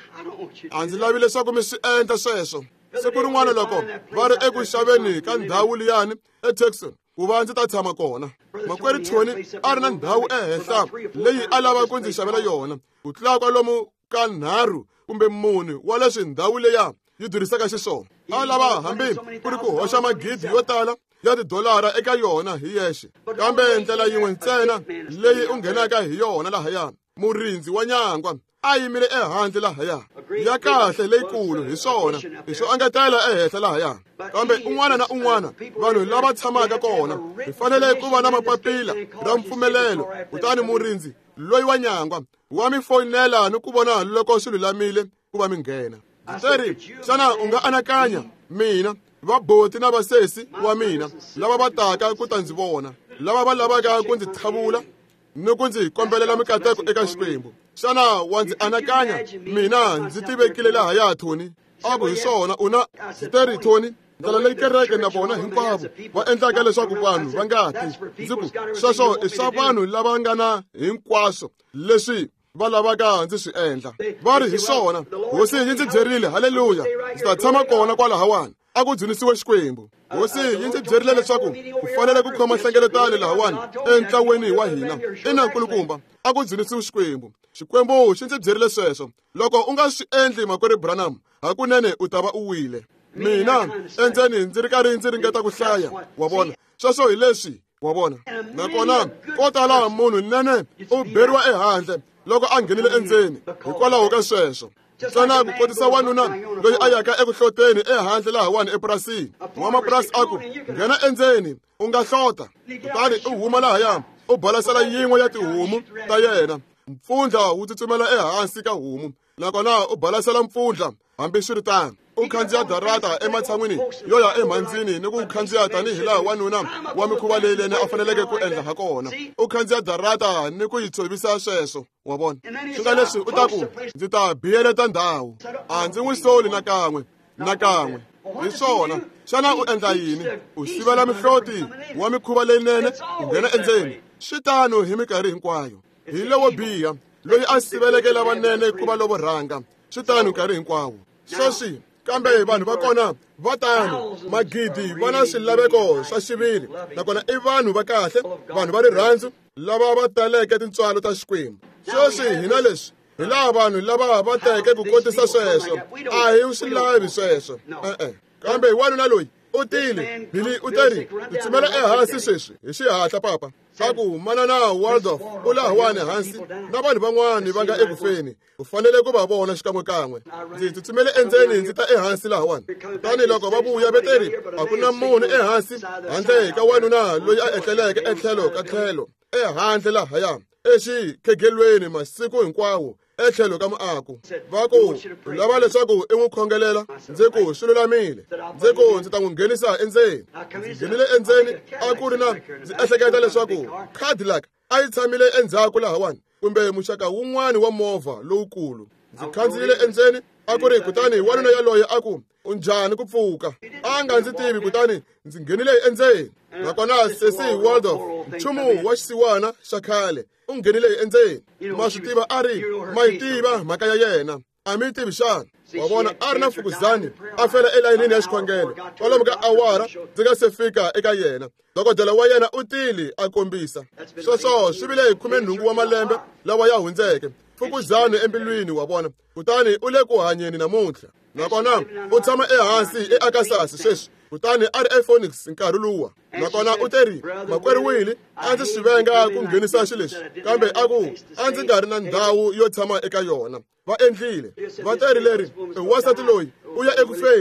A ndzi lavi leswaku mi swi endla sweswo. Siku rin'wana loko va ri eku xaveni ka ndhawu liyani eTexon ku va ndzi ta tshama kona, makwerhu Tony a ri na ndhawu ehenhla leyi a lava ku ndzi xavela yona ku tlula kwalomu ka nharhu kumbe mune wa leswi ndhawu leya yi durisaka xiswona. A lava hambi ku ri ku hoxa magidi yo tala ya tidolara eka yona hi yexe, kambe ndlela yin'we ntsena leyi u nghenaka hi yona lahaya. Murindzi wa nyangwa a yimile ehandle lahaya ya kahle leyikulu hi swona hi swo angetela ehenhla lahaya. Kambe un'wana na un'wana vanhu lava tshamaka kona hi fanele ku va na mapapila ra mpfumelelo. Kutani murindzi loyi wa nyangwa wa mi foyinela ni ku vona loko swi lulamile ku va mi nghena. Teri xana u nga anakanya mina vaboti na vasesi wa mina lava va taka ku ta ndzi vona, lava va lavaka ku ndzi tlhavula ni ku ndzi kombelela mikateko eka Xikwembu? Xana wa ndzi anakanya mina ndzi tivekile lahaya Tony? A ku hi swona u na Teri Tony, ndlela leyi kereke na vona hinkwavo va endlaka leswaku vanhu va nga ti. Ndzi ku sweswo i swa vanhu lava nga na hinkwaswo leswi va lavaka ndzi swi endla. Va ri hi swona hosi yi ndzi byerile, haleluya, ndzi ta tshama kona kwalahawani. A ku dzunisiwe Xikwembu. Hosi yi ndzi byerile leswaku ku fanele ku khoma nhlengeletano lahawani entlangwini wa hina. Ina nkulukumba, a ku dzunisiwe Xikwembu. Xikwembu xi ndzi byerile sweswo. Loko u nga swi endli makwerhu Branham, hakunene u ta va u wile. Mina endzeni ndzi ri karhi ndzi ringeta ku hlaya, wa vona sweswo hi leswi wa vona. Nakona ko tala munhu nene u beriwa ehandle loko a nghenile endzeni hikwalaho ka sweswo. Tsana ku kotisa wanuna loyi a yaka eku hloteni ehandle lahawani epurasini. N'wamapurasi a ku nghena endzeni u nga hlota. Kutani u huma lahaya u balasela yin'we ya tihomu ta yena. Mpfundla wu tsutsumela ehansi ka homu, nakona u balasela mpfundla hambi swi ri tano. U khandziya darata ematshan'wini yo ya emhandzini ni ku khandziya tanihi laha wanuna wa mikhuva leyinene a faneleke ku endla ha kona. U khandziya darata ni ku yi tshovisa sweswo, wa vona. Swi nga leswi u ta ku ndzi ta biyeleta ndhawu. A ndzi n'wi soli nakan'we nakan'we. Hi swona xana u endla yini? U sivela mihloti wa mikhuva leyinene ku nghena endzeni. Swi tano hi mikarhi hinkwayo. Hi lowo biha loyi a siveleke lavanene ku va lovo rhanga. Swi tano nkarhi hinkwawo. Sweswi kambe vanhu va kona va tano magidi va na swilaveko swa xiviri, nakona i vanhu va kahle, vanhu va rirhandzu lava va taleke tintswalo ta Xikwembu. Sweswi hi na leswi hi lava vanhu lava va teke ku kotisa sweswo. A hi swi lavi sweswo, e-e. Kambe wanuna loyi u tile, Billy u teri tsutsumela ehansi sweswi hi xihatla papa. Swa ku manana Waldorf u lahawani hansi na vanhu van'wani va nga ekufeni u fanele ku va vona xikan'wekan'we. Ndzi tsutsumele endzeni ndzi ta ehansi lahawani. Tani loko va vuya veteri a ku na munhu ehansi handle ka wanuna loyi a etleleke etlhelo ka tlhelo ehandle lahaya exikhegelweni masiku hinkwawo etlhelo ka muako. Va ku lava leswaku i n'wi khongelela. Ndzi ku swi lulamile. Ndzi ku ndzi ta n'wi nghenisa endzeni. Ndzi nghenile endzeni a ku ri na ndzi ehleketa leswaku Cadillac a yi tshamile endzhaku lahawani kumbe muxaka wun'wani wa movha lowukulu. Ndzi khandziyile endzeni a ku ri kutani wanuna yaloye a ku u njhani ku pfuka. A nga ndzi tivi kutani ndzi nghenile endzeni. Nakona sesi Waldorf nchumu wa xisiwana xa khale u nghenile endzeni. Ma swi tiva a ri ma yi tiva mhaka ya yena. A mi tivi xana? Wa vona a ri na mfukuzani a fela elayinini ya xikhongelo kwalomu ka awara ndzi nga se fika eka yena. Dokodela wa yena u tile a kombisa. Sweswo swi vile hi khume nhungu wa malembe lawa ya hundzeke. Mfukuzani embilwini wa vona. Kutani u le ku hanyeni namuntlha. Nakona u tshama ehansi eAkasasi sweswi. Kutani a ri ePhoenix nkarhi luwa. Nakona u teri makwerhu Willie a ndzi swi venga ku nghenisa xi lexi, kambe a ku a ndzi nga ri na ndhawu yo tshama eka yona. Va endlile va teri leri wasati loyi u ya ekufeni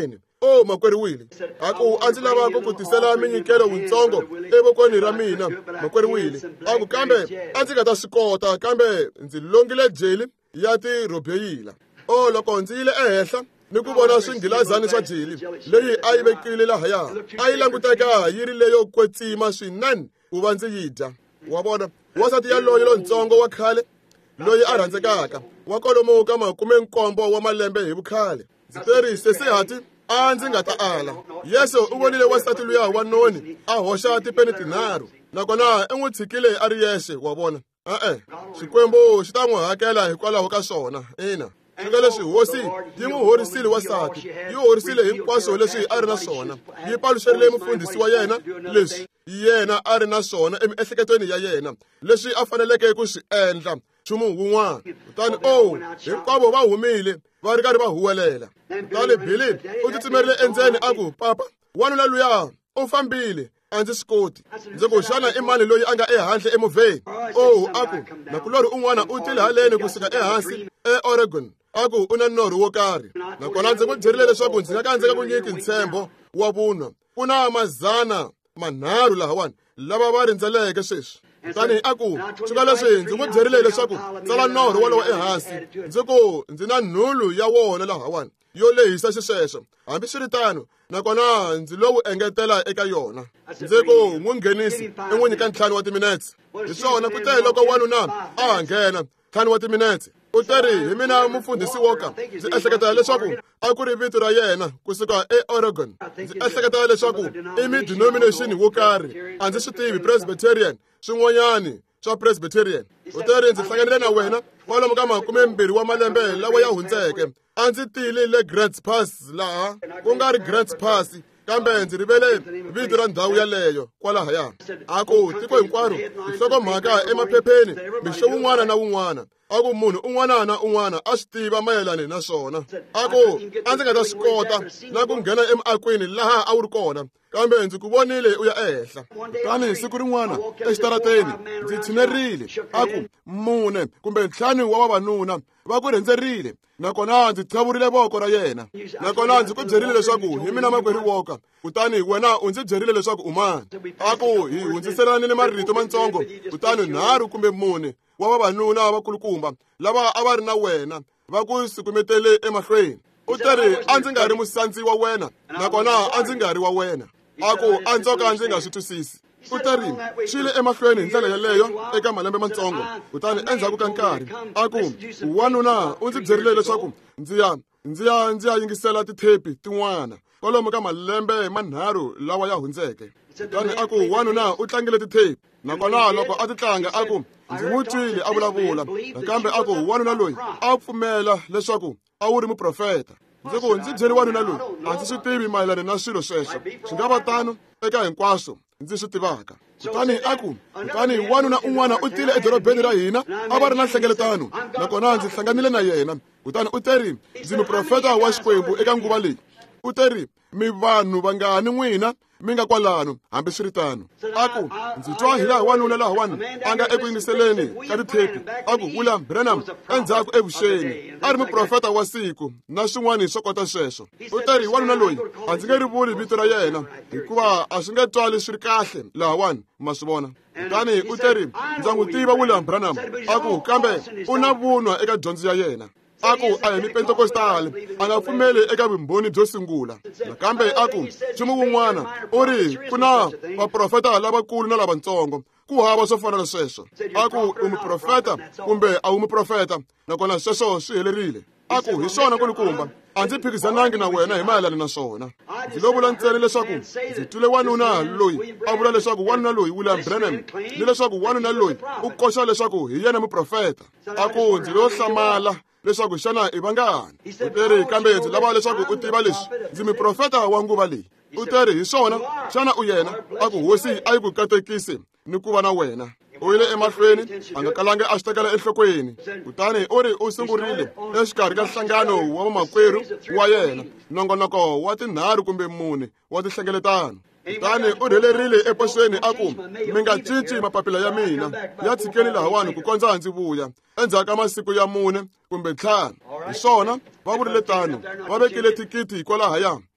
o makwerhu wile aku a ndzi lava ku ku tisela minyikelo wuntsongo evokweni ra mina makwerhu wile aku kambe a ndzi nga ta swi kota kambe ndzi longile jeli ya tirhobeyila o loko ndzi yile ehenhla ni ku vona swingilazani swa jeli leyi a yi vekile lahaya a yi languteka yi ri leyo kwetsima swinene ku va ndzi yi dya wa vona wasati yaloye lontsongo wa khale loyi a rhandzekaka wa kwalomu ka makume nkombo wa malembe hi vukhale ndzi teri sesihati a ndzi nga ta ala yesu u vonile wasati luya wa noni a hoxa tipeni tinharhu nakona i n'wi tshikile a ri yexe wa vona e-e xikwembu xi ta n'wi hakela hikwalaho ka swona ina swi leswi hosi yi n'wi horisile wasati yi horisile hinkwaswo leswi a ri na swona yi paluxerile mufundhisi wa yena leswi yena a ri na swona emiehleketweni ya yena leswi a faneleke ku swi endla nchumu wun'wana kutani o hinkwavo va humile va ri karhi va huwelela kutani Billy u tsutsumerile endzeni a ku papa wanuna luya u fambile a ndzi swi koti ndzi ku xana i mani loyi a nga ehandle emovheni o a ku nakulori un'wana u tile haleni kusuka ehansi eOregon a ku u na norho wo karhi nakona ndzi n'wi byerile leswaku ndzi nga ka ndzi nga ku nyiki ntshembo wa vunwa ku na mazana manharhu lahawani lava va rindzeleke sweswi kutani a ku suka leswi ndzi n'wi byerile leswaku tsala norho wolowo ehansi ndzi ku ndzi na nhulu ya wona lahawani yo lehisa xisweswo hambi swi ri tano nakona ndzi lo wu engetela eka yona ndzi ku n'wi nghenisi i n'wi nyika ntlhanu wa timinetse hi swona ku te loko wanuna a nghena ntlhanu wa timinetse u teri hi mina mufundhisi woka ndzi ehleketa leswaku a ku ri vito ra yena kusuka eOregon ndzi ehleketa leswaku i mi-denomination wo karhi a ndzi swi tivi Presbyterian swin'wanyani swa Presbyterian u teri ndzi hlanganile na wena kwalomu ka makume mbirhi wa malembe lawa ya hundzeke a ndzi tiyile Grants Pass laha ku nga ri Grants Pass kambe ndzi rivele vito ra ndhawu yaleyo kwalahaya a ku tiko hinkwaro nhlokomhaka emaphepheni mixo wun'wana na wun'wana a ku munhu un'wana na un'wana a swi tiva mayelana na swona a ku a ndzi nga ta swi kota na ku nghena emakwini laha a wu ri kona kambe ndzi ku vonile u ya ehenhla kutani siku rin'wana exitarateni ndzi tshinerile a ku mune kumbe ntlhanu wa vavanuna va ku rhendzerile nakona ndzi tlhavurile voko ra yena nakona ndzi ku byerile leswaku hi mina makwerhu woka kutani wena u ndzi byerile leswaku u mani a ku hi hundziselanile marito mantsongo kutani nharhu kumbe mune wa vavanuna vakulukumba lava a va ri na wena va ku sikumetele emahlweni u teri a ndzi nga ri musandzi wa wena nakona a ndzi nga ri wa wena a ku a ndzo ka ndzi nga swi twisisi u teri swi le emahlweni hi ndlela yaleyo eka malembe mantsongo kutani endzhaku ka nkarhi a ku wanuna u ndzi byerile leswaku ndzi ya ndzi ya ndzi ya yingisela tithepi tin'wana kwalomu ka malembe manharhu lawa ya hundzeke kutani a ku wanuna u tlangile tithepi nakona loko a ti tlanga a ku ndzi n'wi twile a vulavula nakambe a ku wanuna loyi a pfumela leswaku a wu ri muprofeta ndzi ku ndzi byeli wanuna loyi a ndzi swi tivi mayelana na swilo sweswo swi nga va tano eka hinkwaswo ndzi swi tivaka kutani a ku kutani wanuna un'wana u tile edorobeni ra hina a va ri na nhlengeletano nakona ndzi hlanganile na yena kutani u teri ndzi muprofeta wa xikwembu eka nguva leyi u teri mi vanhu vangani n'wina mi nga kwalano hambi swi ri tano a ku ndzi twa hi laha wanuna lahawani a nga eku yingiseleni ka tithepi a ku William Branham endzhaku evuxeni a ri muprofeta wa siku na swin'wana swo kota sweswo u teri wanuna loyi a ndzi nge ri vuli vito ra yena hikuva a swi nge twali swi ri kahle lahawani ma swi vona kutani u teri ndza n'wi tiva William Branham a ku kambe u na vunwa eka dyondzo ya yena a ku a hi mipentekostali a nga pfumeli eka vumbhoni byo sungula nakambe a ku nchumu wun'wana u ri ku na vaprofeta lavakulu na lavatsongo ku hava swo fana na sweswo a ku u muprofeta kumbe a wu muprofeta nakona sweswo swi helerile a ku hi swona kulukumba a ndzi phikizanangi na wena hi mayelana na swona ndzi lo vula ntsena leswaku ndzi twile wanuna loyi a vula leswaku wanuna loyi William Branham ni leswaku wanuna loyi u koxa leswaku hi yena muprofeta a ku ndzi lo hlamala leswaku xana i vangani u teri kambe ndzi lava leswaku u tiva leswi ndzi muprofeta wa nguva leyi u teri hi swona xana u yena a ku hosi a yi ku katekisi ni ku va na wena u yile emahlweni a nga kalangi a swi tekela enhlokweni kutani u ri u sungurile exikarhi ka nhlangano wa vamakwerhu wa yena nongonoko wa tinharhu kumbe mune wa tinhlengeletano kutani u rhelerile eposweni a ku mi nga cinci mapapila ya mina ya tshikeni lahawani ku kondza ndzi vuya endzhaku ka masiku ya mune kumbe ntlhanu hi swona va vurile tano va vekile thikiti hikwalahaya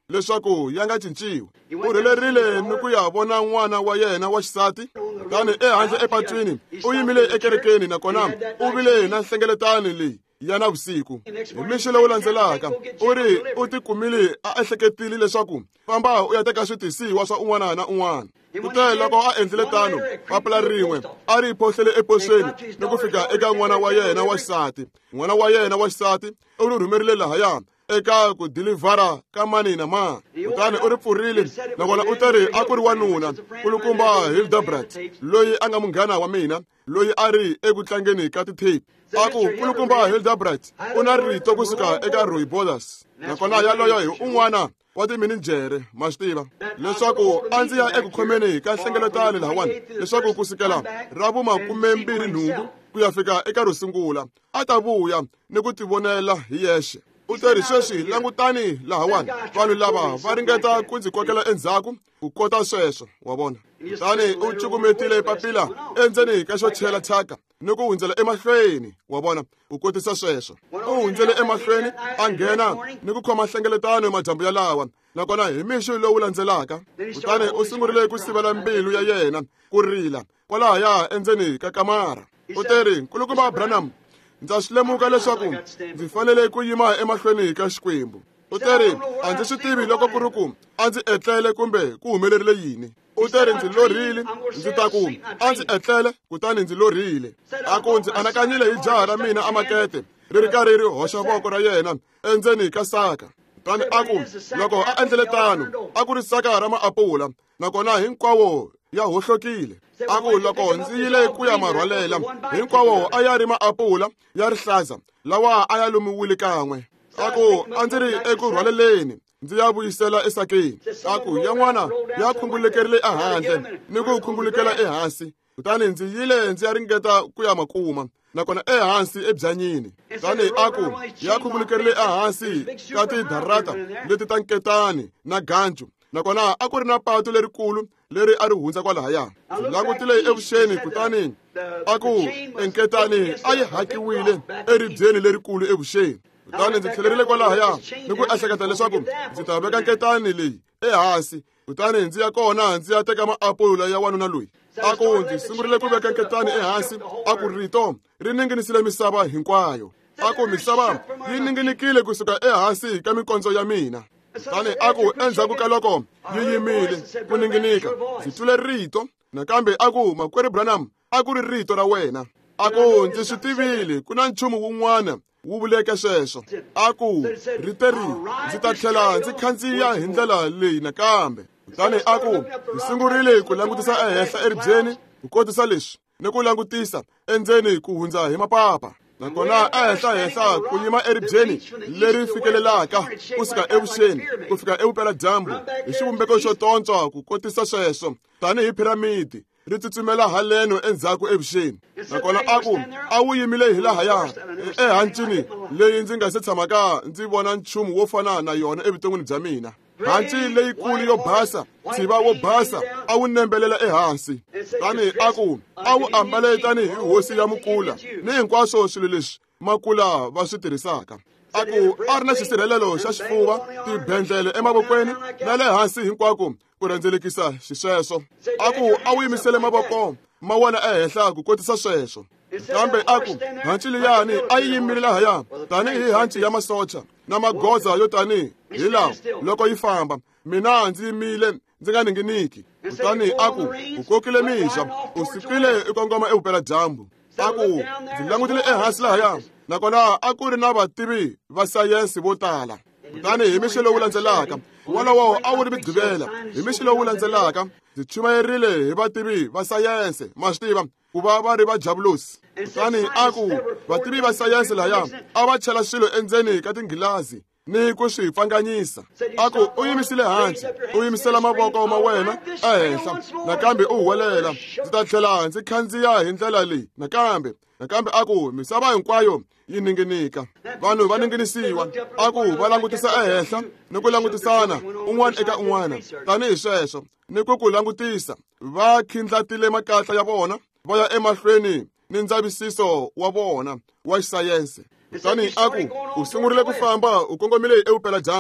leswaku ya nga cinciwi. U rhelerile ni ku ya vona n'wana wa yena wa xisati, kutani ehandle epatwini u yimile ekerekeni, nakona u vile na nhlengeletano leyi ya navusiku. Hi mixo lowu landzelaka u ri u tikumile a ehleketile leswaku famba u ya teka switisiwa swa un'wana na un'wana. Kutani loko a endlile tano, papila rin'we a ri phohlele eposweni ni ku fika eka n'wana wa yena wa xisati. N'wana wa yena wa xisati u ri rhumerile lahaya eka ku dilivhara ka mani na mani. Kutani u ri pfurile, nakona u ta ri a ku ri wanuna kulukumba Hildebrandt loyi a nga munghana wa mina loyi a ri eku tlangeni ka titape. A ku kulukumba Hildebrandt u na rito kusuka eka Roy Borders, nakona yaloyo hi un'wana wa timinijere ma swi tiva leswaku a ndzi ya eku khomeni ka nhlengeletano lawani leswaku kusukela ra vumakumembirhi nhungu ku ya fika eka ro sungula a ta vuya ni ku tivonela hi yexe. U te ri sweswi langutani lahawani vanhu lava va ringeta ku ndzi kokela endzhaku ku kota sweswo, wa vona. Kutani u cukumetile papila endzeni ka xo chela thyaka ni ku hundzela emahlweni, wa vona, u kotisa sweswo. U hundzele emahlweni a nghena ni ku khoma nhlengeletano madyambu yalawa, nakona hi mixo lowu landzelaka kutani u sungurile ku sivela mbilu ya yena ku rila kwalahaya endzeni ka kamara. U te ri, nkulukumba Branham, ndza swi lemuka leswaku ndzi fanele ku yima emahlweni ka Xikwembu. U te ri, a ndzi swi tivi loko ku ri ku a ndzi etlele kumbe ku humelerile yini. U te ri, ndzi lorhile, ndzi ta ku a ndzi etlele kutani ndzi lorhile. A ku ndzi anakanyile hi jaha ra mina a makete ri ri karhi ri hoxa voko ra yena endzeni ka saka. Kutani a ku loko a endlele tano a ku ri saka ra maapula, nakona hinkwawo ya hohlokile. A ku loko ndzi yile ku ya marhwalela hinkwawo a ya ri maapula ya rihlaza lawa a ya lumiwile kan'we. A ku a ndzi ri eku rhwaleleni ndzi ya vuyisela esakeni. A ku yan'wana ya khungulukerile ehandle ni ku khungulukela ehansi. Kutani ndzi yile ndzi ya ringeta ku ya makuma, nakona ehansi ebyanyini. Kutani a ku ya khungulukerile ehansi ka tidarata leti ta nketani na ganju, nakona a ku ri na patu lerikulu leri a ri hundza kwalahaya. Ndzi langutile evuxeni, kutani a ku enketani a yi hakiwile eribyeni lerikulu evuxeni. Kutani ndzi tlhelerile kwalahaya ni ku ehleketa leswaku ndzi ta veka nketani leyi ehansi, kutani ndzi ya kona ndzi ya teka maapula ya wanuna loyi. A ku ndzi sungurile ku veka nketani ehansi, a ku rito ri ninginisile misava hinkwayo. A ku misava yi ninginikile kusuka ehansi ka mikondzo ya mina. Kutani a ku endzhaku ka loko yi yimile ku ninginika ndzi twile rito, nakambe a ku makwerhu Branham a ku ri rito ra wena. A ku ndzi swi tivile ku na nchumu wun'wana wu vuleke sweswo. A ku rite ri ndzi ta tlhela ndzi khandziya hi ndlela leyi nakambe. Kutani a ku ndzi sungurile ku langutisa ehenhla eribyeni ku kotisa leswi ni ku langutisa endzeni ku hundza hi mapapa, nakona ehenhla henhla ku yima eribyeni leri fikelelaka kusuka evuxeni ku fika evupela dyambu hi xivumbeko xo tontswa ku kotisa sweswo tanihi phiramidi ri tsutsumela haleno endzhaku evuxeni. Nakona a ku a wu yimile hi lahaya ehancini leyi ndzi nga se tshamaka ndzi vona nchumu wo fana na yona evuton'wini bya mina. Hanci leyikulu yo basa, tsiva wo basa a wu nembelela ehansi. Tani a ku a wu ambale tanihi hosi ya mukula ni hinkwaswo swilo leswi makula va swi tirhisaka. A ku a ri na xisirhelelo xa xifuva, tibendlele emavokweni na le hansi hinkwako ku rhendzelekisa xisweswo. A ku a wu yimisele mavoko ma wona ehenhla ku kotisa sweswo. Kambe a ku hanci liyani a yi yimile lahaya tanihi hanci ya masocha na magoza yo tanihi hi lawa loko yi famba. Mina ndzi yimile ndzi nga ninginiki. Kutani a ku u kokile mixo u sukile u kongoma evupela dyambu. A ku ndzi langutile ehansi lahaya, nakona a ku ri na vativi va sayensi vo tala. Kutani hi mixo lowu landzelaka wolowo a wu ri migqivela. Hi mixo lowu landzelaka ndzi chumayerile hi vativi va sayense ma swi tiva ku va va ri va jabulosi. Kutani a ku vativi va sayense lahaya a va chela swilo endzeni ka tinghilazi ni ku swi pfanganyisa. A ku u yimisile hansi u yimisela mavoko ma wena ehenhla, nakambe u huwelela ndzi ta tlhela ndzi khandziya hi ndlela leyi nakambe. Nakambe a ku misava hinkwayo yi ninginika, vanhu va ninginisiwa. A ku va langutisa ehenhla ni ku langutisana un'wana eka un'wana tanihi sweswo ni ku ku langutisa. Va khindlatile makatla ya vona va ya emahlweni ni ndzavisiso wa vona wa xisayense. Kutani a ku u sungurile ku famba u kongomile evupela dyambu.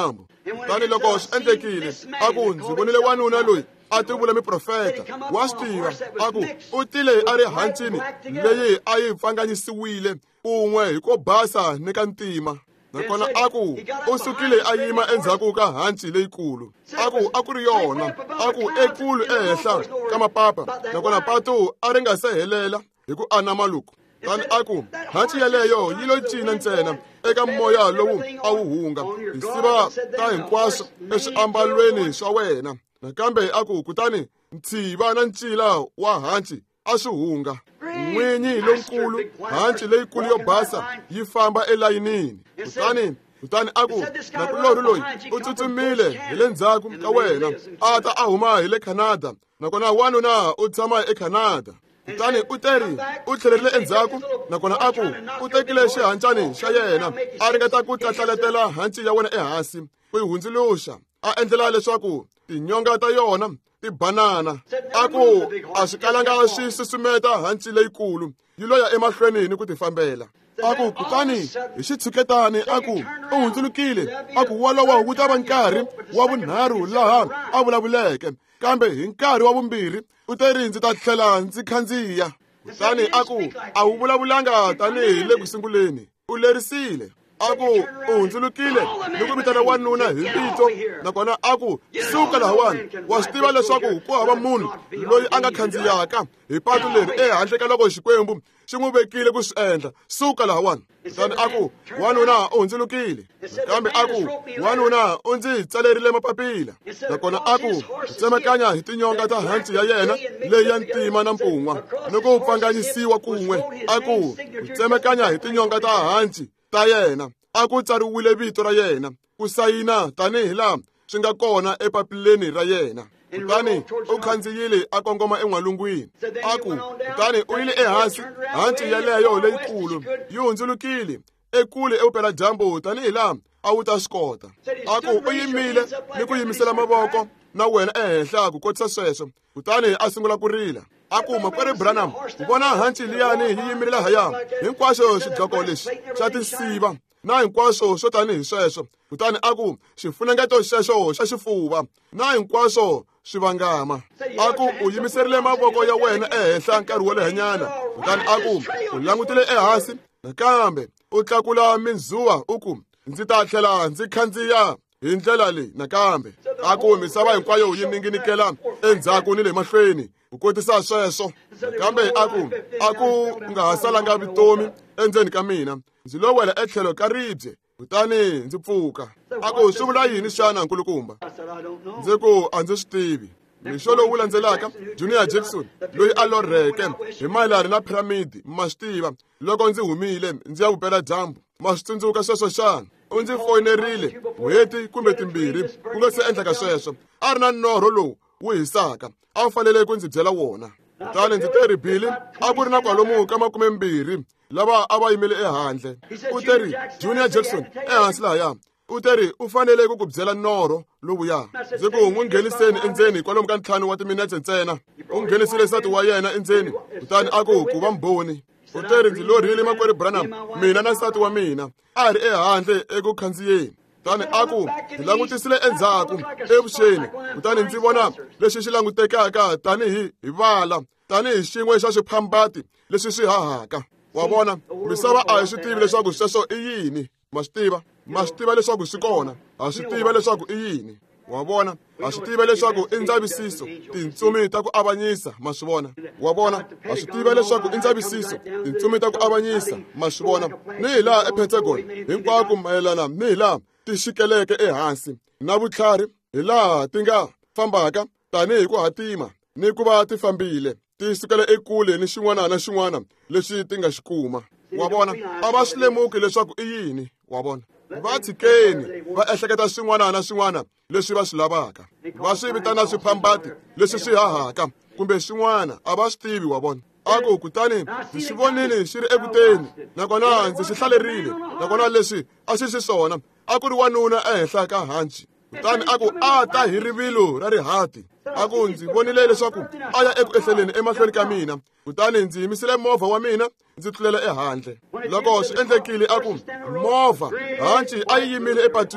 tanihiloko swi endlekile a ku ndzi vonile wanuna loyi a tivula miprofeta wa swi tiva a ku u tile a ri hancini leyi a yi pfanganyisiwile kun'we hi ko basa ni ka ntima nakona a ku u sukile a yima endzhaku ka hanci leyikulu a ku a ku ri yona a ku ekulu ehenhla ka mapapa nakona patu a ri nga se helela hi ku anama loku tani a ku hanci yaleyo yi lo cina ntsena eka moya lowu a wu hunga hi siva ta hinkwaswo eswiambalweni swa wena nakambe a ku kutani ntshiva na ncila wa hanci a swi hunga n'winyi lonkulu hanci leyikulu yo basa yi famba elayinini kutani kutani a ku nakulori loyi u tsutsumile hi le ndzhaku ka wena a ta a huma hi le Canada nakona wanuna u tshama eCanada kutani u teri u tlhelerile endzhaku nakona a ku u tekile xihancani xa yena a ringeta ku tlahlaletela hanci ya wena ehansi ku yi hundzuluxa a endlela leswaku tinyonga ta yona ti banana a ku a swi kalanga swi susumeta hanci leyikulu yi lo ya emahlweni ni ku tifambela a ku kutani hi xitshuketani a ku u hundzulukile a ku wolowo wu ta va nkarhi wa vunharhu laha a vulavuleke kambe hi nkarhi wa vumbirhi u teri ndzi ta tlhela ndzi khandziya kutani a ku a wu vulavulanga tanihi le ku sunguleni u lerisile a ku u hundzulukile ni ku vitana wanuna hi vito nakona a ku suka lahawani wa swi tiva leswaku ku hava munhu loyi a nga khandziyaka hi patu leri ehandle ka loko xikwembu xi n'wi vekile ku swi endla suka lahawani kutani a ku wanuna u hundzulukile kambe a ku wanuna u ndzi tsalerile mapapila nakona a ku tsemakanya hi tinyonga ta hanci ya yena leyi ya ntima na mpun'wa ni ku pfanganyisiwa kun'we a ku tsemakanya hi tinyonga ta hanci ta yena a ku tsariwile vito ra yena ku sayina tanihi laha swi nga kona epapileni ra yena kutani u khandziyile a kongoma en'walungwini a ku kutani u yile ehansi hanci yaleyo leyikulu yi hundzulukile ekule evupela dyambu tanihi laha a wu ta swi kota a ku u yimile ni ku yimisela mavoko na wena ehenhla ku kotisa sweswo kutani a sungula ku rila a ku makwerhu Branham ku vona hanci liyani yi yimile lahaya hinkwaswo xidloko lexi xa tinsiva na hinkwaswo swo tanihi sweswo kutani a ku xifunengeto xexo xa xifuva na hinkwaswo swi vangama a ku u yimiserile mavoko ya wena ehenhla nkarhi wo lehanyana kutani a ku u langutile ehansi nakambe u tlakula minzuwa u ku ndzi ta tlhela ndzi khandziya hi ndlela leyi nakambe a ku misava hinkwayo yi minginikela endzhaku ni le mahlweni ku kotisa sweswo kambe a ku a ku nga ha salanga vutomi endzeni ka mina ndzi lo wela etlhelo ka ribye kutani ndzi pfuka a ku swi vula yini xana nkulukumba ndzi ku a ndzi swi tivi mixo lowu landzelaka Junior Jackson loyi a lorheke hi mayelana na phiramidi ma swi tiva loko ndzi humile ndzi ya vupela dyambu ma swi tsundzuka sweswo xana u ndzi foyinerile n'hweti kumbe timbirhi ku nga se endleka sweswo a ri na norho lowu wu hisaka a wu fanele ku ndzi byela wona kutani ndzi teri bili a ku ri na kwalomu ka makume mbirhi lava a va yimele ehandle u teri Junior Jackson ehansi lahaya u teri u fanele ku ku byela norho lowuya ndzi ku n'wi ngheniseni endzeni kwalomu ka ntlhanu wa timinetse ntsena u nghenisile nsati wa yena endzeni kutani a ku ku va mbhoni u teri ndzi lorhile makwerhu Branham mina na nsati wa mina a ri ehandle eku khandziyeni kutani a ku ndzi langutisile endzhaku evuxeni kutani ndzi vona leswi xi langutekaka tanihi hi vala tanihi xin'we xa swiphambati leswi swi hahaka wa vona misava a hi swi tivi leswaku sweswo i yini ma swi tiva ma swi tiva leswaku swi kona a swi tiva leswaku i yini wa vona a swi tiva leswaku i ndzavisiso tintsumi ta ku avanyisa ma swi vona wa vona a swi tiva leswaku i ndzavisiso tintsumi ta ku avanyisa ma swi vona ni hi laha ePentagon hinkwako mayelana ni hi laha ti xikeleke ehansi na vutlhari hi laha ti nga fambaka tanihi ku hatima ni ku va ti fambile ti sukela ekule ni xin'wana na xin'wana lexi ti nga xi kuma wa vona a va swi lemuki leswaku i yini wa vona va tshikeni va ehleketa swin'wana na swin'wana leswi va swi lavaka va swi vitana swiphambati leswi swi hahaka kumbe swin'wana a va swi tivi wa vona a ku kutani ndzi swi vonile xi ri ekuteni nakona ndzi swi hlalerile nakona leswi a swi swi swona a ku ri wanuna ehenhla ka hanci kutani a ku a ta hi rivilo ra rihati a ku ndzi vonile leswaku a ya eku ehleleni emahlweni ka mina kutani ndzi yimisile movha wa mina ndzi tlulela ehandle loko swi endlekile a ku movha hanci a yi yimile epatwini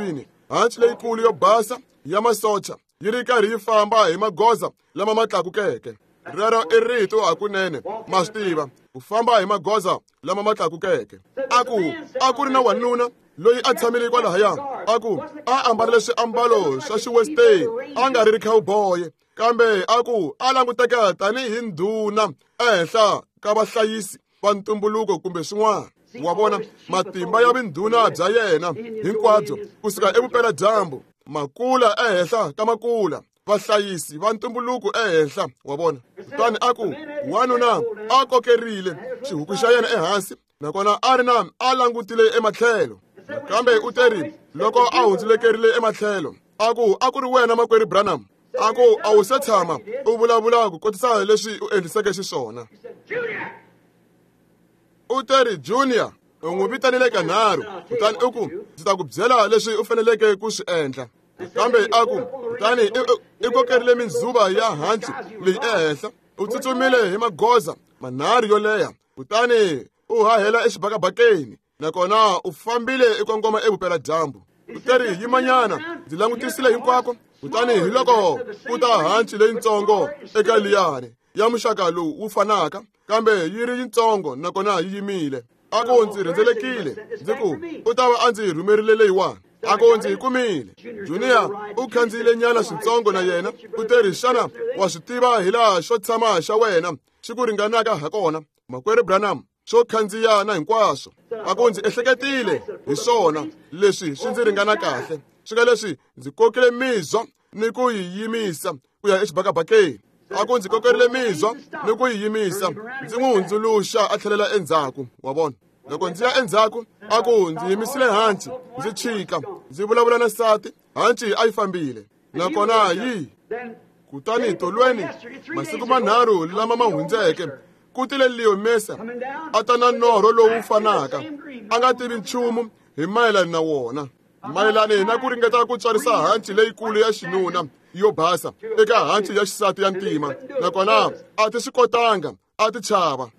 hanci leyikulu yo basa ya masocha yi ri karhi yi famba hi magoza lama ma tlakukeke. Rero i rito hakunene ma swi tiva ku famba hi magoza lama ma tlakukeke. A ku a ku ri na wanuna loyi a tshamile kwalahaya a ku a ambarile swiambalo swa xiwestern a nga ri cowboy kambe a ku a languteka tanihi ndhuna ehenhla ka vahlayisi va ntumbuluko kumbe swin'wana. Wa vona matimba ya vindhuna bya yena hinkwabyo kusuka evupela dyambu makula ehenhla ka makula vahlayisi va ntumbuluko ehenhla. Wa vona kutani a ku wanuna a kokerile xihuku xa yena ehansi nakona a ri na a langutile ematlhelo kambe u teri loko a hundzilekerile ematlhelo a ku a ku ri wena makwerhu Branham a ku a wu se tshama u vulavula ku kotisa leswi u endliseke xiswona. U teri Junior u n'wi vitanile kanharhu kutani u ku ndzi ta ku byela leswi u faneleke ku swi endla kambe a ku kutani i kokerile mindzuva ya hanci leyi ehenhla u tsutsumile hi magoza manharhu yo leha kutani u hahela exibakabakeni nakona u fambile i kongoma evupela dyambu. U teri yimanyana ndzi langutisile hinkwako kutani hi loko ku ta hanci leyintsongo eka liyani ya muxaka lowu wu fanaka kambe yi ri yintsongo nakona yi yimile. A ku ndzi rhendzelekile ndzi ku u ta va a ndzi rhumerile leyiwani. A ku ndzi yi kumile. Junior u khandziyile nyana swintsongo na yena u teri xana wa swi tiva hi laha xo tshama xa wena xi ku ringanaka ha kona makwerhu Branham swo khandziya na hinkwaswo. A ku ndzi ehleketile hi swona leswi swi ndzi ringana kahle swi nga leswi ndzi kokile mizwa ni ku yi yimisa ku ya exibakabakeni. A ku ndzi kokerile mizwa ni ku yi yimisa ndzi n'wi hundzuluxa a tlhelela endzhaku. Wa vona loko ndzi ya endzhaku a ku ndzi yimisile hanci ndzi chika ndzi vulavula na nsati hanci a yi fambile nakona yi kutani tolweni masiku manharhu lama ma hundzeke ku tile Leo Mesa a ta na norho lowu fanaka a nga tivi nchumu hi mayelana na wona mayelana na ku ringeta ku tswarisa hanci leyikulu ya xinuna yo basa eka hanci ya xisati ya ntima nakona a ti swi kotanga a ti chava.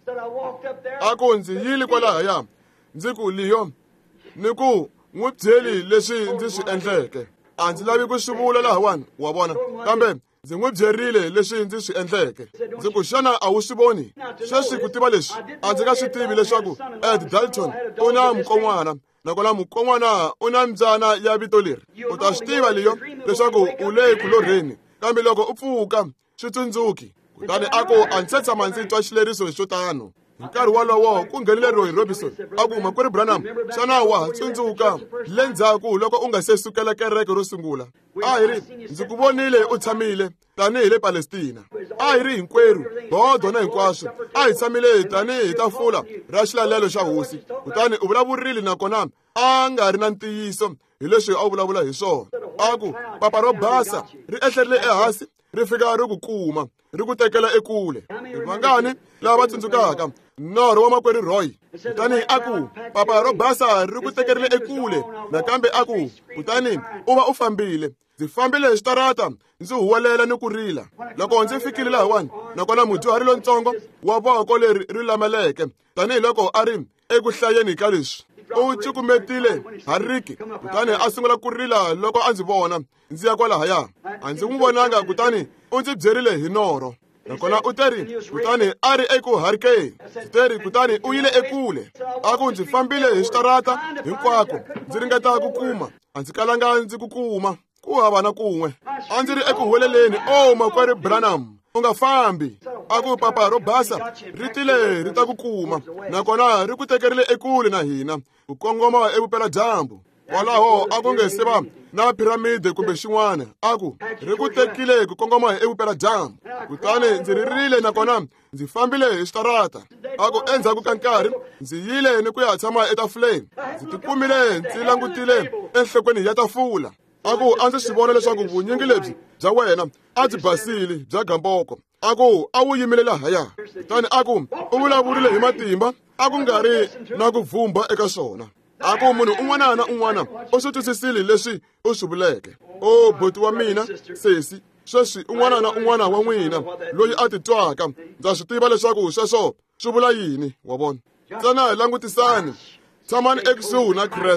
A ku ndzi yili kwalahaya ndzi ku Leo ni ku n'wi byeli leswi ndzi swi endleke. A ndzi lavi ku swi vula lahawani wa vona kambe ndzi n'wi byerile leswi ndzi swi endleke. Ndzi ku xana a wu swi voni sweswi ku tiva leswi a ndzi nga swi tivi leswaku Ed Dalton u na mukon'wana nakona mukon'wana u na mbyana ya vito leri. U ta swi tiva Leo leswaku u le kulorheni kambe loko u pfuka swi tsundzuki. Kutani a ku a ndzi se tshama ndzi twa xileriso xo tano. Hi nkarhi wolowo ku nghenile Roy Robinson a ku makwerhu Branham xana wa tsundzuka le ndzhaku loko u nga se sukela kereke ro sungula a hi ri ndzi ku vonile u tshamile tanihi le Palestina a hi ri hinkwerhu bodo na hinkwaswo a hi tshamile tanihi hi tafula ra xilalelo xa hosi kutani u vulavurile nakona a nga ri na ntiyiso hi leswi a wu vulavula hi swona. A ku papa ro basa ri ehlerile ehansi ri fika ri ku kuma ri ku tekela ekule. Vangani lava tsundzukaka norho wa makwerhu Roy kutani a ku papa ro basa ri ku tekerile ekule nakambe a ku kutani u va u fambile ndzi fambile hi xitarata ndzi huwelela ni ku rila loko ndzi fikile lahawani nakona mudyuhari lontsongo wa voko leri ri lameleke tanihiloko a ri eku hlayeni ka leswi u cukumetile hariki kutani a sungula ku rila loko a ndzi vona ndzi ya kwalahaya a ndzi n'wi vonanga kutani u ndzi byerile hi norho nakona u teri kutani a ri eku harikeni ndzi teri kutani u yile ekule a ku ndzi fambile hi xitarata hinkwako ndzi ringeta ku kuma a ndzi kalanga ndzi ku kuma ku hava na kun'we a ndzi ri eku huweleleni o makwerhu Branham u nga fambi a ku papa ro basa ri tile ri ta ku kuma nakona ri ku tekerile ekule na hina ku kongoma evupela dyambu kwalaho a ku nge se va na piramide kumbe xin'wana a ku ri ku tekile ku kongoma evupela dyambu kutani ndzi ririle nakona ndzi fambile hi xitarata a ku endzhaku ka nkarhi ndzi yile ni ku ya tshama etafuleni ndzi tikumile ndzi langutile enhlokweni ya tafula a ku a ndzi swi vona leswaku vunyingi lebyi bya wena a byi basile bya gamboko a ku a wu yimile lahaya kutani a ku u vulavurile hi matimba a ku nga ri na ku vhumba eka swona a ku munhu un'wana na un'wana u swi twisisile leswi u swi vuleke o boti wa mina sesi sweswi un'wana na un'wana wa n'wina loyi a ti twaka ndza swi tiva leswaku sweswo swi vula yini wa vona ntsena hi langutisani tshamani ekusuhi na Kreste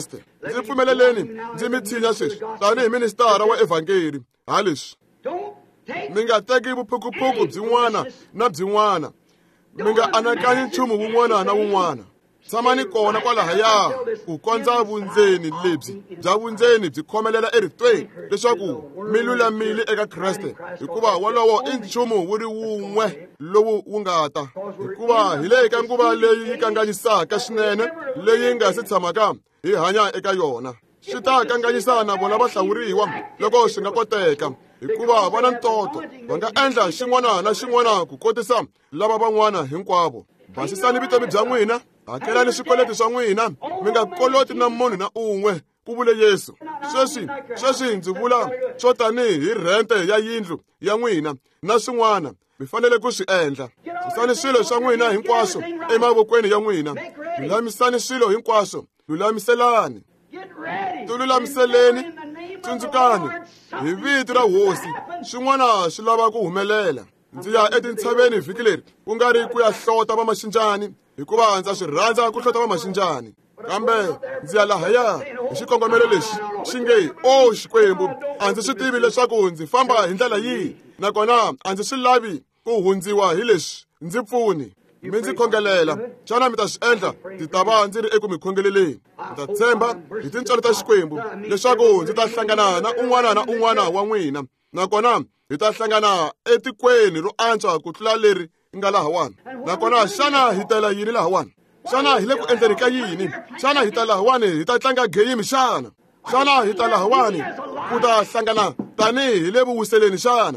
ndzi pfumeleleni ndzi mi tshinya sweswi tanihi ministara wa evhangeli. Ha leswi mi nga teki vuphukuphuku byin'wana na byin'wana, mi nga anakanyi nchumu wun'wana na wun'wana. Tshamani kona kwalahaya ku kondza vundzeni lebyi bya vundzeni byi khomelela eritweni leswaku mi lulamile eka Kriste, hikuva wolowo i nchumu wu ri wun'we lowu wu nga ta. Hikuva hi le ka nguva leyi yi kanganyisaka swinene leyi nga si tshamaka hi hanya eka yona. Swi ta kanganyisa na vona vahlawuriwa loko swi nga koteka, hikuva va na ntoto, va nga endla xin'wana na xin'wana ku kotisa lava van'wana hinkwavo. Basisani vutomi bya n'wina, hakelani swikweleti swa n'wina, mi nga koloti na munhu na un'we, ku vule Yesu. Sweswi sweswi ndzi vula swo tanihi hi rente ya yindlu ya n'wina na swin'wana mi fanele ku swi endla. Susani swilo swa n'wina hinkwaswo emavokweni ya n'wina, lulamisani swilo hinkwaswo, lulamiselani, tululamiseleni, tsundzukani hi vito ra Hosi. Swin'wana swi lava ku humelela. Ndzi ya etintshaveni vhiki leri ku nga ri ku ya hlota vamaxinjani, hikuva ndza swi rhandza ku hlota vamaxinjani, kambe ndzi ya lahaya hi xikongomelo lexi xi nge, o Xikwembu, a ndzi swi tivi leswaku ndzi famba hi ndlela yihi, nakona a ndzi swi lavi ku hundziwa hi leswi. Ndzi pfuni, mi ndzi khongelela. Xana mi ta swi endla? Ndzi ta va ndzi ri eku mi khongeleleni. Ndzi ta tshemba hi tintswalo ta Xikwembu leswaku ndzi ta hlangana na un'wana na un'wana wa n'wina, nakona hi ta hlangana etikweni ro antswa ku tlula leri nga lahawani. Nakona xana hi tela yini lahawani? Xana hi le ku endleni ka yini? Xana hi ta lahawani hi ta tlanga game xana? Xana hi ta lahawani ku ta hlangana tanihi hi le vuwiseleni xana?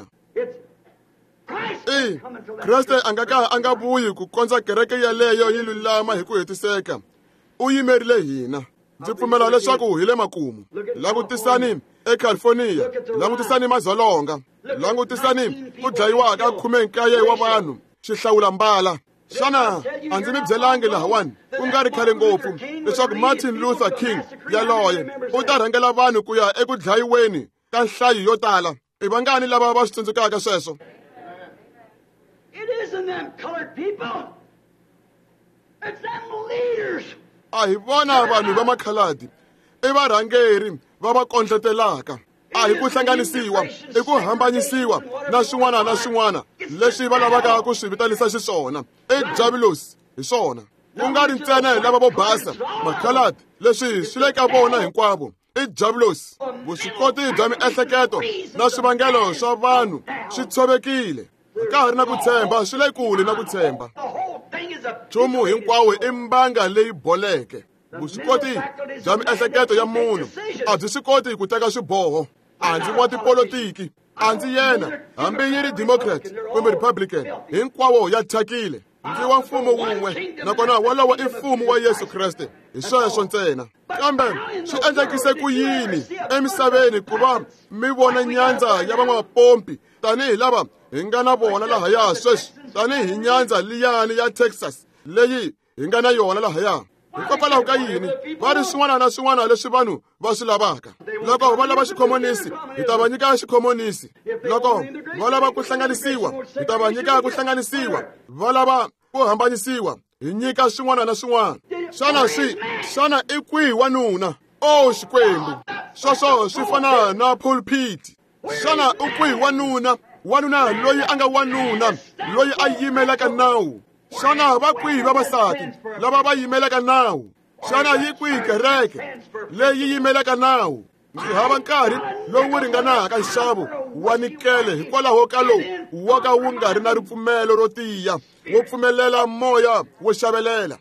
E, Kriste a nga ka a nga vuyi ku kondza kereke yaleyo yi lulama hi ku hetiseka. U yimerile hina. Ndzi pfumela leswaku hi le makumu. Langutisani eCalifornia, langutisani madzolonga, langutisani ku dlayiwa ka khume nkaye wa vanhu, xihlawula mbala. Xana a ndzi mi byelangi lahawani ku nga ri khale ngopfu leswaku Martin Luther King yaloye u ta rhangela vanhu ku ya eku dlayiweni ka nhlayo yo tala? I vangani lava va swi tsundzukaka sweswo? It isn't them colored people. It's them leaders. A hi vona vanhu va makhaladi, i varhangeri va va kondletelaka. A hi ku hlanganisiwa, i ku hambanyisiwa na swin'wana na swin'wana leswi va lavaka ku swi vitanisa xiswona. I jabulosi hi swona. Ku nga ri ntsena lava vo basa, makhaladi, leswi swi le ka vona hinkwavo. I jabulosi. Vuswikoti bya miehleketo na swivangelo swa vanhu swi tshovekile. Ka ha ri na ku tshemba, swi le kule na ku tshemba. Nchumu hinkwawo i mbanga leyi boleke. Vuswikoti bya miehleketo ya munhu a byi swi koti ku teka swiboho. A ndzi n'wa tipolitiki, a ndzi yena, hambi yi ri Democrat kumbe Republican, hinkwawo ya thyakile. Ndzi wa mfumo wun'we, nakona wolowo i mfumo wa Yesu Kriste. Hi sweswo ntsena. Kambe swi endlekise ku yini emisaveni ku va mi vona nyandza ya van'wamapompi tanihi lava hi nga na vona lahaya sweswi, tanihi nyandza liyani ya Texas leyi hi nga na yona lahaya? Hikokwalaho ka yini va ri swin'wana na swin'wana leswi vanhu va swi lavaka? Loko va lava xikhomonisi, hi ta va nyika xikhomonisi. Loko va lava ku hlanganisiwa, hi ta va nyika ku hlanganisiwa. Va lava ku hambanyisiwa, hi nyika swin'wana na swin'wana. Xana swi xana i kwihi wanuna? O Xikwembu, sweswo swi fana na pulpit. Xana u kwihi wanuna? Wanuna loyi a nga wanuna, loyi a yimelaka nawu. Xana va kwihi vavasati lava va yimelaka nawu? Xana yi kwihi kereke leyi yimelaka nawu? Ndzi hava nkarhi lowu ringanaka nxavo wa nikele hikwalaho ka lowu wa ka wu nga ri na ripfumelo ro tiya wo pfumelela moya wo xavelela.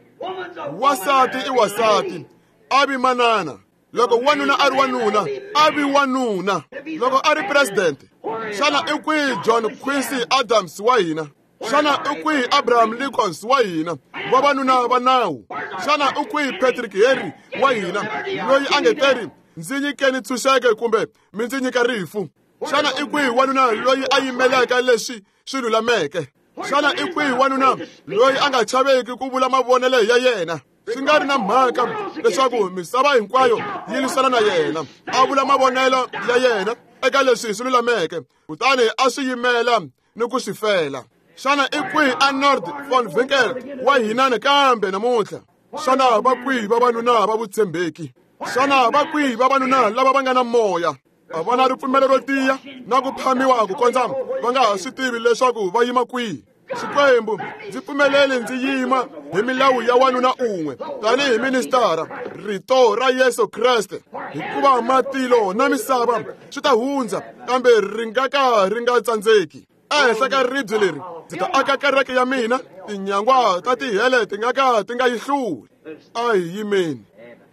Wasati i wasati, a vi manana. Loko wanuna a ri wanuna, a vi wanuna. Loko a ri president, xana i kwihi John Quincy Adams wa hina? Xana u kwihi Abraham Lincoln wa hina, vavanuna va nawu? Xana u kwihi Patrick Henry wa hina, loyi a nge teri ndzi nyikeni ntshunxeko kumbe mi ndzi nyika rifu? Xana i kwihi wanuna loyi a yimelaka leswi swi lulameke? Xana i kwihi wanuna loyi a nga chaveki ku vula mavonelo ya yena? Swi nga ri na mhaka leswaku misava hinkwayo yi lwisana na yena, a vula mavonelo ya yena eka leswi swi lulameke, kutani a swi yimela ni ku swi fela. Xana i kwihi Arnold von Winkel wa hina nakambe namuntlha? Xana va kwihi vavanuna va vutshembeki? xana va kwihi vavanuna lava va nga na moya a va na ripfumelo ro tiya na ku phamiwa ku kondza va nga ha swi tivi leswaku va yima kwihi? Xikwembu, ndzi pfumeleli ndzi yima hi milawu ya wanuna un'we tanihi ministara rito ra Yesu Kriste, hikuva matilo na misava swi ta hundza kambe ri nga ka ri nga tsandzeki. Ehenhla ka ribye leri ndzi ta aka kereke ya mina, tinyangwa ta tihele ti nga ka ti nga yi hluli. A hi yimeni.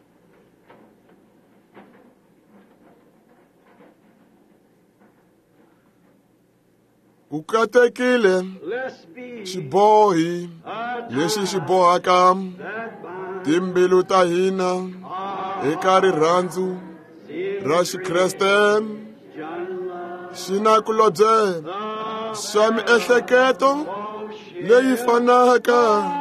Ku katekile xibohi lexi xi bohaka timbilu ta hina eka rirhandzu ra Xikreste xi na kulobye xa miehleketo leyi fanaka,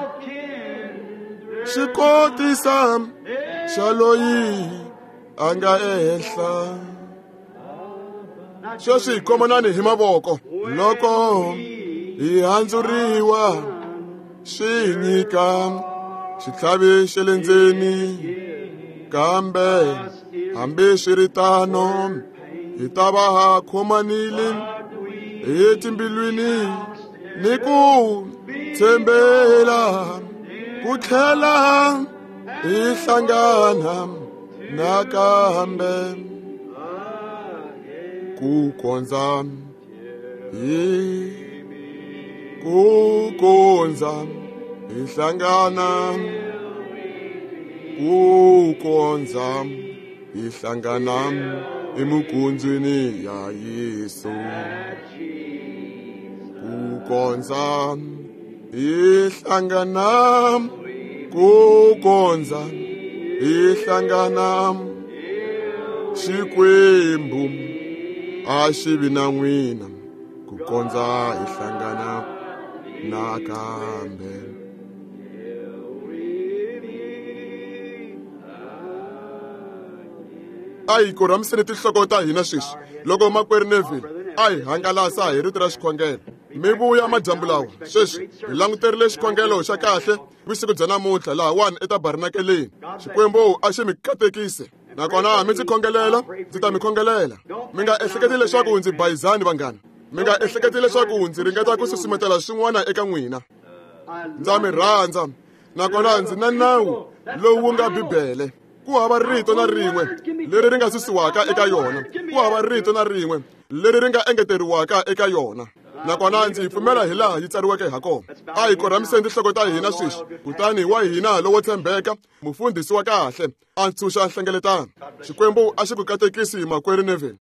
xi kotisa xa loyi a nga ehenhla. Sweswi hi khomanani hi mavoko loko hi handzuriwa, swi hi nyika xitlhavi xe le ndzeni, kambe hambi swi ri tano hi ta va ha khomanile etimbilwini ni ku tshembela, ku tlhela hi hlangana nakambe ku kondza hi ku kondza hi hlangana, ku kondza hi hlangana emukundzwini ya Yesu, ku kondza hi hlangana, ku kondza hi hlangana. Xikwembu a xi vi na n'wina ku kondza hi hlangana nakambe. A hi kurhamiseni tinhloko ta hina sweswi loko makwerhu Neville a hi hangalasa hi rito ra xikhongelo. Mi vuya madyambu lawa sweswi hi languterile xikhongelo xa kahle vusiku bya namuntlha laha wani etabarinakeleni. Xikwembu a xi mi katekise, nakona mi ndzi khongelela ndzi ta mi khongelela. Mi nga ehleketi leswaku ndzi bayizani vanghana, mi nga ehleketi leswaku ndzi ringeta ku susumetela swin'wana eka n'wina. Ndza mi rhandza, nakona ndzi na nawu lowu nga Bibele. Ku hava rito na rin'we leri ri nga susiwaka eka yona, ku hava rito na rin'we leri ri nga engeteriwaka eka yona, nakona ndzi pfumela hi laha yi tsariweke ha kona. A hi korhamiseni tinhloko ta hina sweswi, kutani wa hina lowo tshembeka, mufundhisi wa kahle a ntshunxa nhlengeletano. Xikwembu a xi ku katekisi makwerhu Neville.